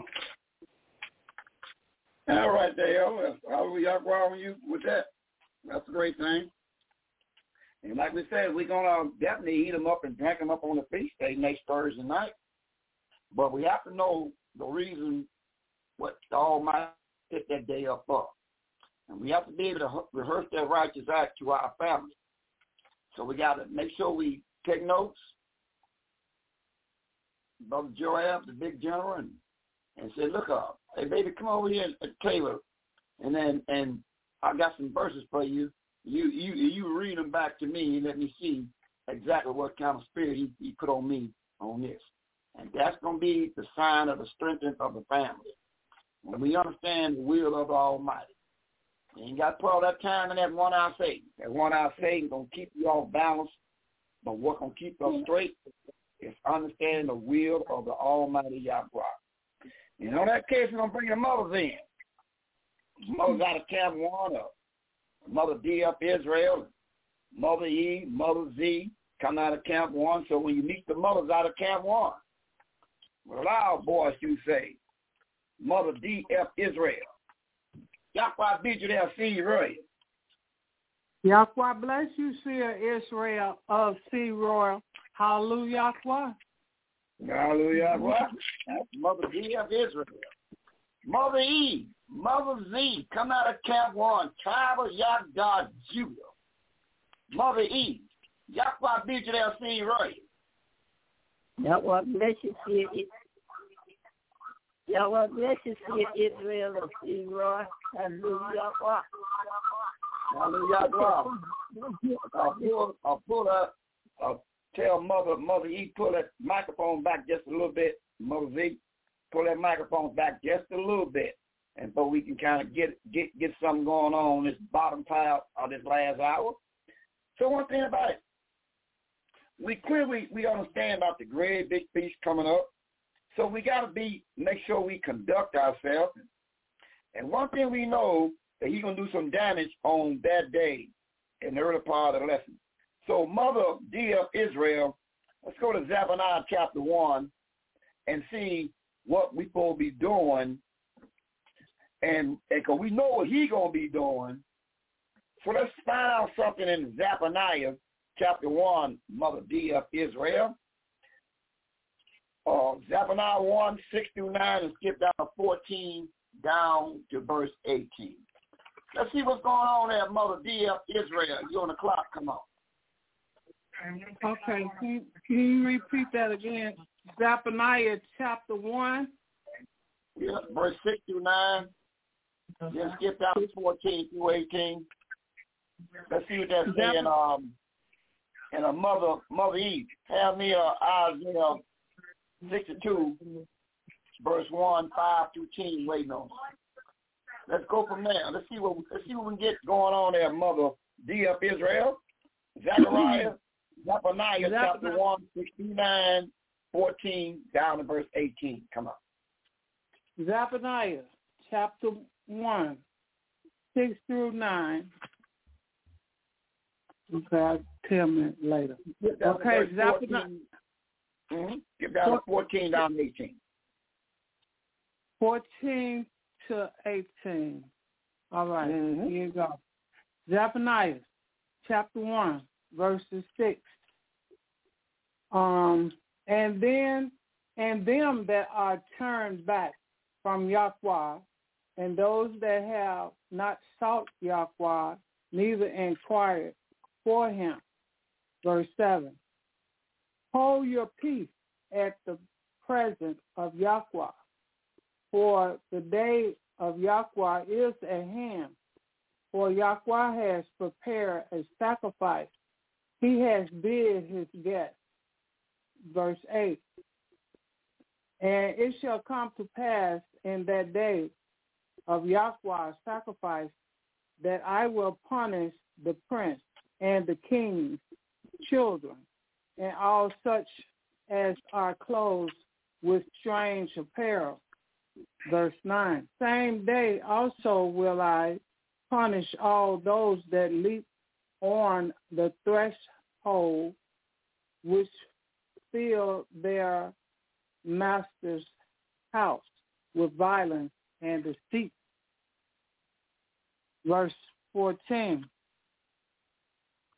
All right, Dale. Hallelujah, Yahweh on you with that. That's a great thing. And like we said, we're going to definitely eat them up and drink them up on the feast day next Thursday night. But we have to know the reason what the Almighty set that day up for. And we have to be able to rehearse that righteous act to our family. So we got to make sure we take notes. Brother Joab, the big general, and, and said, look up, hey, baby, come over here at the table, and then and I got some verses for you. You you you read them back to me and let me see exactly what kind of spirit he, he put on me on this. And that's going to be the sign of the strength of the family. When we understand the will of the Almighty. You ain't got to put all that time in that one-eye Satan. That one-eye Satan going to keep you off balance, but what's going to keep us straight is understanding the will of the Almighty Yahweh. And on that case, we're going to bring the mothers in. Mothers out of Camp one, Mother D up Israel, Mother E, Mother Z, come out of Camp one. So when you meet the mothers out of Camp one, with loud voice you say, Mother D F Israel. Yahweh bid you there, see you right. Yahweh bless you, Seer Israel of Sea Royal. Hallelujah, Yahweh. Hallelujah, Yahweh. That's Mother D F Israel. Mother E, Mother Z, come out of Camp one, tribe of Yahweh, Judah. Mother E, Yahweh bid you there, see you right. Yahweh bless you, Seer Yahweh bless you, Seer Israel of Sea Royal. Hallelujah, Yahweh. Hallelujah, Yahweh. I'll pull, I'll pull up, I'll tell Mother, Mother E, pull that microphone back just a little bit. Mother Z, pull that microphone back just a little bit. And so we can kind of get, get, get something going on this bottom pile of this last hour. So one thing about it, we clearly, we understand about the great big feast coming up. So we got to be, make sure we conduct ourselves. And one thing we know, that he's going to do some damage on that day in the early part of the lesson. So Mother D of Israel, let's go to Zephaniah chapter one and see what we're supposed to be doing. And because we know what he's going to be doing. So let's find out something in Zephaniah chapter one, Mother D of Israel. Uh, Zephaniah one, six through nine, and skip down to fourteen, down to verse eighteen. Let's see what's going on there, Mother D of Israel. You're on the clock. Come on. Okay. Can you, can you repeat that again? Zephaniah chapter one. Yeah, verse six through nine. Then skip down to fourteen through eighteen. Let's see what that's saying. Um, and a mother, Mother Eve, have me uh, Isaiah sixty-two, verse one, five through ten, waiting on. Let's go from there. Let's see what let's see what we can get going on there, Mother D of Israel. Zechariah, Zephaniah chapter one, sixty-nine, fourteen, down to verse eighteen. Come on. Zephaniah chapter one, six through nine. Okay, I'll tell me later. Okay, Zephaniah. Mm-hmm. Get down to fourteen, down to eighteen. fourteen to eighteen. All right, mm-hmm. Here you go. Zephaniah, chapter one, verses six. Um, and then, and them that are turned back from Yahweh, and those that have not sought Yahweh, neither inquired for him. Verse seven. Hold your peace at the presence of Yahweh, for the day of Yahweh is at hand. For Yahweh has prepared a sacrifice. He has bid his guests. Verse eight. And it shall come to pass in that day of Yahweh's sacrifice that I will punish the prince and the king's children, and all such as are clothed with strange apparel. Verse nine. Same day also will I punish all those that leap on the threshold, which fill their master's house with violence and deceit. Verse fourteen.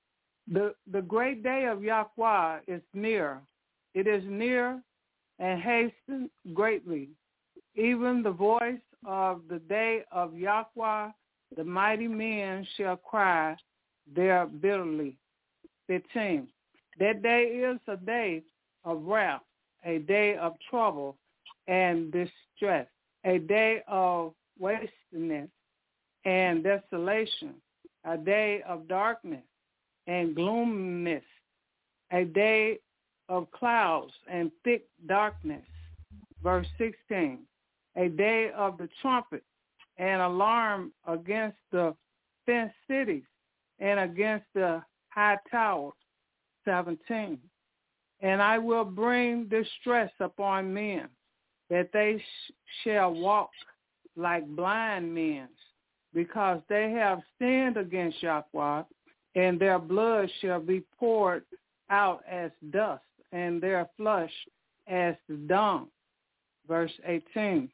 The the great day of Yahweh is near. It is near and hasten greatly. Even the voice of the day of Yahweh, the mighty men shall cry there bitterly. fifteen. That day is a day of wrath, a day of trouble and distress, a day of wastiness and desolation, a day of darkness and gloominess, a day of clouds and thick darkness. Verse sixteen, a day of the trumpet and alarm against the fenced cities and against the high towers. seventeen, and I will bring distress upon men, that they sh- shall walk like blind men, because they have sinned against Yahweh, and their blood shall be poured out as dust, and their flesh as the dung. Verse eighteen.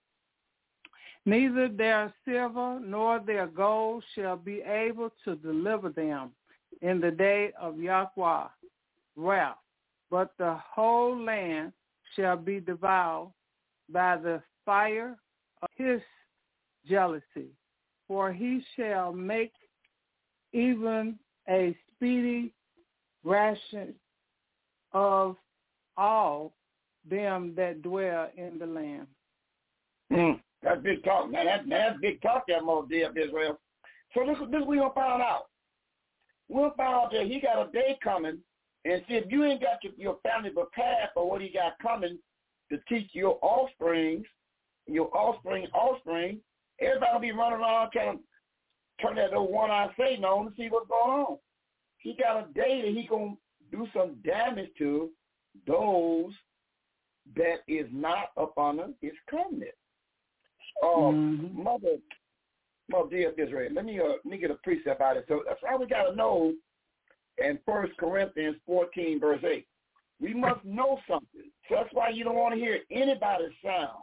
Neither their silver nor their gold shall be able to deliver them in the day of Yahweh wrath, but the whole land shall be devoured by the fire of his jealousy, for he shall make even a speedy ration of all them that dwell in the land. Mm, that's big talk. Now, that, now that's big talk there, Mo D of Israel. So this, this we gonna find out. We'll find out that he got a day coming, and see if you ain't got your, your family prepared for what he got coming to teach your offsprings, your offspring, offspring, everybody will be running around trying to turn that little one-eye Satan on to see what's going on. He got a day that he going to do some damage to those that is not up under his covenant. Uh, mm-hmm. Mother, Mother dear Israel, let me, uh, let me get a precept out of it. So that's why we got to know in First Corinthians fourteen, verse eight. We must know something. So that's why you don't want to hear anybody's sound.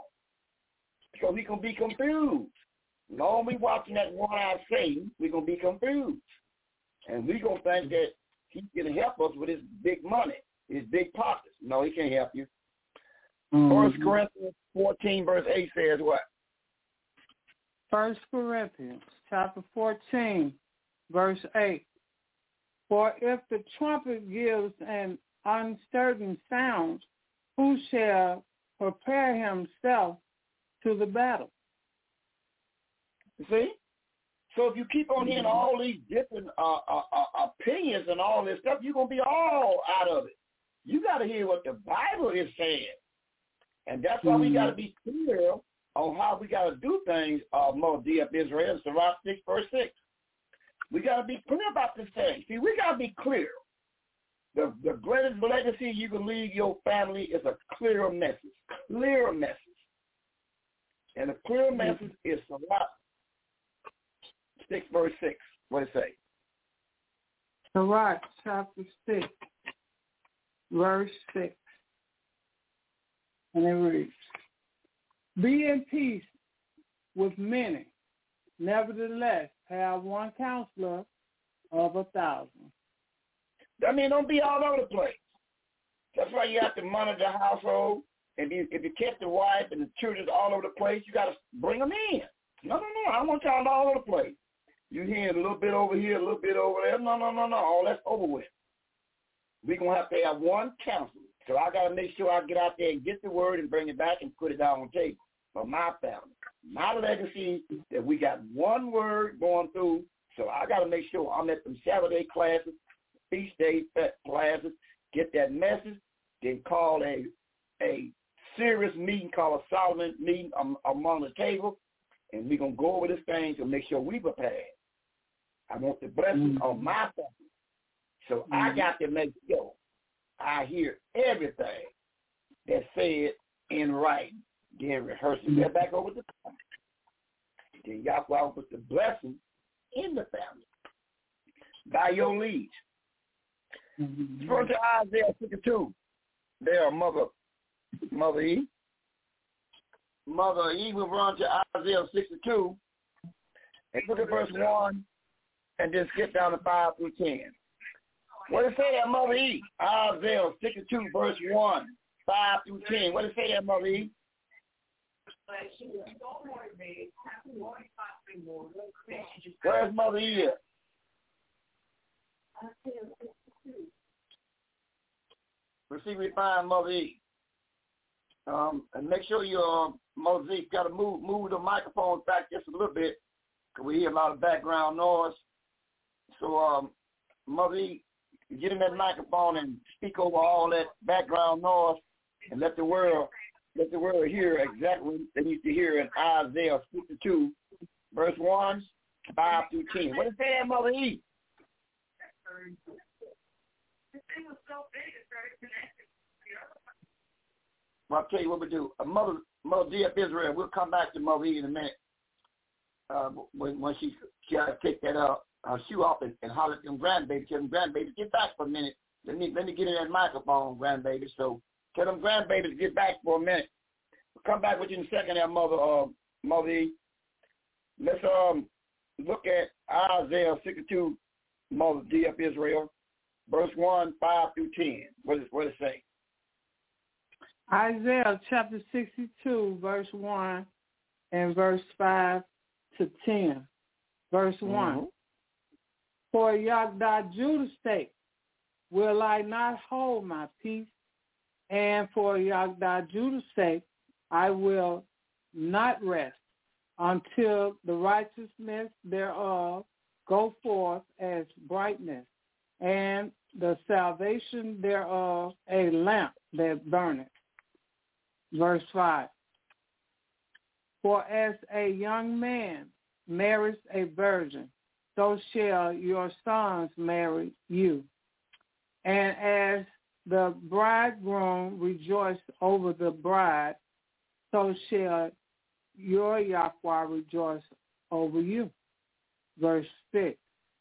So we can be confused. Long we watching that one-eyed Satan, we're going to be confused. And we're going to think that he can help us with his big money, his big pockets. No, he can't help you. Mm-hmm. First Corinthians fourteen, verse eight says what? First Corinthians chapter fourteen, verse eight. For if the trumpet gives an uncertain sound, who shall prepare himself to the battle? See? So if you keep on hearing all these different uh, uh, uh, opinions and all this stuff, you're going to be all out of it. You got to hear what the Bible is saying. And that's why mm-hmm. we got to be clear on how we got to do things, uh, Mo D of Israel, Sirach six, verse six. We got to be clear about this thing. See, we got to be clear. The, the greatest legacy you can leave your family is a clear message. Clear message. And the clear message is Sirach six, verse six. What does it say? Sirach chapter six, verse six. And it reads, be in peace with many. Nevertheless, have one counselor of a thousand. I mean, don't be all over the place. That's why you have to monitor the household. If you if you kept the wife and the children all over the place, you got to bring them in. No, no, no. I want y'all all over the place. You hear a little bit over here, a little bit over there. No, no, no, no. All that's over with. We're going to have to have one counselor. So I got to make sure I get out there and get the word and bring it back and put it down on the table for my family. My legacy that we got one word going through. So I got to make sure I'm at some Saturday classes, feast day classes, get that message, then call a a serious meeting called a Solomon meeting um, among the table, and we're going to go over this thing to make sure we prepared. I want the blessing mm-hmm. on my family. So mm-hmm. I got to make sure I hear everything that's said in writing. Then rehearse it mm-hmm. back over the family. Then Yahweh will put the blessing in the family by your lead. Mm-hmm. Turn to Isaiah sixty-two. There, Mother, Mother E. Mother E will run to Isaiah sixty-two and look at verse one and then skip down to five through ten. What did it say there, Mother E? Isaiah sixty-two, verse one, five through ten. What did it say there, Mother E? Where's Mother E at? Let's see if we find Mother E. Um, and make sure you, uh, Mother E, got to move move the microphones back just a little bit because we hear a lot of background noise. So, um, Mother E, get in that microphone and speak over all that background noise and let the world let the world hear exactly what they need to hear in Isaiah fifty-two, verse one, five through ten. What is that, Mother E? Well, I'll tell you what we do. Uh, Mother, Mother D F Israel, we'll come back to Mother E in a minute. Uh, when, when she, she got to take that uh, uh, shoe off and, and holler at them grandbabies. Tell them grandbabies, get back for a minute. Let me let me get in that microphone, grandbabies. So tell them grandbabies get back for a minute. We'll come back with you in a second there, Mother, uh, Mother E. Let's um look at Isaiah sixty-two, Mother D F Israel, verse one, five through ten. What does what does it say? Isaiah chapter sixty-two, verse one and verse five to ten. Verse mm-hmm. one. For Yagdah Judah's sake will I not hold my peace, and for Yagdah Judah's sake I will not rest until the righteousness thereof go forth as brightness, and the salvation thereof a lamp that burneth. Verse five. For as a young man marries a virgin, so shall your sons marry you. And as the bridegroom rejoiced over the bride, so shall your Yahweh rejoice over you. Verse six.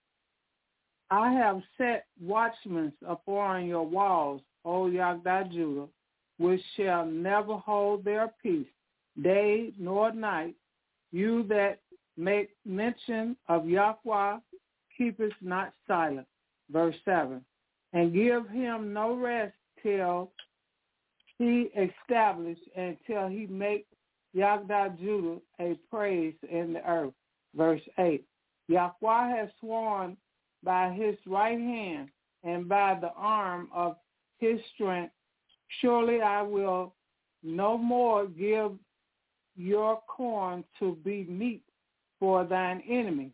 I have set watchmen upon your walls, O Yagdah Judah, which shall never hold their peace, day nor night. You that make mention of Yahweh, keepeth not silent. Verse seven. And give him no rest till he establish and till he make Yagdah Judah a praise in the earth. Verse eight. Yahweh has sworn by his right hand and by the arm of his strength, surely I will no more give your corn to be meat for thine enemy,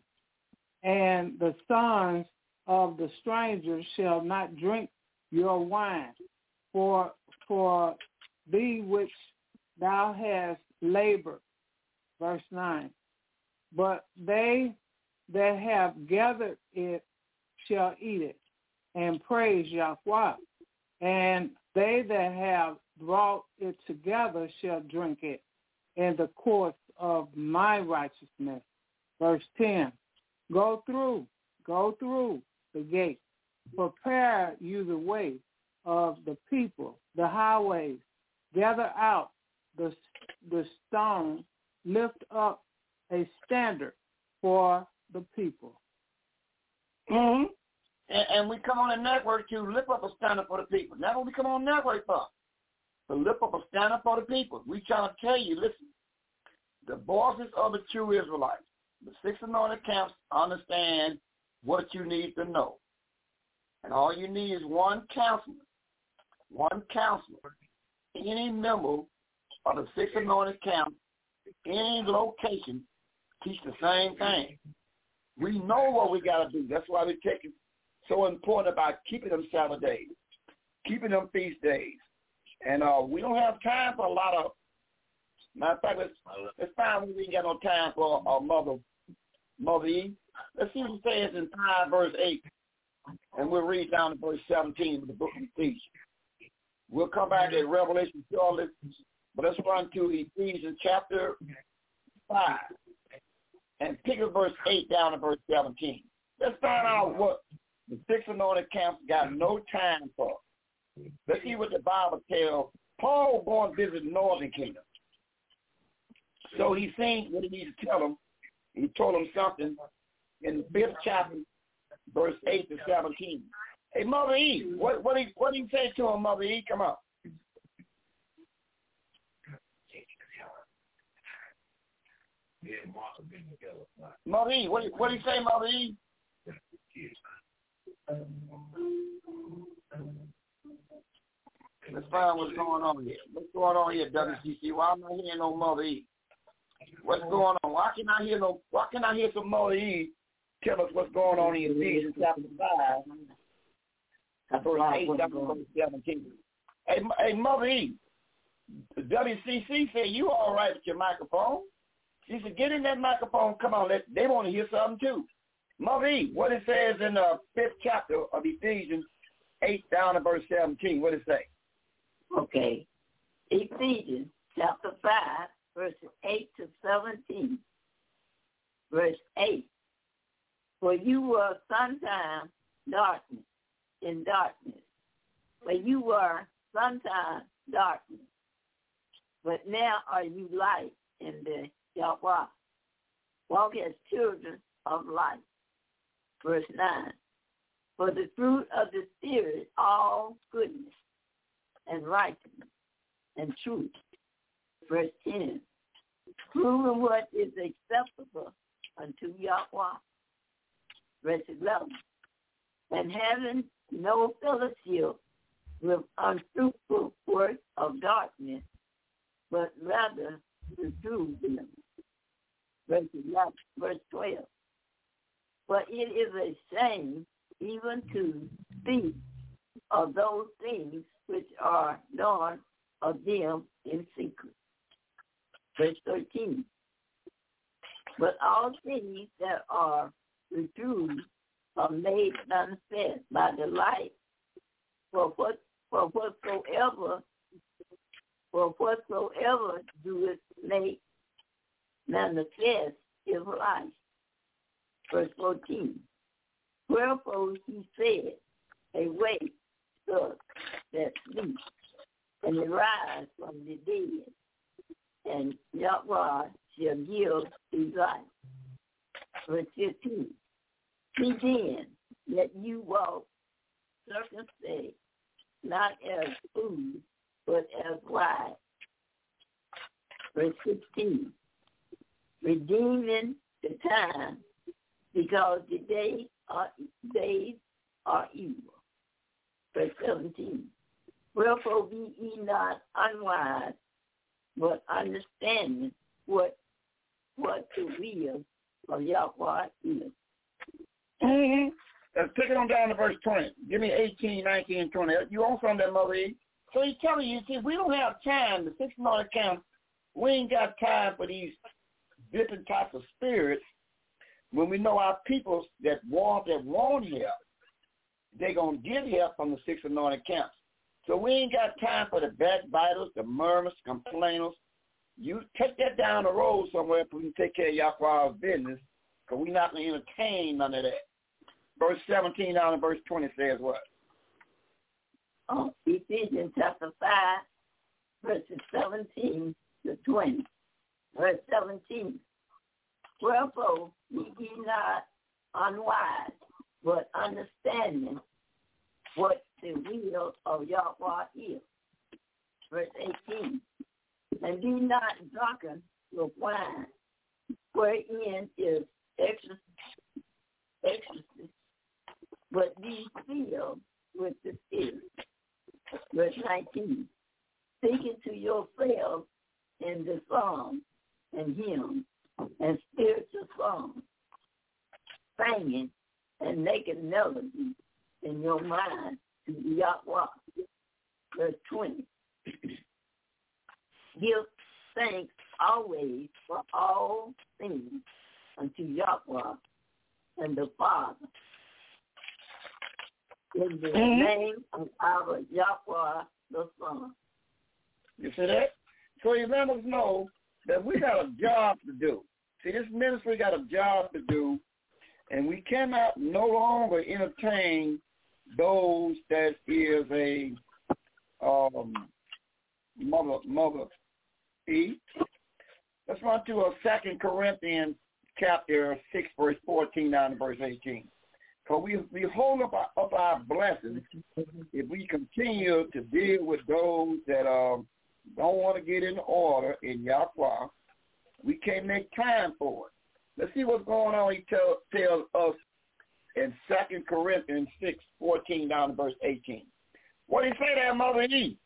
and the sons of the stranger shall not drink your wine, for for thee which thou hast labored. Verse nine. But they that have gathered it shall eat it, and praise Yahweh, and they that have brought it together shall drink it in the courts of my righteousness. Verse ten. Go through, go through the gate. Prepare you the way of the people, the highways. Gather out the, the stone. Lift up a standard for the people. Mm-hmm. And, and we come on the network to lift up a standard for the people. That's what we come on the network for. To lift up a standard for the people. We trying to tell you, listen, the voices of the true Israelites, the six anointed camps, understand what you need to know. And all you need is one counselor, one counselor, any member of the six anointed camps, any location, teach the same thing. We know what we got to do. That's why we take it so important about keeping them Sabbath days, keeping them feast days. And uh, we don't have time for a lot of, matter of fact, let's, let's find we ain't got no time for our mother, Mother E. Let's see what it says in five, verse eight. And we'll read down to verse seventeen of the book of Ephesians. We'll come back at Revelation shortly, but let's run to Ephesians chapter five and pick up verse eight down to verse seventeen. Let's find out what the six anointed camps got no time for. Let's see what the Bible tells. Paul going to visit the northern kingdom. So he seen what he needs to tell them. He told them something in the fifth chapter, verse eight to seventeen. Hey, Mother E, what what do you, what do you say to him, Mother E? Come on. Mother E, what what do you say, Mother E? Let's find what's going on here. What's going on here, W C C? Why am I hearing no Mother E? What's going on? Why can I hear no? Why can I hear some Mother E tell us what's going on in Ephesians chapter five, verse eight, verse seventeen? Hey, hey, Mother E, W C C said you all right with your microphone. She said, get in that microphone. Come on, let they want to hear something too. Mother E, what it says in the fifth chapter of Ephesians eight down to verse seventeen. What it say? Okay. Ephesians chapter five, verses eight to seventeen. Verse eight. For you were sometime darkness in darkness. For you were sometime darkness. But now are you light in the Yahweh. Walk as children of light. Verse nine. For the fruit of the Spirit, all goodness and righteousness and truth. Verse ten. Proving what is acceptable unto Yahweh. Verse eleven. And having no fellowship with unfruitful works of darkness, but rather reprove them. Verse eleven, verse twelve. But it is a shame even to speak of those things which are done of them in secret. Verse thirteen. But all things that are reproved are made manifest by the light, for what for whatsoever for whatsoever doeth make manifest is light. Verse fourteen. Wherefore he said, awake us that sleep, and arise from the dead, and Yahweh shall give thee life. Verse fifteen. See then that you walk circumspect, not as fools, but as wise. Verse sixteen. Redeeming the time, because the days are, days are evil. Verse seventeen. Wherefore be ye not unwise, but understanding what what the will of Yahweh is. Mm-hmm. Let's take it on down to verse twenty. Give me eighteen, nineteen, and twenty. You on from that, Mother E? So he's telling you, see, we don't have time. The six month account, we ain't got time for these different types of spirits. When we know our people that want that want help, they're going to get help from the six anointed camps. So we ain't got time for the backbiters, the murmurs, complainers. You take that down the road somewhere so we can take care of Yahweh's business, because we're not going to entertain none of that. Verse seventeen down to verse twenty says what? Oh, Ephesians chapter five, verses seventeen to twenty. Verse seventeen. Wherefore be ye not unwise, but understanding what the will of Yahweh is. Verse eighteen. And be not drunken with wine, wherein is excess, excess, but be filled with the Spirit. Verse nineteen. Speaking to yourselves in the psalms and hymns and spiritual songs, singing and making melody in your mind to Yahweh. Verse twenty. Give thanks always for all things unto Yahweh and the Father, in the mm-hmm. name of our Yahweh the Son. You see that? So you let us know that we got a job to do. See, this ministry got a job to do, and we cannot no longer entertain those that is a um, mother mother E. Let's run to a Second Corinthians chapter six, verse fourteen down to verse eighteen. Because we, we hold up our, up our blessings if we continue to deal with those that um, don't want to get in order in Yahweh. We can't make time for it. Let's see what's going on. He tell, tells us in Second Corinthians six, fourteen down to verse eighteen. What did he say there, Mother E?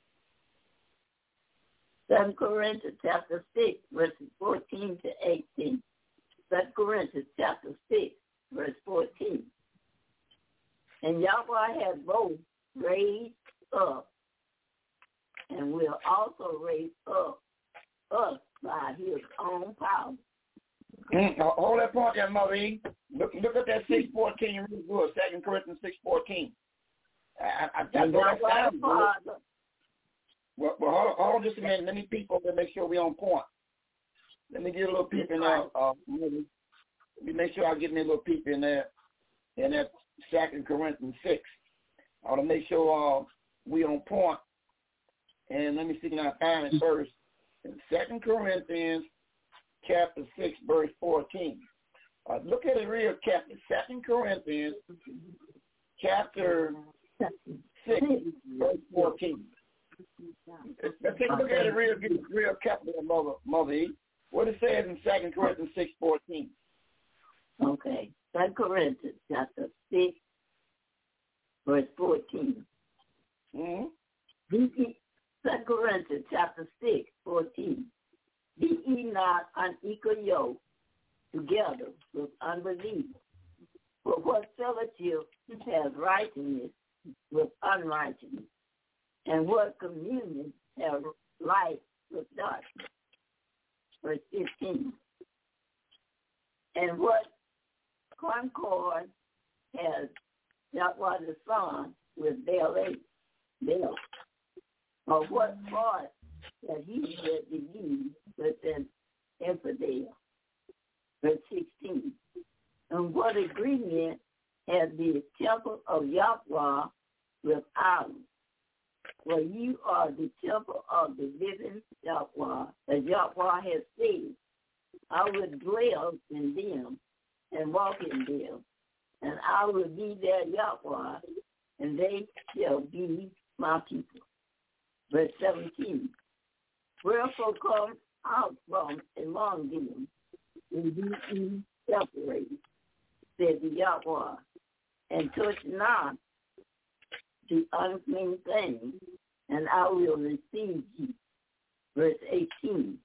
Second Corinthians chapter six, verses fourteen to eighteen. Second Corinthians chapter six, verse fourteen. And Yahweh has both raised up and will also raise up us by his own power. Mm, hold that point there, Mother E. Look, look at that six fourteen real good. Second Corinthians six fourteen. I, I, I know that sounds good. Well, well hold, on, hold on just a minute. Let me peep over and make sure we're on point. Let me get a little peep in there. Uh, let me make sure I get me a little peep in there in that Second Corinthians six. I want to make sure uh, we on point. And let me see, can I find it first? In Second Corinthians chapter six, verse fourteen. Uh, look at it real carefully. Second Corinthians chapter six, verse fourteen. Let's take a look at it real, real carefully, Mother, Mother E. What it says in Second Corinthians six, fourteen. Okay. Second Corinthians chapter six, verse fourteen. Mm-hmm. Second Corinthians chapter six, fourteen. Be ye not unequal yoke together with unbelief. For what fellowship has righteousness with unrighteousness? And what communion has light with darkness? Verse fifteen. And what concord has Yahweh the Son with Baal? Baal? Or what part that he that believes with an infidel? Verse sixteen. And what agreement has the temple of Yahweh with ours? For you are the temple of the living Yahweh, as Yahweh has said, I will dwell in them and walk in them, and I will be their Yahweh, and they shall be my people. Verse seventeen. Wherefore come out from among them, and be ye separated, said the Yahweh, and touch not the unclean thing, and I will receive you. Verse eighteen.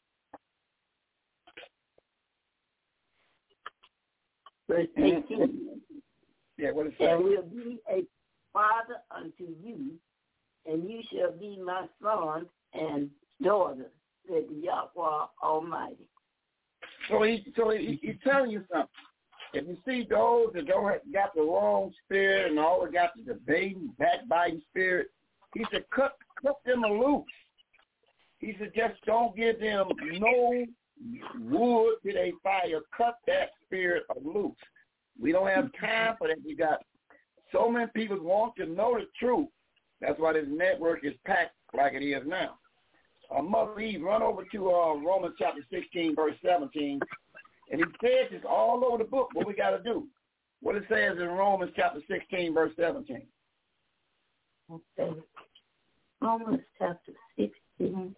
Verse eighteen. Yeah, what it says? And will be a father unto you, and you shall be my son and daughter, said the Yahweh Almighty. So he, so he, he's telling you something. If you see those that don't have, got the wrong spirit and always got the debating, backbiting spirit, he said, cut, cut them loose. He said, just don't give them no wood to their fire. Cut that spirit loose. We don't have time for that. We got so many people want to know the truth. That's why this network is packed like it is now. Uh, Mother Eve, run over to uh, Romans chapter sixteen, verse seventeen. And he says this all over the book, what we got to do. What it says in Romans chapter sixteen, verse seventeen. Okay. Romans chapter sixteen,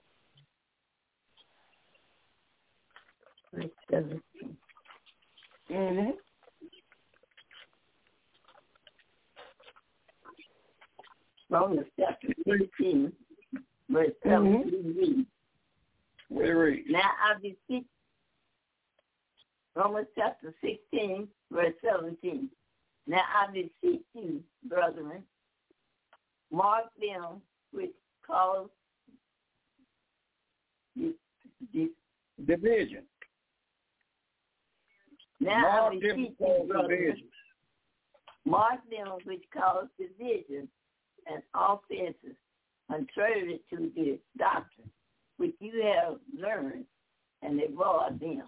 verse seventeen. Mm-hmm. Romans chapter sixteen, verse seventeen. Mm-hmm. We read. Now I beseech Romans chapter sixteen, verse seventeen. Now I beseech you, brethren, mark them which cause division. Now mark I beseech them you, brethren, division. mark them which cause division and offenses, contrary to the doctrine which you have learned, and avoid them.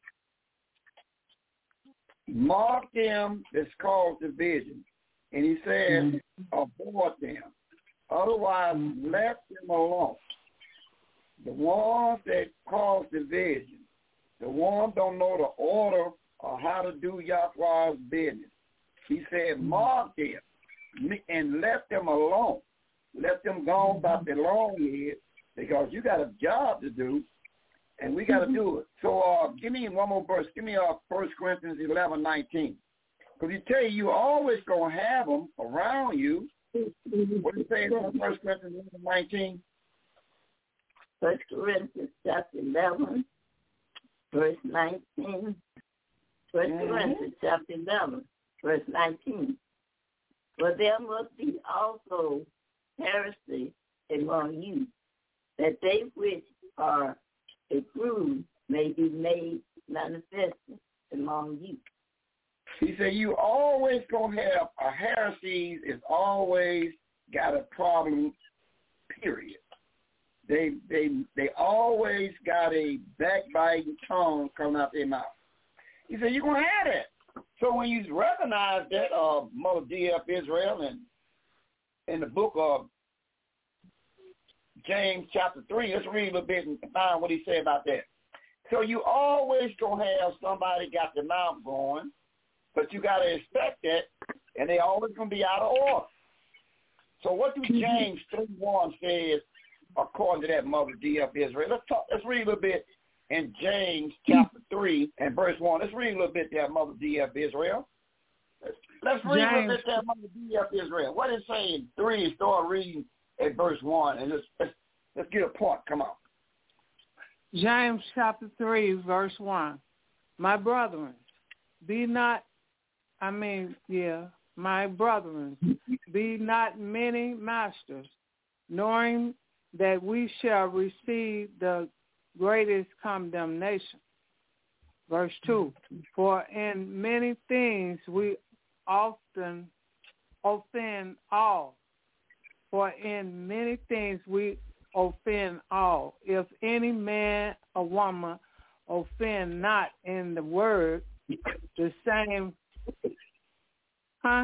Mark them that's caused division. And he says, mm-hmm. avoid them. Otherwise, let them alone. The ones that cause division, the ones don't know the order of how to do Yahweh's business. He said, mark them and let them alone. Let them go about their long head because you got a job to do, and we got to do it. So uh, give me one more verse. Give me uh, First Corinthians eleven nineteen. Because he tell you, you always going to have them around you. What do you say in First Corinthians eleven nineteen? First Corinthians chapter eleven, verse nineteen. First mm-hmm. Corinthians chapter eleven, verse nineteen. For there must be also heresy among you, that they which are approved may be made manifest among you. He said you always going to have a heresy is always got a problem, period. They they they always got a backbiting tongue coming out their mouth. He said you're going to have that. So when you recognize that, uh, Mother D F Israel, and in the book of James chapter three, let's read a little bit and find what he said about that. So you always going to have somebody got their mouth going, but you got to expect that, and they always going to be out of order. So what do James three one says according to that, Mother D F Israel? Let's talk. Let's read a little bit in James chapter three and verse one. Let's read a little bit there, Mother D F Israel. Let's, let's read James. a little bit there, Mother D F Israel. What is saying three? Start reading at verse one, and let's let's, let's get a point. Come on. James chapter three, verse one. My brethren, be not, I mean, yeah, my brethren, be not many masters, knowing that we shall receive the greatest condemnation. Verse two, for in many things we often offend all. For in many things we offend all. If any man or woman offend not in the word, the same, huh?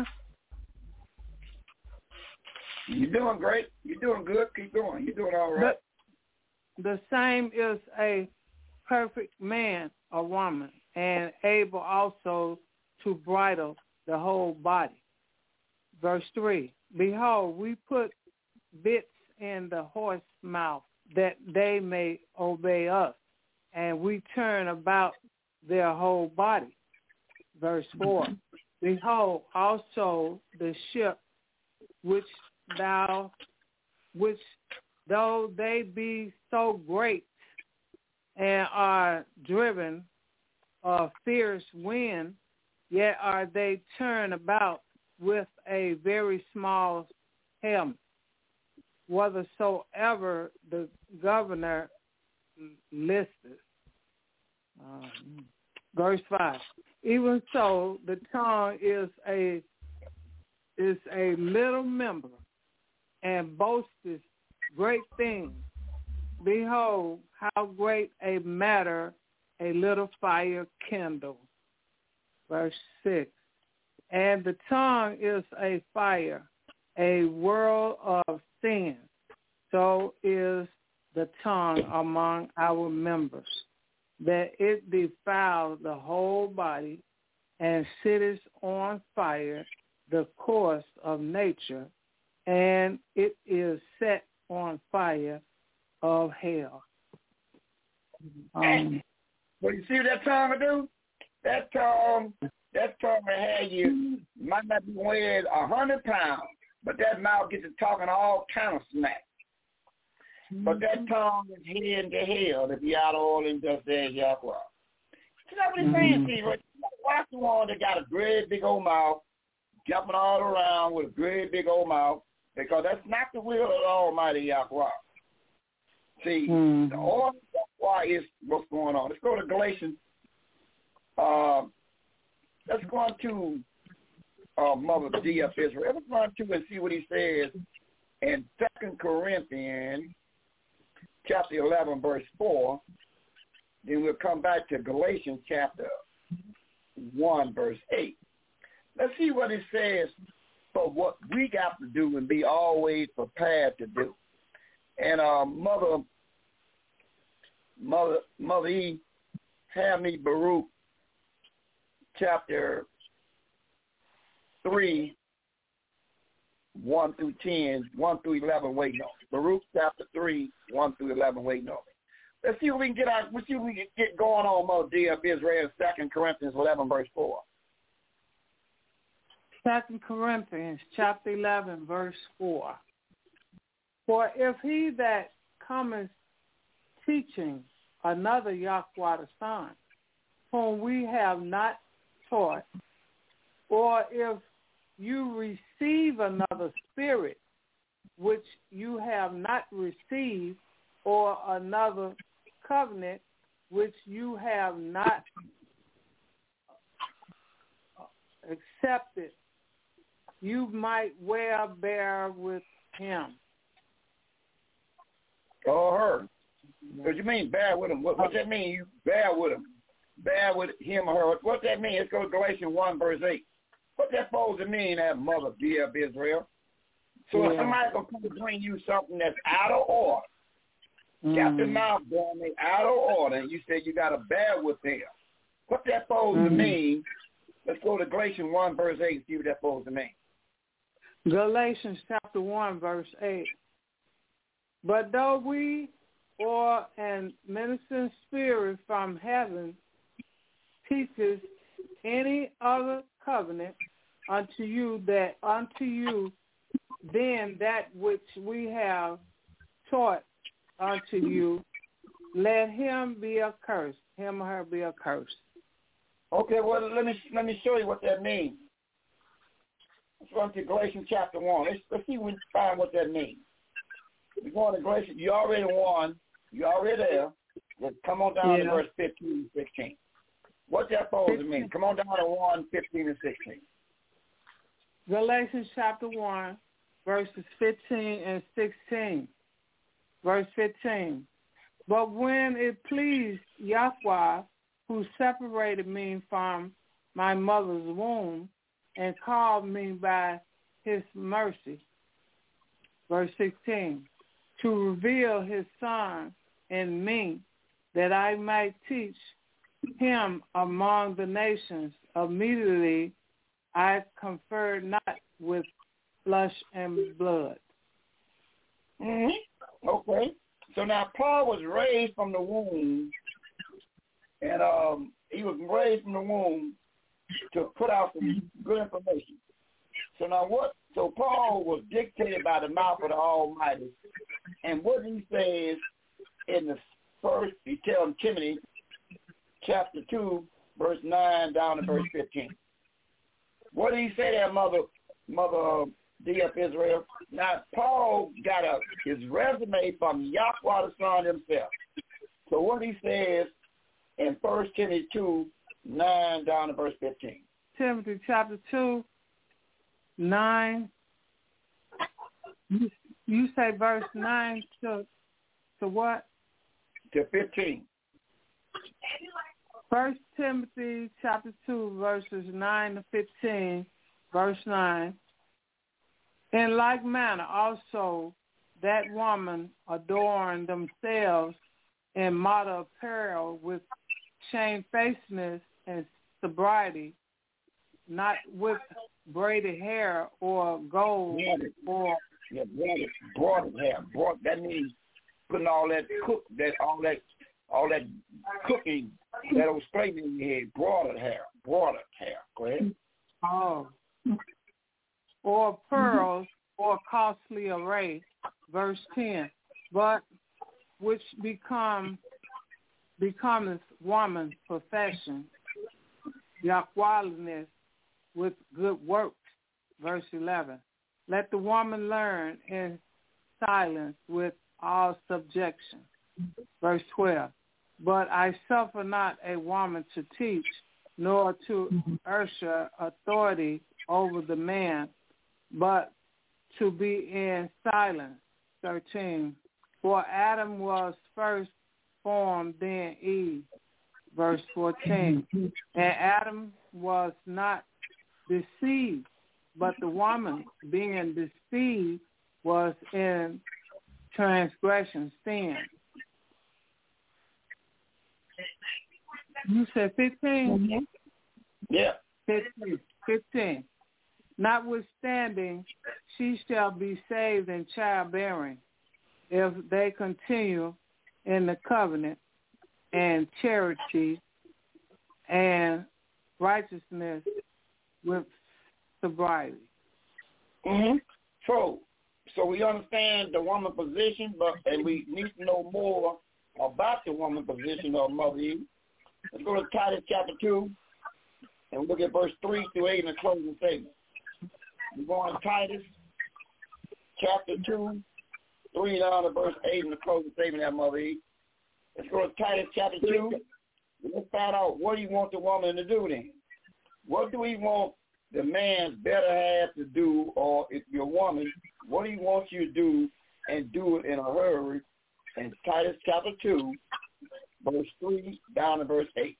You're doing great. You're doing good. Keep going. You're doing all right. But the same is a perfect man or woman, and able also to bridle the whole body. Verse three, behold, we put bits in the horse mouth that they may obey us, and we turn about their whole body. Verse four, behold, also the ship which thou, which though they be so great and are driven of fierce wind, yet are they turned about with a very small helm, whithersoever the governor listeth. Um, verse five. Even so, the tongue is a is a little member, and boasteth great things. Behold, how great a matter a little fire kindles. Verse six. And the tongue is a fire, a world of sin. So is the tongue among our members, that it defiles the whole body and sitteth on fire the course of nature, and it is set on fire of hell. Um, well, you see what that tongue will do? That tongue, that tongue will have you, might not be weighing a hundred pounds, but that mouth gets to talking all kind of smack. Mm-hmm. But that tongue is heading to hell if you're out of order and just says Yahweh. You know what he's saying, Steve? Watch the one that got a great big old mouth, jumping all around with a great big old mouth, because that's not the will of the Almighty Yahweh. See, mm-hmm. the order of Yahweh is what's going on. Let's go to Galatians. Uh, let's go on to uh, Mother D F Israel. Let's go on to and see what he says in Second Corinthians chapter eleven, verse four. Then we'll come back to Galatians chapter one, verse eight. Let's see what it says for what we got to do and be always prepared to do. And uh, Mother, Mother, Mother E, have me Baruch chapter three, one through ten, one through eleven, waiting on me. Baruch chapter three, one through eleven, waiting on me. Let's see what we can get out. Let's see what we can get going on, Mother D of Israel, Second Corinthians eleven, verse four. Second Corinthians chapter eleven, verse four. For if he that cometh teaching another Yahweh the Son, whom we have not taught, or if you receive another spirit which you have not received, or another covenant which you have not accepted, you might well bear with him. Or her. What you mean bear with him? What, what that mean? You bear with him. Bear with him or her. What that mean? Let's go to Galatians one, verse eight. What that supposed to mean, that Mother dear of Israel? So yeah. If somebody's going to bring you something that's out of order, mm. Captain Mouth doing it out of order, and you said you got to bear with them. What that supposed mm. to mean? Let's go to Galatians one, verse eight, and see what that supposed to mean. Galatians chapter one, verse eight. But though we or an ministering spirit from heaven teaches any other covenant unto you, that unto you then that which we have taught unto you, let him be accursed, him or her be accursed. Okay, well let me let me show you what that means. Let's run to Galatians chapter one. Let's let's see if we can find what that means. We're going to Galatians. You already won. You already there. Let's come on down yeah. to verse fifteen and sixteen. What's that supposed to mean? Come on down to one, fifteen, and sixteen. Galatians chapter one, verses fifteen and sixteen. Verse fifteen. But when it pleased Yahweh, who separated me from my mother's womb and called me by his mercy. Verse sixteen. To reveal his Son in me, that I might teach him among the nations. Immediately I conferred not with flesh and blood. Mm-hmm. Okay. So now Paul was raised from the womb, and um, he was raised from the womb to put out some good information. So now what? So Paul was dictated by the mouth of the Almighty. And what he says in the first, he tells Timothy, chapter two, verse nine down to verse fifteen. What did he say there, Mother, Mother D F Israel? Now, Paul got a, his resume from Yahweh the Son himself. So what he says in First Timothy two, nine down to verse fifteen. Timothy chapter two, nine. You, you say verse nine to to what? To fifteen. First Timothy chapter two, verses nine to fifteen, verse nine. In like manner also that woman adorn themselves in model apparel with shamefacedness and sobriety, not with braided hair or gold broaded. or yeah, broaded, broaded hair. Broad, that means putting all that cook that all that all that cooking that was straightening in your head, broader hair, broader hair. Go ahead. Oh. Or pearls mm-hmm. or costly array, verse ten. But which become becometh woman's profession, Yahwehliness with good works, verse eleven. Let the woman learn in silence with all subjection, verse twelve. But I suffer not a woman to teach, nor to usher authority over the man, but to be in silence, thirteen. For Adam was first formed, then Eve, verse fourteen. And Adam was not deceived, but the woman, being deceived, was in transgression, sin. You said fifteen? Mm-hmm. Yeah. fifteen. fifteen. Notwithstanding, she shall be saved in childbearing if they continue in the covenant and charity and righteousness with sobriety. Mm-hmm. So, so we understand the woman position, but and we need to know more about the woman position of Mother Eve. Let's go to Titus chapter two, and we'll look at verse three through eight in the closing statement. We're going to Titus chapter two, three down to verse eight in the closing statement of Mother Eve. Let's go to Titus chapter two. Let's find out what do you want the woman to do then. What do we want the man better have to do, or if you're a woman, what do you want you to do and do it in a hurry? In Titus chapter two, verse three down to verse eight.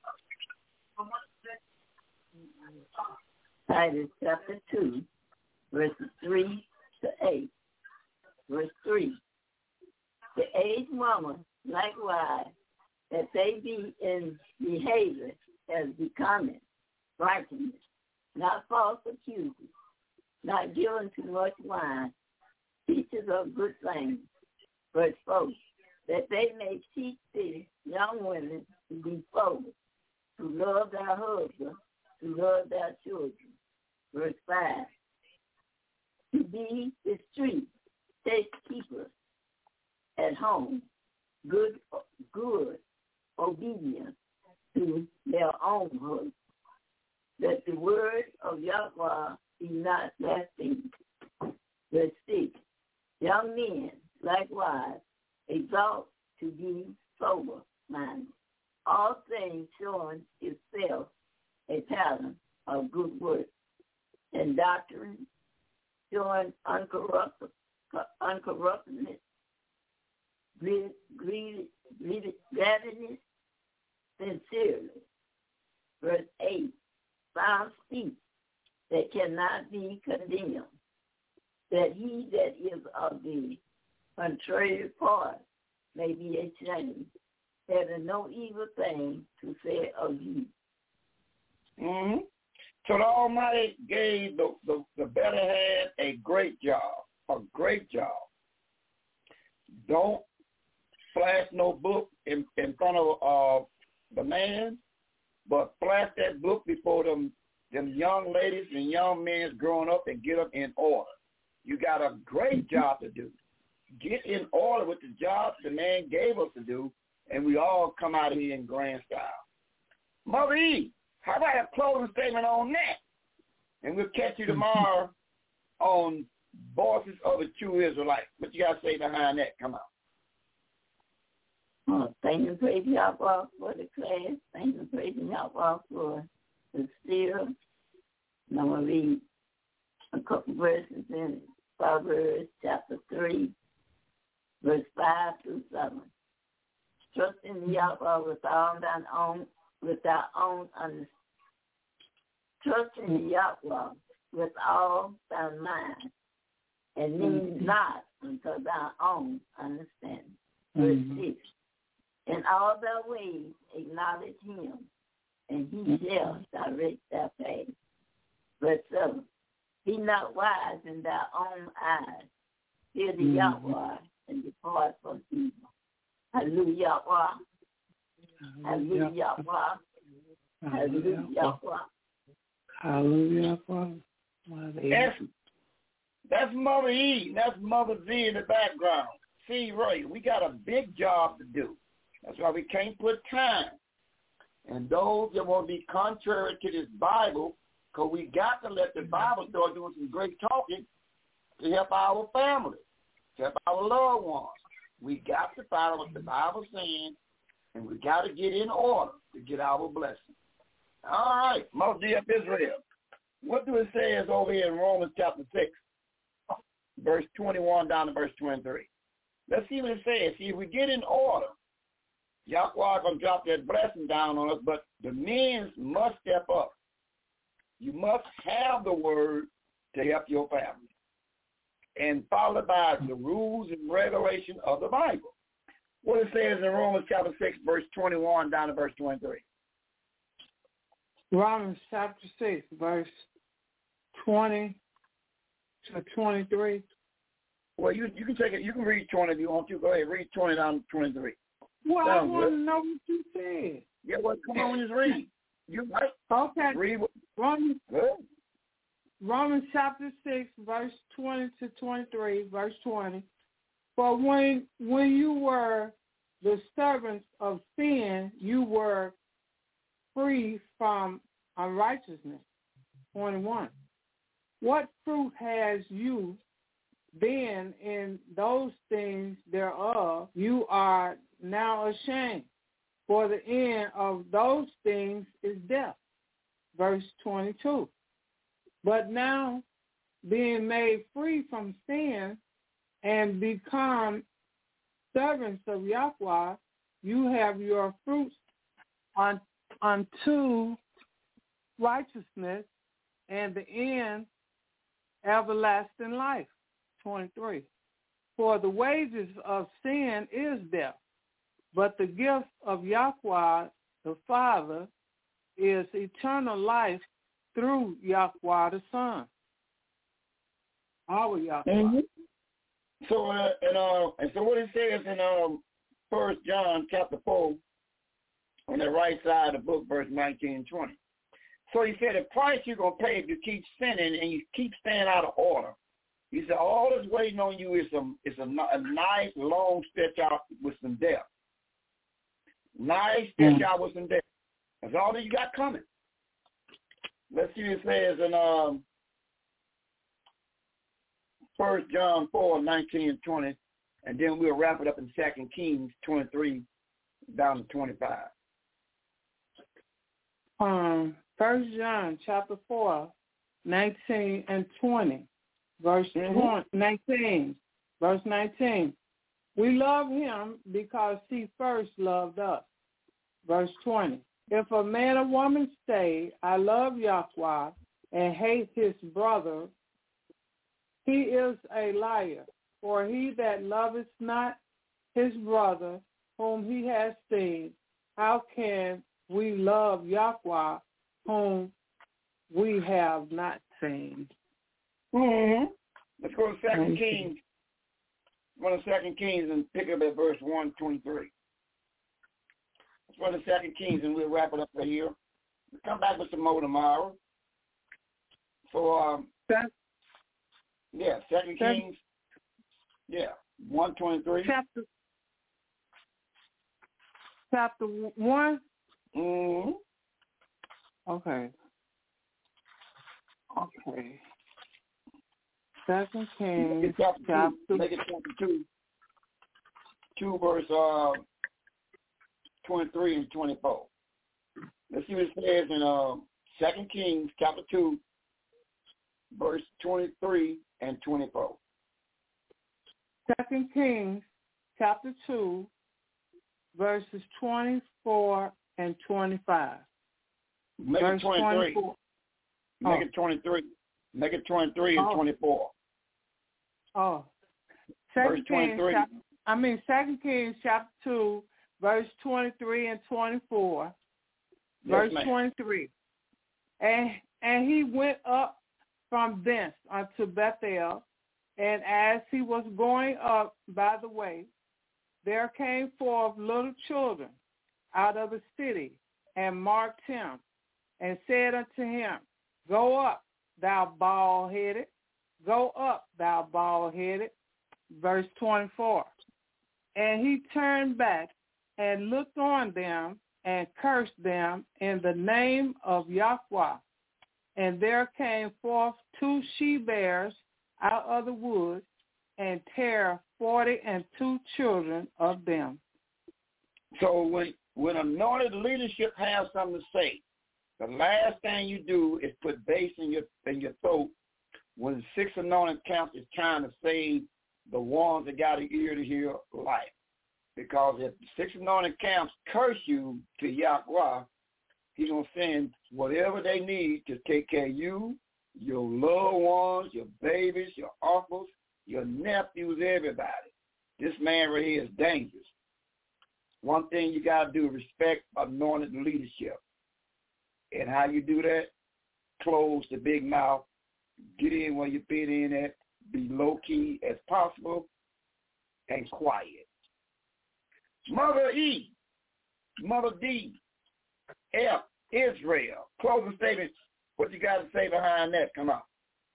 Titus chapter two, verses three to eight. Verse three. The aged woman, likewise, that they be in behavior as becoming righteousness, not false accusers, not given to much wine, teachers of good things, verse four, that they may teach the young women to be forward, to love their husbands, to love their children. Verse five, to be discreet, safe keepers at home, good, good, obedient to their own husbands, that the word of Yahweh be not blasphemed. Verse six, young men likewise exalt to be sober-minded, all things showing itself a pattern of good work, and doctrine showing uncorrupt, uncorruptedness, greed, greed, greed, gladness, sincerely. Verse eight, sound speech that cannot be condemned, that he that is of the contrary part may be ashamed, having no evil thing to say of you. Mm-hmm. So the Almighty gave the, the, the better half a great job, a great job. Don't flash no book in, in front of uh, the man, but flash that book before them, them young ladies and young men growing up and get them in order. You got a great job to do. Get in order with the job the man gave us to do, and we all come out of here in grand style. Mother Eve, how about a closing statement on that? And we'll catch you tomorrow on Voices of the True Israelite. What you got to say behind that? Come on. Oh, thank and praise Yahweh for the class. Thank and praise Yahweh for the seer. Now I'm going to read a couple verses in Proverbs chapter three, verse five through seven. Trust in Yahweh with all thine own, with thy own understanding. Trust in Yahweh with all thy mind, and lean not unto thy own understanding. Verse mm-hmm. six. In all thy ways acknowledge him, and he mm-hmm. shall direct thy path. Verse seven. Be not wise in thy own eyes. Fear the mm-hmm. Yahweh and depart from evil. Hallelujah. Hallelujah. Hallelujah. Hallelujah. That's, that's Mother E. That's Mother Z in the background. See, right, we got a big job to do. That's why we can't put time. And those that want to be contrary to this Bible, because we got to let the Bible start doing some great talking to help our family, to help our loved ones. We got to follow what the Bible's saying, and we got to get in order to get our blessing. All right, Mother of Israel. What do it say over here in Romans chapter six, verse twenty-one down to verse twenty-three? Let's see what it says. See, if we get in order, Yahweh going to drop that blessing down on us, but the men must step up. You must have the word to help your family, and followed by the rules and regulations of the Bible. What it says in Romans chapter six, verse twenty-one down to verse twenty-three. Romans chapter six, verse twenty to twenty-three. Well, you you can take it. You can read twenty if you want to. Go ahead, read twenty down to twenty-three. Well, Sounds I want good. to know what you said. Yeah, well, come on, just read. You right. Okay. Read. What, Romans, good. Romans chapter six, verse twenty to twenty-three, verse twenty. For when when you were the servants of sin, you were free from unrighteousness. twenty-one. What fruit has you then in those things thereof you are now ashamed? For the end of those things is death. Verse twenty-two. But now, being made free from sin and become servants of Yahweh, you have your fruits on, unto righteousness, and the end, everlasting life. twenty-three. For the wages of sin is death, but the gift of Yahweh the Father is eternal life through Yahweh the Son. Our Yahweh. Mm-hmm. So, uh, and uh, and so what it says in um, First John chapter four, on the right side of the book, verse nineteen and twenty. So he said, the price you're gonna pay if you keep sinning and you keep staying out of order. He said, all that's waiting on you is some is a, a nice long stretch out with some death. Nice stretch out with some death. That's all that you got coming. Let's see what it says in um, First John four, nineteen and twenty, and then we'll wrap it up in Second Kings twenty-three down to twenty-five. Um, First John chapter four, nineteen and twenty, verse mm-hmm. nineteen, verse nineteen. We love him because he first loved us. Verse twenty. If a man or woman say, I love Yahweh, and hate his brother, he is a liar. For he that loveth not his brother whom he has seen, how can we love Yahweh whom we have not seen? Mm-hmm. Let's go to Second Kings. Go to Second Kings and pick up at verse one twenty-three. Let's go to Second Kings and we'll wrap it up right here. We'll come back with some more tomorrow. So, um, That, yeah, Second that, Kings, yeah, one twenty-three. Chapter, chapter one? Mm-hmm. Okay. Okay. Second Kings, chapter, chapter two. Make it chapter two. Two verse uh, twenty-three and twenty-four. Let's see what it says in uh, Second Kings chapter two, verse twenty-three and twenty-four. Second Kings chapter two, verses twenty-four and twenty-five. Make Verse it twenty-three. twenty-four. Make Oh. it twenty-three. Make it twenty-three and Oh. twenty-four. Oh. Verse Second Kings, twenty-three. chapter, I mean Second Kings chapter two, verse twenty-three and twenty-four. Yes, verse ma'am. twenty-three. And and he went up from thence unto Bethel, and as he was going up by the way, there came forth little children out of the city, and marked him, and said unto him, Go up, thou bald-headed, go up, thou bald-headed. Verse twenty-four. And he turned back and looked on them and cursed them in the name of Yahweh. And there came forth two she-bears out of the wood, and tear forty and two children of them. So when when anointed leadership has something to say, the last thing you do is put bass in your in your throat when six anointed camps is trying to save the ones that got an ear to hear life. Because if six anointed camps curse you to Yahweh, he's going to send whatever they need to take care of you, your loved ones, your babies, your uncles, your nephews, everybody. This man right here is dangerous. One thing you got to do is respect anointed leadership. And how you do that? Close the big mouth Get in where you fit in at. Be low-key as possible and quiet. Mother E, Mother D, F, Israel. Closing statements. What you got to say behind that? Come on.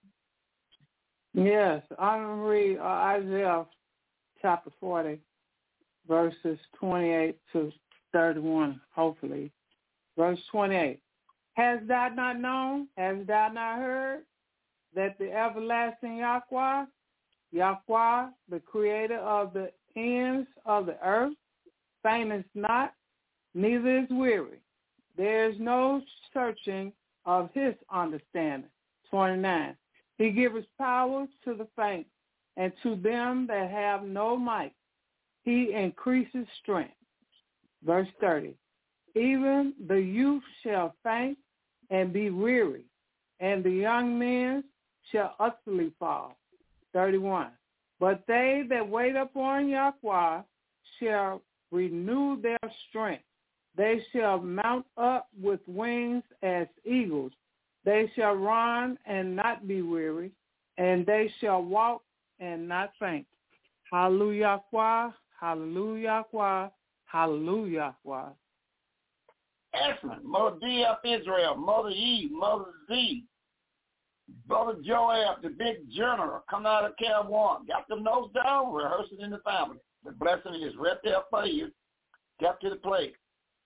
Yes, I'm going to read uh, Isaiah chapter forty, verses twenty-eight to thirty-one, hopefully. Verse twenty-eight. Hast thou not known, hast thou not heard, that the everlasting Yahweh, Yahweh, the creator of the ends of the earth, fainteth not, neither is weary. There is no searching of his understanding. twenty-nine. He giveth power to the faint, and to them that have no might, he increases strength. Verse thirty. Even the youth shall faint and be weary, and the young men shall utterly fall. thirty-one. But they that wait upon Yahweh shall renew their strength. They shall mount up with wings as eagles. They shall run and not be weary, and they shall walk and not faint. Hallelujah, hallelujah, hallelujah. Excellent. Mother D of Israel, Mother E, Mother Z, Brother Joab, the big general, coming out of Cal one. Got them nose down, rehearsing in the family. The blessing is right there for you. Got to the plate.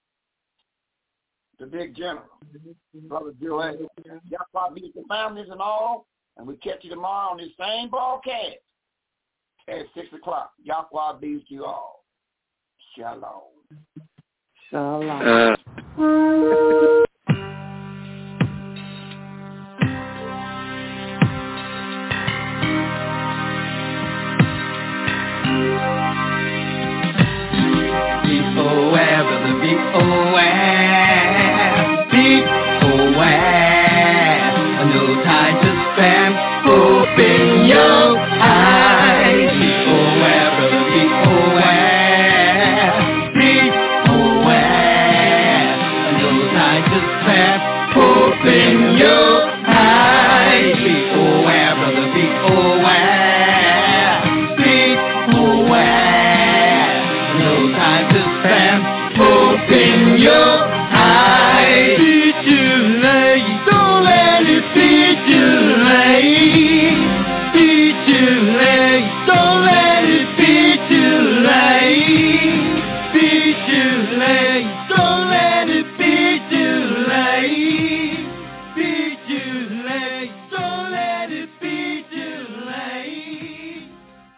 The big general, Brother Joab. Y'all be with the families and all, and we catch you tomorrow on this same broadcast at six o'clock. Yahweh be with you all. Shalom. Shalom. B O R, brother, B O R, B O R, no time to spam, open your eyes. B O R, brother, B O R, B O R, no time to spam, open your eyes. B O R, brother, B O R, B O R, no time to spam, open your eyes. Be too late, don't let it be too late. Be too late, don't let it be too late. Be too late, don't let it be too late. Be too late, don't let it be too late.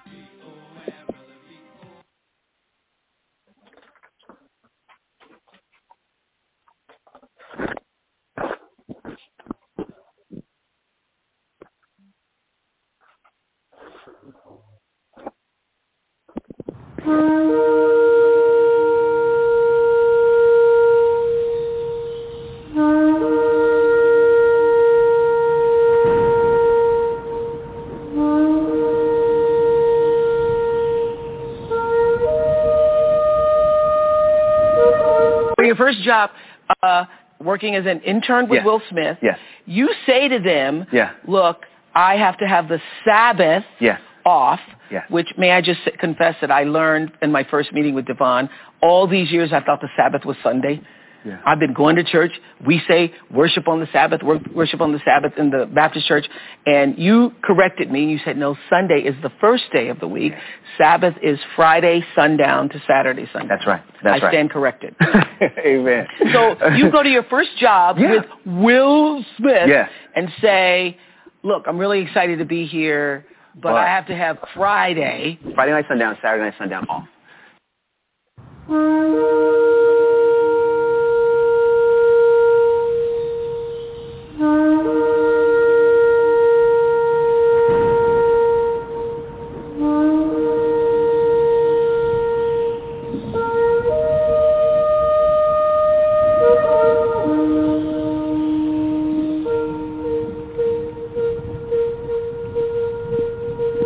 For your first job, uh, working as an intern with Yes. Will Smith, Yes. you say to them, Yeah. look, I have to have the Sabbath Yes. off, Yes. which may I just confess that I learned in my first meeting with Devon. All these years I thought the Sabbath was Sunday. Yeah. I've been going to church. We say worship on the Sabbath, wor- worship on the Sabbath in the Baptist church. And you corrected me. You said, no, Sunday is the first day of the week. Sabbath is Friday sundown to Saturday sundown. That's right. That's I right. stand corrected. Amen. So you go to your first job Yeah. with Will Smith Yes. and say, look, I'm really excited to be here, but But- I have to have Friday. Friday night sundown, Saturday night sundown off.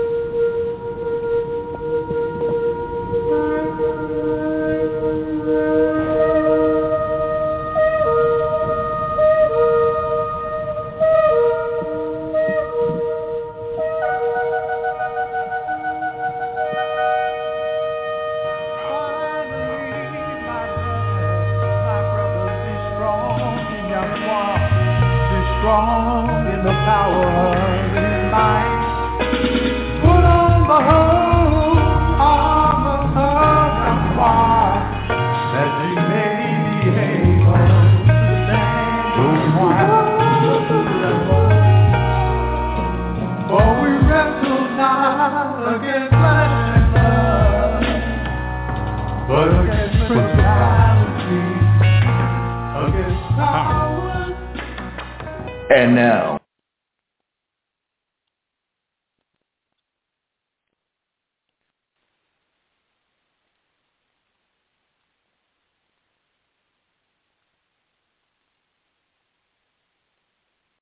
Thank you. the power of His might. Put on the whole armor of Yahweh, that ye may be able to stand those wild. For we wrestle not against flesh and blood, but against principalities, against powers. And now,